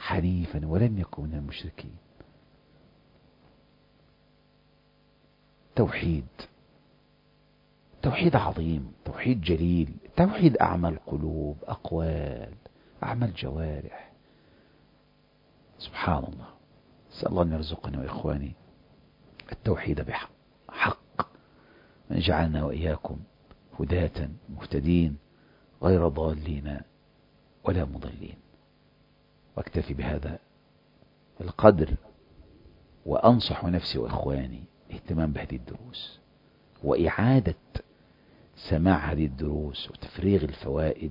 B: حنيفا ولم يكن من المشركين. التوحيد توحيد عظيم، توحيد جليل، توحيد أعمال قلوب، أقوال، أعمال جوارح. سبحان الله. أسأل الله أن يرزقنا وإخواني التوحيد بحق حق، من جعلنا وإياكم هداة مهتدين غير ضالين ولا مضلين. واكتفي بهذا القدر، وأنصح نفسي وإخواني اهتمام بهذه الدروس وإعادة سماع هذه الدروس وتفريغ الفوائد،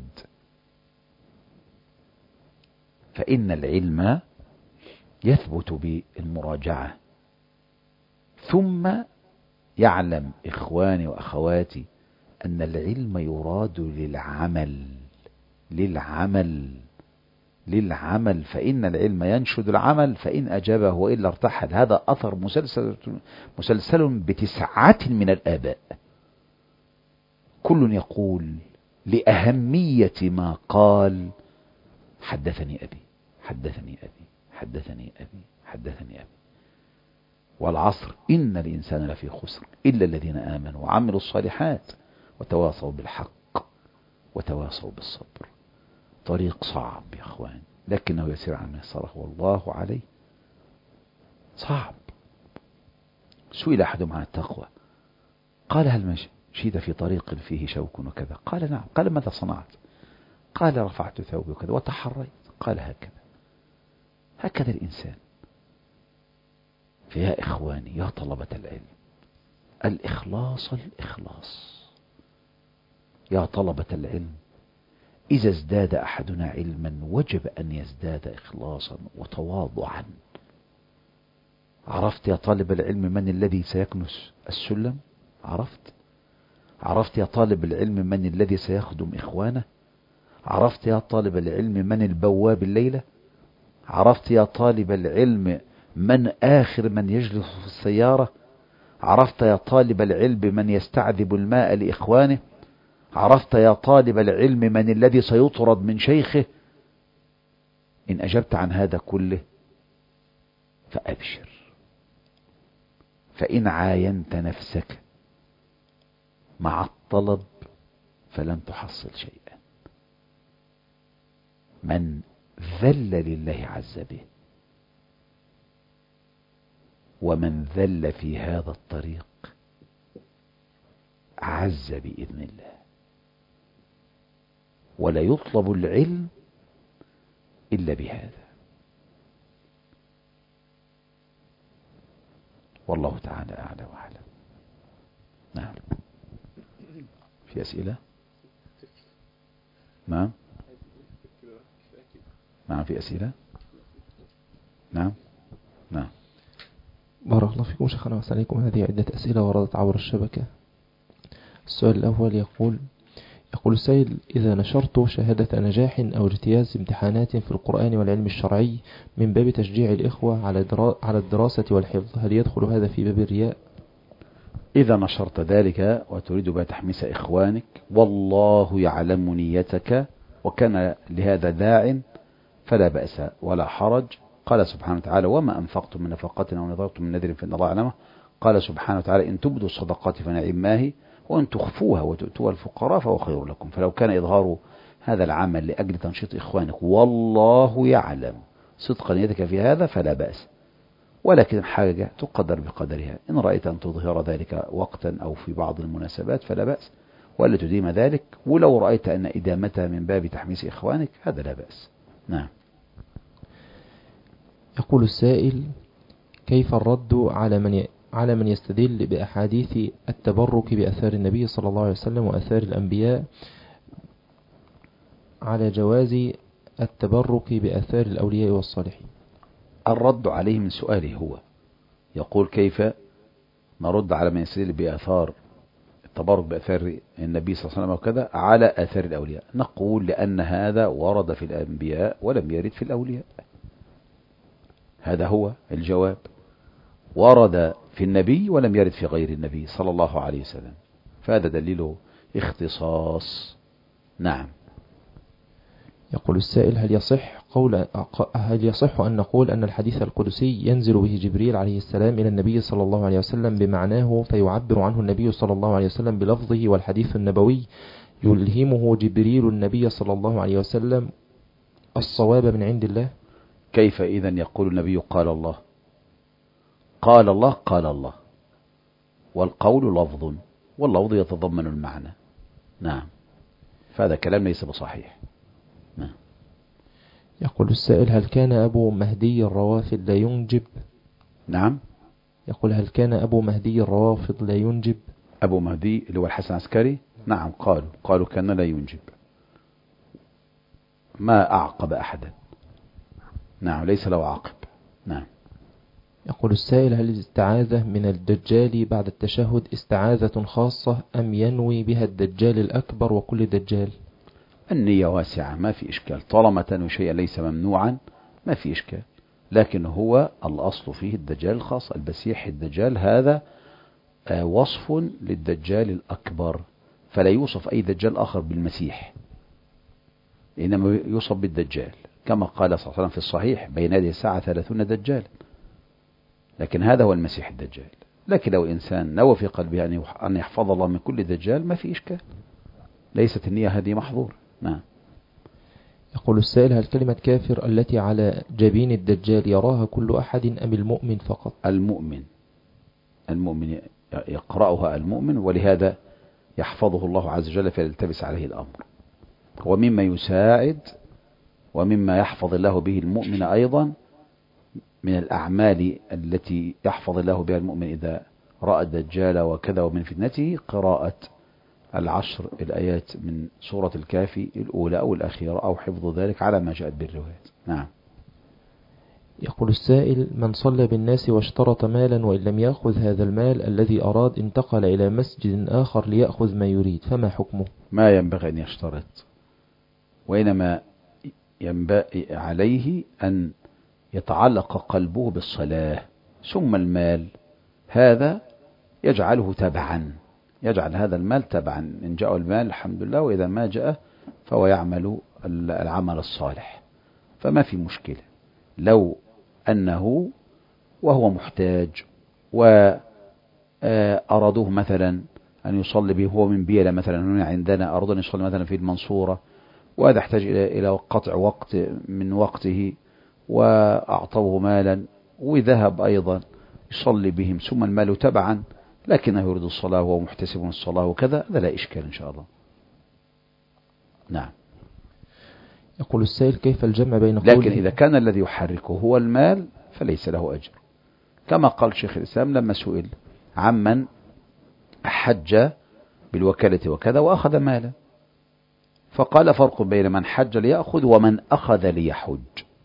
B: فإن العلم يثبت بالمراجعة. ثم يعلم إخواني وأخواتي أن العلم يراد للعمل للعمل للعمل فإن العلم ينشد العمل، فإن أجابه وإلا ارتحل. هذا أثر مسلسل مسلسل بتسعة من الآباء، كل يقول لأهمية ما قال: حدثني أبي حدثني أبي حدثني أبي حدثني أبي. والعصر إن الإنسان لفي خسر إلا الذين آمنوا وعملوا الصالحات وتواصوا بالحق وتواصوا بالصبر. طريق صعب يا أخوان، لكنه يسير عن ميسره والله عليه. صعب. سئل أحدهم عن التقوى قال: هل مشيت في طريق فيه شوك وكذا؟ قال: نعم. قال: ماذا صنعت؟ قال: رفعت ثوبي وكذا وتحريت. قال: هكذا هكذا الإنسان. فيا إخواني يا طلبة العلم، الإخلاص الإخلاص. يا طلبة العلم، إذا ازداد أحدنا علما وجب أن يزداد إخلاصا وتواضعا. عرفت يا طالب العلم من الذي سيكنس السلم؟ عرفت؟ عرفت يا طالب العلم من الذي سيخدم إخوانه؟ عرفت يا طالب العلم من البواب الليلة؟ عرفت يا طالب العلم من آخر من يجلس في السيارة؟ عرفت يا طالب العلم من يستعذب الماء لإخوانه؟ عرفت يا طالب العلم من الذي سيطرد من شيخه؟ إن أجبت عن هذا كله فأبشر، فإن عاينت نفسك مع الطلب فلن تحصل شيئا. من ذل لله عز به، ومن ذل في هذا الطريق عز بإذن الله. ولا يطلب العلم إلا بهذا. والله تعالى أعلى وأعلم. نعم. في أسئلة؟ نعم نعم في أسئلة؟ نعم نعم.
C: بارك الله فيكم شيخنا وأحسن إليكم. هذه عدة أسئلة وردت عبر الشبكة. السؤال الأول يقول يقول السائل: إذا نشرت شهادة نجاح أو اجتياز امتحانات في القرآن والعلم الشرعي من باب تشجيع الإخوة على على الدراسة والحفظ، هل يدخل هذا في باب الرياء؟
B: إذا نشرت ذلك وتريد بها تحميس إخوانك والله يعلم نيتك وكان لهذا داع فلا بأس ولا حرج. قال سبحانه وتعالى: وما أنفقتم من نفقة أو نذرتم من نذر فإن الله يعلمه. قال سبحانه وتعالى: إن تبدوا الصدقات فنعم ما هي وأن تخفوها وتؤتوها الفقراء فهو خير لكم. فلو كان إظهار هذا العمل لأجل تنشيط إخوانك والله يعلم صدق نيتك في هذا فلا بأس، ولكن حاجة تقدر بقدرها. إن رأيت أن تظهر ذلك وقتا أو في بعض المناسبات فلا بأس، ولا تديم ذلك. ولو رأيت أن إدامتها من باب تحميس إخوانك هذا لا بأس. نعم.
C: يقول السائل: كيف الرد على من ي... على من يستدل بأحاديث التبرك بأثار النبي صلى الله عليه وسلم وأثار الأنبياء على جواز التبرك بأثار الأولياء والصالحين؟
B: الرد عليه من سؤاله هو يقول: كيف نرد على من يستدل بأثار التبرك بأثار النبي صلى الله عليه وسلم وكذا على آثار الأولياء؟ نقول: لأن هذا ورد في الأنبياء ولم يرد في الأولياء. هذا هو الجواب. ورد في النبي ولم يرد في غير النبي صلى الله عليه وسلم، فهذا دليل اختصاص. نعم.
C: يقول السائل: هل يصح قول هل يصح أن نقول أن الحديث القدسي ينزل به جبريل عليه السلام إلى النبي صلى الله عليه وسلم بمعناه، فيعبر عنه النبي صلى الله عليه وسلم بلفظه، والحديث النبوي يلهمه جبريل النبي صلى الله عليه وسلم الصواب من عند الله؟
B: كيف إذن يقول النبي قال الله؟ قال الله قال الله، والقول لفظ، واللفظ يتضمن المعنى. نعم، فهذا كلام ليس بصحيح. نعم.
C: يقول السائل: هل كان أبو مهدي الروافض لا ينجب؟
B: نعم.
C: يقول: هل كان أبو مهدي الروافض لا ينجب؟
B: أبو مهدي اللي هو الحسن العسكري؟ نعم، قالوا قالوا كان لا ينجب، ما أعقب أحدا. نعم، ليس له عقب. نعم.
C: يقول السائل: هل الاستعاذة من الدجال بعد التشهد استعاذة خاصة، أم ينوي بها الدجال الأكبر وكل دجال؟
B: النية واسعة، ما في إشكال، طالما تنوي شيئا ليس ممنوعا ما في إشكال، لكن هو الأصل فيه الدجال الخاص، المسيح الدجال هذا وصف للدجال الأكبر، فلا يوصف أي دجال آخر بالمسيح، إنما يوصف بالدجال، كما قال صلى الله عليه وسلم في الصحيح: بين يدي الساعة ثلاثون دجال، لكن هذا هو المسيح الدجال. لكن لو إنسان نوى في قلبه أن يحفظ الله من كل دجال ما في إشكال، ليست النية هذه محظور. نعم.
C: يقول السائل: هل كلمة كافر التي على جبين الدجال يراها كل أحد أم المؤمن فقط؟
B: المؤمن، المؤمن يقرأها المؤمن، ولهذا يحفظه الله عز وجل فيلتبس عليه الأمر. ومما يساعد ومما يحفظ الله به المؤمن أيضا من الأعمال التي يحفظ الله بها المؤمن إذا رأى الدجال وكذا ومن فتنته، قراءة العشر الآيات من سورة الكافي الأولى أو الأخيرة، أو حفظ ذلك على ما جاءت بالروايات. نعم.
C: يقول السائل: من صلى بالناس واشترط مالا وإن لم يأخذ هذا المال الذي أراد انتقل إلى مسجد آخر ليأخذ ما يريد، فما حكمه؟
B: ما ينبغي أن يشترط، وإنما ينبغي عليه أن يتعلق قلبه بالصلاة، ثم المال هذا يجعله تبعا، يجعل هذا المال تبعا، إن جاء المال الحمد لله، وإذا ما جاء فهو يعمل العمل الصالح، فما في مشكلة. لو أنه وهو محتاج وأرادوه مثلا أن يصلي به، هو من بيلة مثلا هنا عندنا، أراد أن يصلي مثلا في المنصورة، وهذا يحتاج إلى قطع وقت من وقته، وأعطوه مالا وذهب أيضا يصلي بهم، ثم المال تبعا لكنه يريد الصلاة وهو محتسب الصلاة وكذا، هذا لا إشكال إن شاء الله. نعم.
C: يقول السائل: كيف الجمع بين قوله؟
B: لكن إذا كان الذي يحركه هو المال فليس له أجر، كما قال شيخ الإسلام لما سئل عمن حج بالوكالة وكذا وأخذ مالا، فقال: فرق بين من حج ليأخذ ومن أخذ ليحج.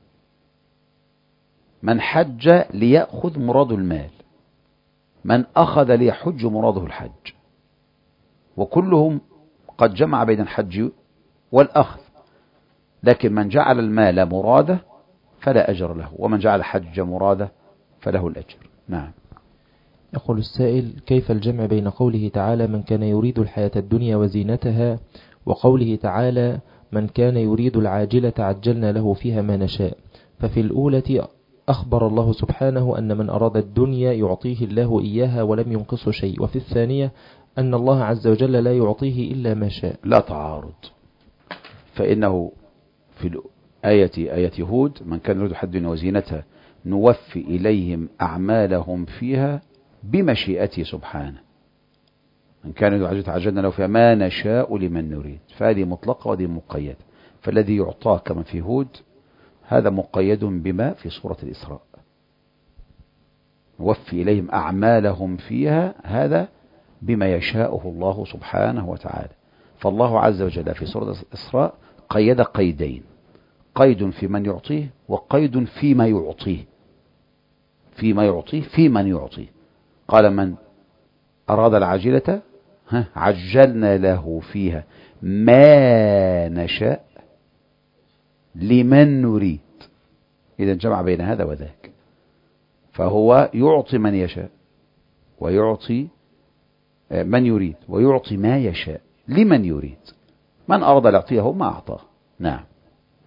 B: من حج ليأخذ مراد المال، من أخذ ليحج مراده الحج، وكلهم قد جمع بين الحج والأخذ، لكن من جعل المال مراده فلا أجر له، ومن جعل الحج مراده فله الأجر. نعم.
C: يقول السائل: كيف الجمع بين قوله تعالى: من كان يريد الحياة الدنيا وزينتها، وقوله تعالى: من كان يريد العاجلة عجلنا له فيها ما نشاء؟ ففي الأولى أخبر الله سبحانه أن من أراد الدنيا يعطيه الله إياها ولم ينقصه شيء، وفي الثانية أن الله عز وجل لا يعطيه إلا ما شاء.
B: لا تعارض، فإنه في الآية آية هود: من كان يريد الحياة الدنيا وزينتها نوفي إليهم أعمالهم فيها بمشيئته سبحانه، من كان يريد العاجلة عجلنا له فيها ما نشاء لمن نريد، فهذه مطلقة وهذه مقيدة، فالذي يعطاه كما في هود هذا مقيد بما في سورة الإسراء، نوفي إليهم أعمالهم فيها، هذا بما يشاءه الله سبحانه وتعالى. فالله عز وجل في سورة الإسراء قيد قيدين: قيد في من يعطيه، وقيد فيما يعطيه، فيما يعطيه في من يعطيه. قال: من أراد العاجلة عجلنا له فيها ما نشاء لمن نريد، إذا جمع بين هذا وذاك، فهو يعطي من يشاء ويعطي من يريد ويعطي ما يشاء لمن يريد، من أراد الأعطيه ما أعطاه. نعم.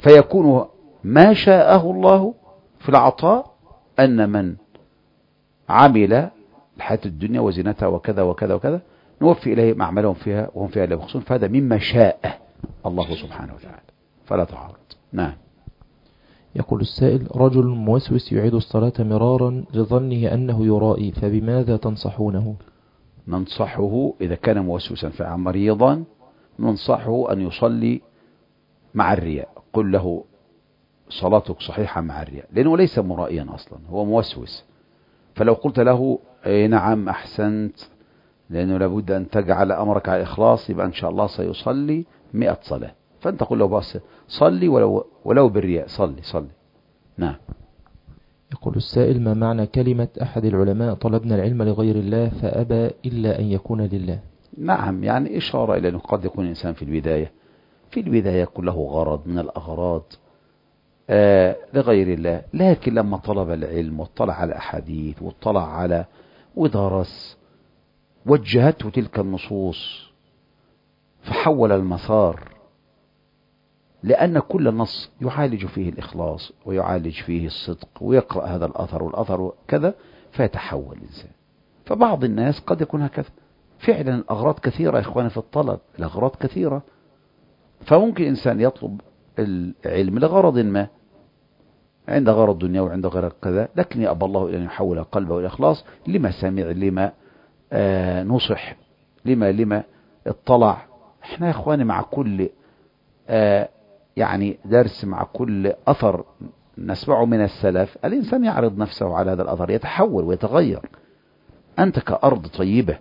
B: فيكون ما شاءه الله في العطاء أن من عمل الحياة الدنيا وزينتها وكذا وكذا وكذا نوفي إليه أعمالهم فيها وهم فيها لا يبخسون، فهذا مما شاء الله سبحانه وتعالى فلا تعارض. نعم.
C: يقول السائل: رجل موسوس يعيد الصلاة مرارا لظنه أنه يرائي، فبماذا تنصحونه؟
B: ننصحه إذا كان موسوسا فمريضا ننصحه أن يصلي مع الرياء. قل له صلاتك صحيحة مع الرياء، لأنه ليس مرائيا أصلا، هو موسوس. فلو قلت له اي نعم أحسنت لأنه لابد أن تجعل أمرك على الإخلاص، يبقى إن شاء الله سيصلي مئة صلاة. فأنت قل له بس صلي ولو, ولو بالرياء، صلي صلي. نعم.
C: يقول السائل: ما معنى كلمة أحد العلماء طلبنا العلم لغير الله فأبى إلا أن يكون لله؟
B: نعم، يعني إشارة إلى أنه قد يكون الإنسان في البداية في البداية يكون له غرض من الأغراض آه لغير الله، لكن لما طلب العلم واطلع على أحاديث واطلع على ودرس وجهته تلك النصوص فحول المسار، لأن كل نص يعالج فيه الإخلاص ويعالج فيه الصدق، ويقرأ هذا الأثر والأثر كذا فيتحول الإنسان. فبعض الناس قد يكون هكذا فعلا. الأغراض كثيرة يا إخواني في الطلب، الأغراض كثيرة. فممكن إنسان يطلب العلم لغرض ما، عند غرض دنيا وعند غرض كذا، لكن يأبى الله إلى أن يحول قلبه الإخلاص لما سمع، لما آه نصح، لما لما اطلع. احنا يا إخواني مع كل آه يعني درس، مع كل أثر نسمعه من السلف، الإنسان يعرض نفسه على هذا الأثر يتحول ويتغير. أنت كأرض طيبة،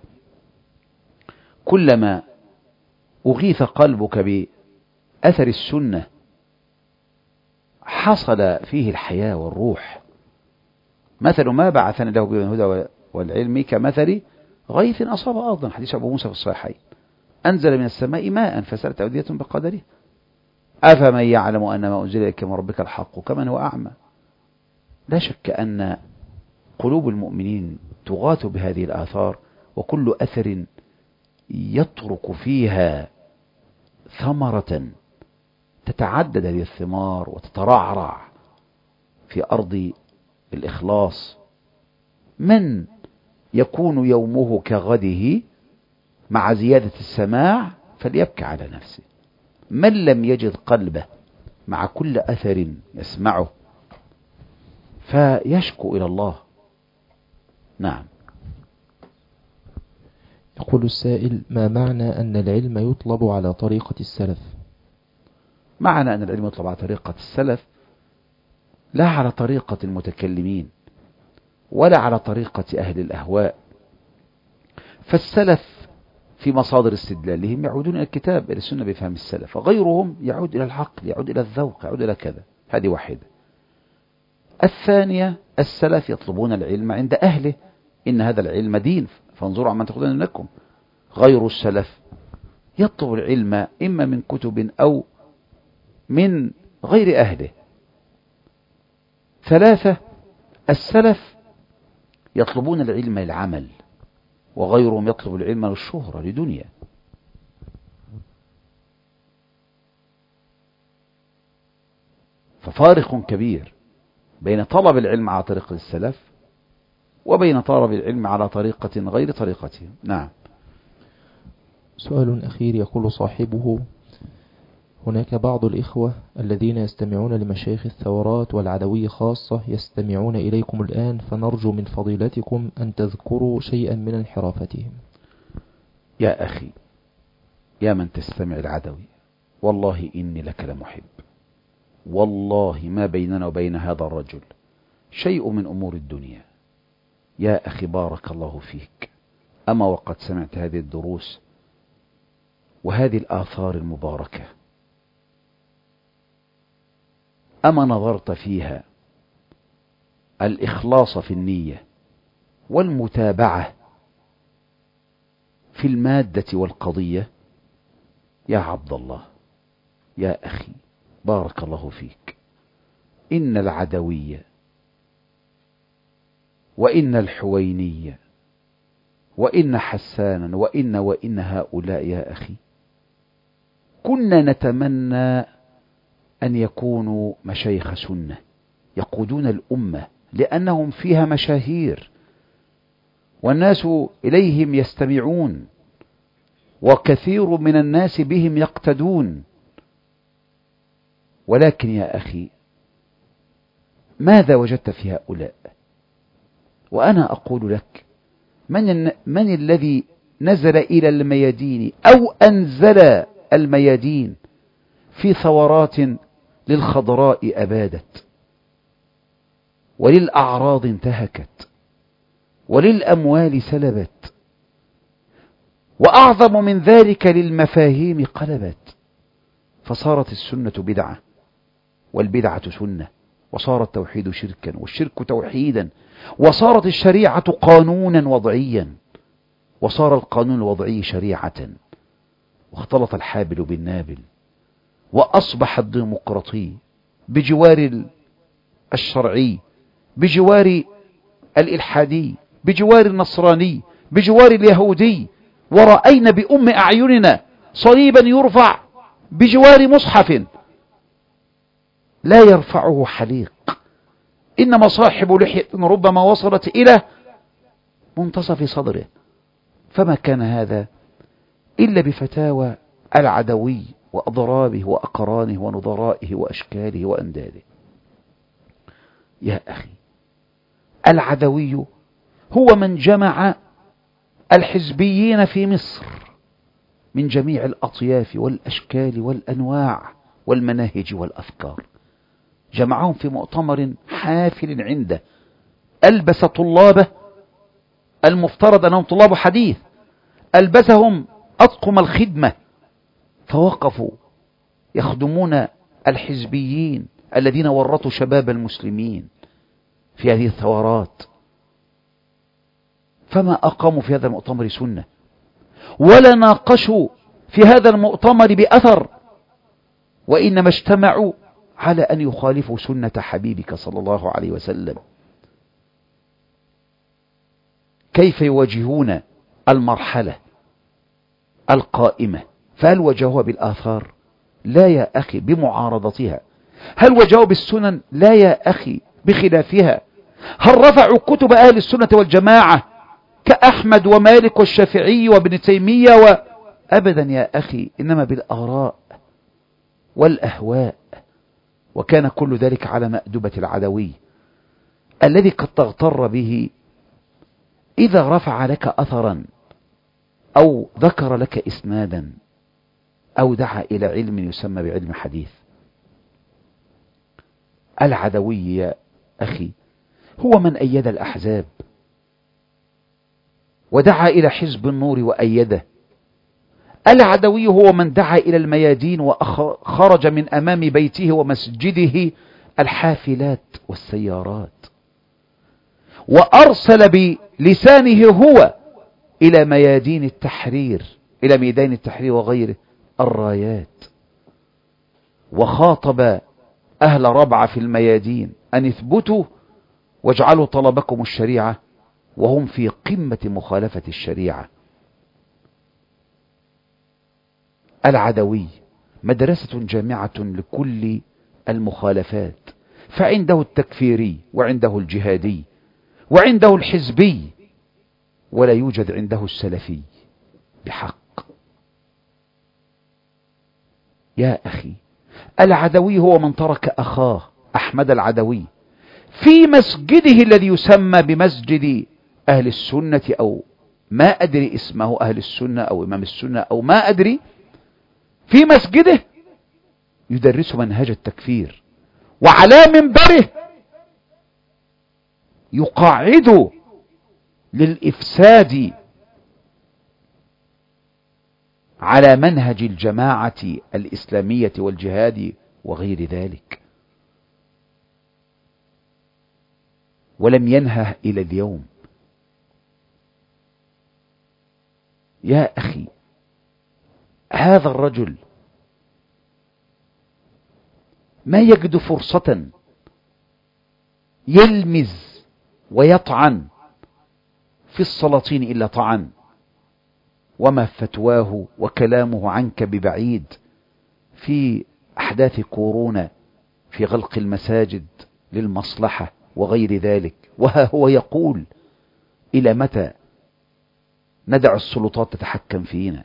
B: كلما أغيث قلبك بأثر السنة حصل فيه الحياة والروح. مثل ما بعثنا له به الهدى والعلم كمثل غيث أصاب أرضا، حديث أبو موسى في الصحيحين، أنزل من السماء ماء فسالت أودية بقدره أفمن يعلم أن ما أنزل إليك من ربك الحق كمن هو أعمى. لا شك أن قلوب المؤمنين تغاث بهذه الآثار، وكل أثر يترك فيها ثمرة تتعدد هذه الثمار وتترعرع في أرض الإخلاص. من يكون يومه كغده مع زيادة السماع فليبكي على نفسه. من لم يجد قلبه مع كل أثر يسمعه فيشكو إلى الله. نعم.
C: يقول السائل: ما معنى أن العلم يطلب على طريقة السلف؟
B: معنى أن العلم يطلب على طريقة السلف لا على طريقة المتكلمين ولا على طريقة أهل الأهواء. فالسلف في مصادر استدلالهم يعودون إلى الكتاب إلى السنة بفهم السلف، وغيرهم يعود إلى العقل، يعود إلى الذوق، يعود إلى كذا. هذه واحدة. الثانية السلف يطلبون العلم عند أهله، إن هذا العلم دين فانظروا عما تأخذون منكم. غير السلف يطلب العلم إما من كتب أو من غير أهله. ثلاثة السلف يطلبون العلم للعمل، وغيرهم يطلب العلم للشهرة لدنيا. ففارق كبير بين طلب العلم على طريقة السلف وبين طلب العلم على طريقة غير طريقتهم. نعم.
C: سؤال أخير يقول صاحبه: هناك بعض الإخوة الذين يستمعون لمشايخ الثورات والعدوية خاصة يستمعون إليكم الآن، فنرجو من فضيلتكم أن تذكروا شيئا من انحرافتهم.
B: يا أخي، يا من تستمع العدوي، والله إني لك لمحب، والله ما بيننا وبين هذا الرجل شيء من أمور الدنيا. يا أخي بارك الله فيك، أما وقد سمعت هذه الدروس وهذه الآثار المباركة، أما نظرت فيها الإخلاص في النية والمتابعة في المادة والقضية؟ يا عبد الله، يا أخي بارك الله فيك، إن العدوية وإن الحوينية وإن حسانا وإن وإن هؤلاء يا أخي كنا نتمنى أن يكونوا مشايخ سنة يقودون الأمة، لأنهم فيها مشاهير والناس إليهم يستمعون، وكثير من الناس بهم يقتدون. ولكن يا أخي، ماذا وجدت في هؤلاء؟ وأنا أقول لك، من, من الذي نزل إلى الميادين أو أنزل الميادين في ثورات للخضراء أبادت، وللأعراض انتهكت، وللأموال سلبت، وأعظم من ذلك للمفاهيم قلبت، فصارت السنة بدعة، والبدعة سنة، وصار التوحيد شركا، والشرك توحيدا، وصارت الشريعة قانونا وضعيا، وصار القانون الوضعي شريعة، واختلط الحابل بالنابل، وأصبح الديمقراطي بجوار الشرعي، بجوار الإلحادي، بجوار النصراني، بجوار اليهودي. ورأينا بأم أعيننا صليبا يرفع بجوار مصحف لا يرفعه حليق، إنما صاحب لحية ربما وصلت إلى منتصف صدره. فما كان هذا إلا بفتاوى العدوي وأضرابه وأقرانه ونظرائه وأشكاله وأنداده. يا أخي، العدوي هو من جمع الحزبيين في مصر من جميع الأطياف والأشكال والأنواع والمناهج والأفكار، جمعهم في مؤتمر حافل عنده، ألبس طلابه المفترض أنهم طلاب حديث، ألبسهم أطقم الخدمة، فوقفوا يخدمون الحزبيين الذين ورطوا شباب المسلمين في هذه الثورات. فما أقاموا في هذا المؤتمر سنة، ولا ناقشوا في هذا المؤتمر بأثر، وإنما اجتمعوا على أن يخالفوا سنة حبيبك صلى الله عليه وسلم. كيف يواجهون المرحلة القائمة؟ فهل واجهوها بالآثار؟ لا يا أخي، بمعارضتها. هل واجهوا بالسنن؟ لا يا أخي، بخلافها. هل رفعوا كتب أهل السنة والجماعة كأحمد ومالك والشافعي وابن تيمية و... أبدا يا أخي، إنما بالآراء والأهواء. وكان كل ذلك على مأدبة العدوي الذي قد تغتر به إذا رفع لك أثرا أو ذكر لك إسنادا أو دعا إلى علم يسمى بعلم حديث. العدوي يا أخي هو من أيد الأحزاب ودعا إلى حزب النور وأيده. العدوي هو من دعا إلى الميادين وخرج من أمام بيته ومسجده الحافلات والسيارات، وأرسل بلسانه هو إلى ميادين التحرير، إلى ميدان التحرير وغيره الرايات، وخاطب أهل ربع في الميادين أن اثبتوا واجعلوا طلبكم الشريعة، وهم في قمة مخالفة الشريعة. العدوي مدرسة جامعة لكل المخالفات، فعنده التكفيري وعنده الجهادي وعنده الحزبي، ولا يوجد عنده السلفي بحق. يا أخي، العدوي هو من ترك أخاه أحمد العدوي في مسجده الذي يسمى بمسجد أهل السنة، أو ما أدري اسمه أهل السنة أو إمام السنة أو ما أدري، في مسجده يدرس منهج التكفير، وعلى منبره يقاعد للإفساد على منهج الجماعة الإسلامية والجهاد وغير ذلك، ولم ينهه إلى اليوم. يا أخي، هذا الرجل ما يجد فرصة يلمز ويطعن في السلاطين إلا طعن، وما فتواه وكلامه عنك ببعيد في أحداث كورونا في غلق المساجد للمصلحة وغير ذلك، وها هو يقول إلى متى ندع السلطات تتحكم فينا؟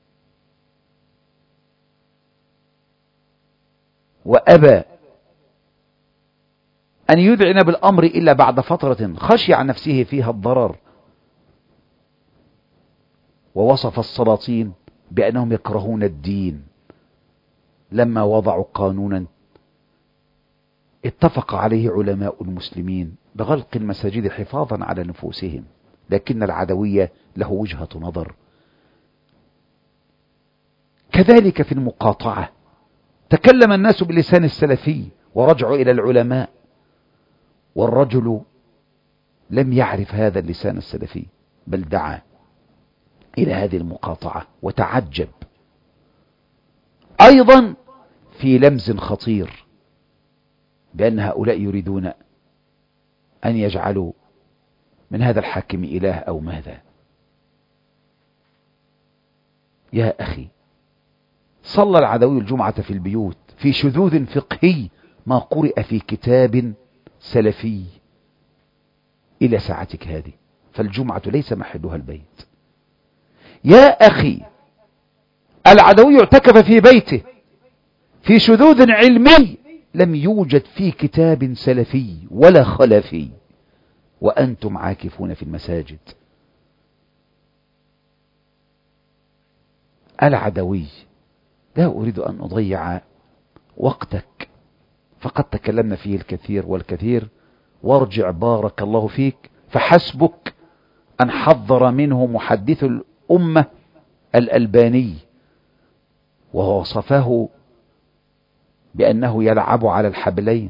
B: وأبى أن يذعن بالأمر إلا بعد فترة خشي عن نفسه فيها الضرر، ووصف السلاطين بأنهم يكرهون الدين لما وضعوا قانونا اتفق عليه علماء المسلمين بغلق المساجد حفاظا على نفوسهم، لكن العدوية له وجهة نظر. كذلك في المقاطعة تكلم الناس باللسان السلفي ورجعوا إلى العلماء، والرجل لم يعرف هذا اللسان السلفي بل دعا إلى هذه المقاطعة وتعجب. أيضا في لمز خطير بأن هؤلاء يريدون أن يجعلوا من هذا الحاكم إله أو ماذا. يا أخي، صلى العدوي الجمعة في البيوت في شذوذ فقهي ما قرئ في كتاب سلفي إلى ساعتك هذه، فالجمعة ليس محلها البيت. يا أخي، العدوي اعتكف في بيته في شذوذ علمي لم يوجد في كتاب سلفي ولا خلفي، وأنتم عاكفون في المساجد. العدوي، لا أريد أن أضيع وقتك، فقد تكلمنا فيه الكثير والكثير، وارجع بارك الله فيك، فحسبك أن حذر منه محدث الأمة الألباني ووصفه بأنه يلعب على الحبلين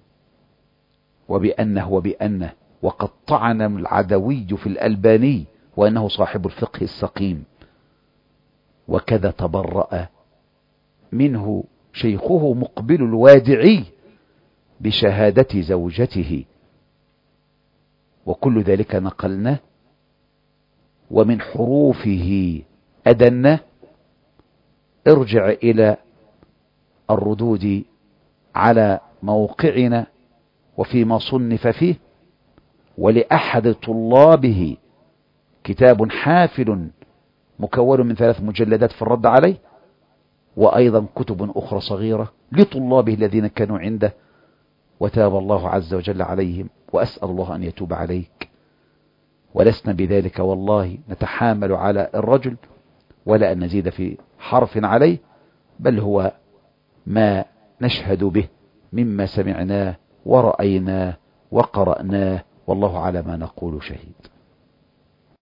B: وبأنه وبأنه وقد طعن العدوي في الألباني وأنه صاحب الفقه السقيم، وكذا تبرأ منه شيخه مقبل الوادعي بشهادة زوجته، وكل ذلك نقلناه ومن حروفه أدناه. ارجع إلى الردود على موقعنا وفيما صنف فيه، ولأحد طلابه كتاب حافل مكون من ثلاث مجلدات في الرد عليه، وأيضا كتب أخرى صغيرة لطلابه الذين كانوا عنده، وتاب الله عز وجل عليهم، وأسأل الله أن يتوب عليك. ولسنا بذلك والله نتحامل على الرجل ولا أن نزيد في حرف عليه، بل هو ما نشهد به مما سمعناه ورأيناه وقرأناه، والله على ما نقول شهيد.